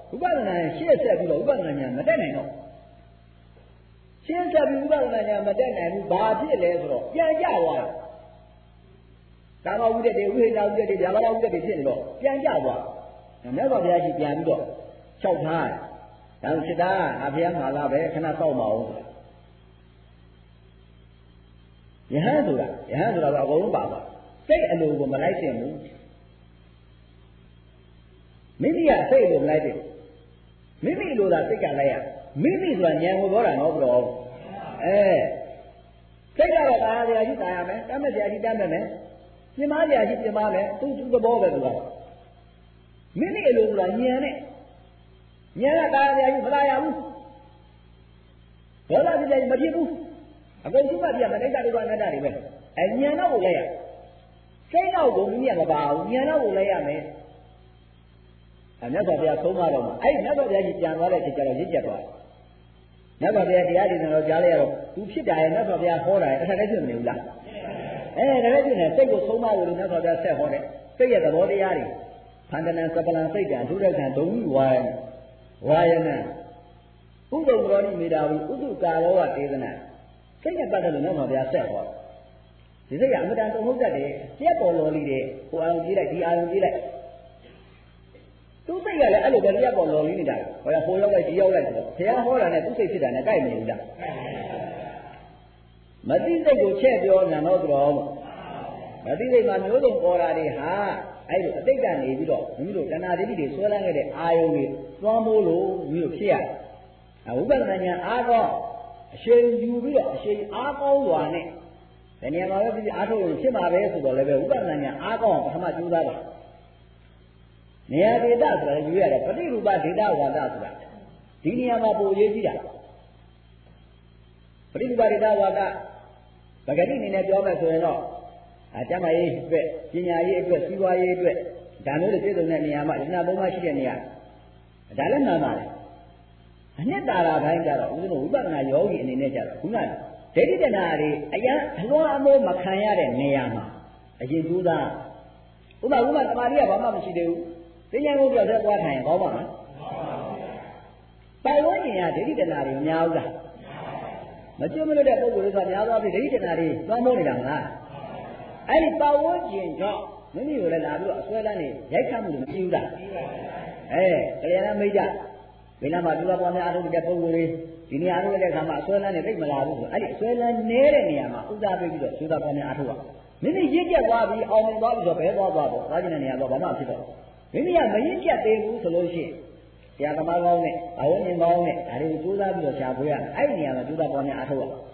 ဥပဒနာရှေ့ဆက်ပြီးတော့ဥပဒနာညာမတက်နိုင်တော့ရှင်းဆက်ပြီးဥပဒနာညာမတက်နိုင်ဘူးဘာဖြစ်လဲဆိုတော့ပြန်ကြသွားတယ်ကာမဝိတ္တေဝိဟိတဝိတ္တေဗျာပါဒဝိတ္တေဖြစ်နေတော့ပြန်ကြသွားမြတ်စွာဘုရားကြီးပြန်ပြီးတော့လျှောက်ထားတယ်ဒါဆိုစစ်သားအဖေမှာလာပဲခဏစောက်မအောင်ယဟန်ဆိုတာယဟန်ဆိုတာကအကုန်လုံးပါပါစိတ်အလိုကိုမလိုက်တင်ဘူးမိမိကစိတ်ကိုမလိုက်တင်မိမိလိုတာစိတ်ကလိုက်ရမိမိဆိုတာဉာဏ်ကိုပြောတာနော်ဘုရားအဲစိတ်ကတော့ကာယရာရှိကာယမယ်တတ်မဲ့ရာရှိတတ်မဲ့မယ်ပြင်းမရာရှိပြင်းမမယ်သူသူသဘောပဲသူကမိမိအလိုဆိုတာဉာဏ်နဲ့ဉာဏ်ကကာယရာရှိမလာရဘူးဒေါသဖြစ်တယ်မဖြစ်ဘူးအကုန်စုမှပြမနိစ္စဒုက္ခအနတ္တတွေပဲအဲဉာဏ်တော့ကိုလိုက်ရစိတ်တော့ကိုမိမိကမပါဘူးဉာဏ်တော့ကိုလိုက်ရမယ်အဲမြတ်စွာဘုရားသုံးပါတော့မှအဲ့မြတ်စွာဘုရားကြီးပြန်သွားတဲ့အချိန်ကျတော့ရင့်ကျက်သွားတယ်မြတ်စွာဘုရားတရားဒေသနာတော်ကြားလိုက်ရတော့သူဖြစ်တာရဲ့မြတ်စွာဘုရားဟောတာရဲ့တစ်ခါတည်းဖြစ်မနေဘူးလားအဲဒါလည်းဖြစ်နေစိတ်ကိုသုံးပါလို့မြတ်စွာဘုရားဆက်ဟောတယ်စိတ်ရဲ့သဘောတရားတွေဖန္တနံစပလံစိတ်တံဒုရကံဒုံဝါယနဝါယနဥဒ္ဒံရောတိမေတာဝိဥဒ္ဒကာရောဝတေသနာစိတ်နဲ့ပတ်သက်လို့မြတ်စွာဘုရားဆက်ဟောဒီစိတ်ကအမတန်တုံ့ဟုတ်တတ်တယ်ပြက်ပေါ်လော်လိတဲ့ဟိုအာရုံကြည့်လိုက်ဒီအာရုံကြည့်လိုက်သူစိတ်ကလည်းအဲ့လိုပဲပြက်ပေါ်လော်လိနေတာဟောရဟိုရောက်လိုက်ဒီရောက်လိုက်ဆိုတော့ဘုရားဟောတာနဲ့သူစိတ်ဖြစ်တာနဲ့ကိုက်နေဘူးလားမသိစိတ်ကိုချက်ပြောနံတော့တော်မသိစိတ်မှာမျိုးစုံပေါ်တာတွေဟာအဲ့လိုအတိတ်ကနေပြီးတော့မိမိတို့တဏှာဒိဋ္ဌိတွေဆွဲလန်းခဲ့တဲ့အာယုံတွေသွားမိုးလို့မိမိတို့ဖြစ်ရတယ်အဝိပဿနာဉာဏ်အားကောအရှိန်ယူပြီးတော့အရှိန်အားကောင်းစွာနဲ့ဒီနေရာမှာပဲဖြစ်အားထုတ်ရင်ဖြစ်မှာပဲဆိုတော့လည်းပဲဝိပဿနာဉာဏ်အားကောင်းပထမကျိုးစားပါနေရာဒေတာဆိုတာယူရတယ်ပฏิရူပဒေတာဝါဒဆိုတာဒီနေရာမှာပိုရေးကြည့်တာပฏิရူပဒေတာဝါဒပဂတိအနေနဲ့ပြောမယ်ဆိုရင်တော့အကျမ်းမာရေးအတွက်ပညာရေးအတွက်စီးပွားရေးအတွက်ဒါမျိုးတွေပြည့်စုံတဲ့နေရာမှာဉာဏ်သုံးပါးရှိတဲ့နေရာဒါလည်းမှန်ပါတယ်အနှစ်သာရပိုင်းကြတော့ဦးဇင်းတို့ဝိပဿနာယောဂီအနေနဲ့ကြတော့ခုနဒိဋ္ဌိတဏှာတွေအရန်အလွန်အမိုးမခံရတဲ့နေရာမှာအရင်ကျိုးသားဥပမာဥပမာတမာရီကဘာမှမရှိသေးဘူးသိဉာဏ်ကိုပြောတဲ့သွားထိုင်ကောင်းပါမလားပိုင်ဝန်းကျင်ကဒိဋ္ဌိတဏှာတွေများဘူးလားမကျွတ်မလို့တဲ့ပုဂ္ဂိုလ်တွေကများသွားပြီဒိဋ္ဌိတဏှာတွေသွားမိုးနေတာမလားအဲ့ဒီပိုင်ဝန်းကျင်ကြောင့်မိမိကိုလည်းလာပြီးတော့အစွဲလန်းနေရိုက်ခတ်မှုတွေမရှိဘူးလားအဲကလျာဏမိတ်္တဘယ်နာမှာသူတော်ပေါ်များအားထုတ်တဲ့ပုဂ္ဂိုလ်တွေဒီနေရာအားထုတ်တဲ့အခါမှာအစွဲလန်းနေသိမလာဘူးဆိုအဲ့ဒီအစွဲလန်းနေတဲ့နေရာမှာဥဒ္ဒါပေးပြီးတော့သူတော်ပေါ်များအားထုတ်ရမိမိရင့်ကျက်သွားပြီးအောင်မြင်သွားပြီးတော့ဘဲသွားသွားပေါ့သွားကျင်တဲ့နေရာတော့ဘာမှဖြစ်တော့မိမိကမရင့်ကျက်သေးဘူးဆိုလို့ရှိရင်ဆရာသမားကောင်းနဲ့အဝိဉ္ဇဉ်ကောင်းနဲ့ဒါတွေကိုကြိုးစားပြီးတော့ရှားဖွေးရအဲ့ဒီနေရာမှာသူတော်ပေါ်များအားထုတ်ရ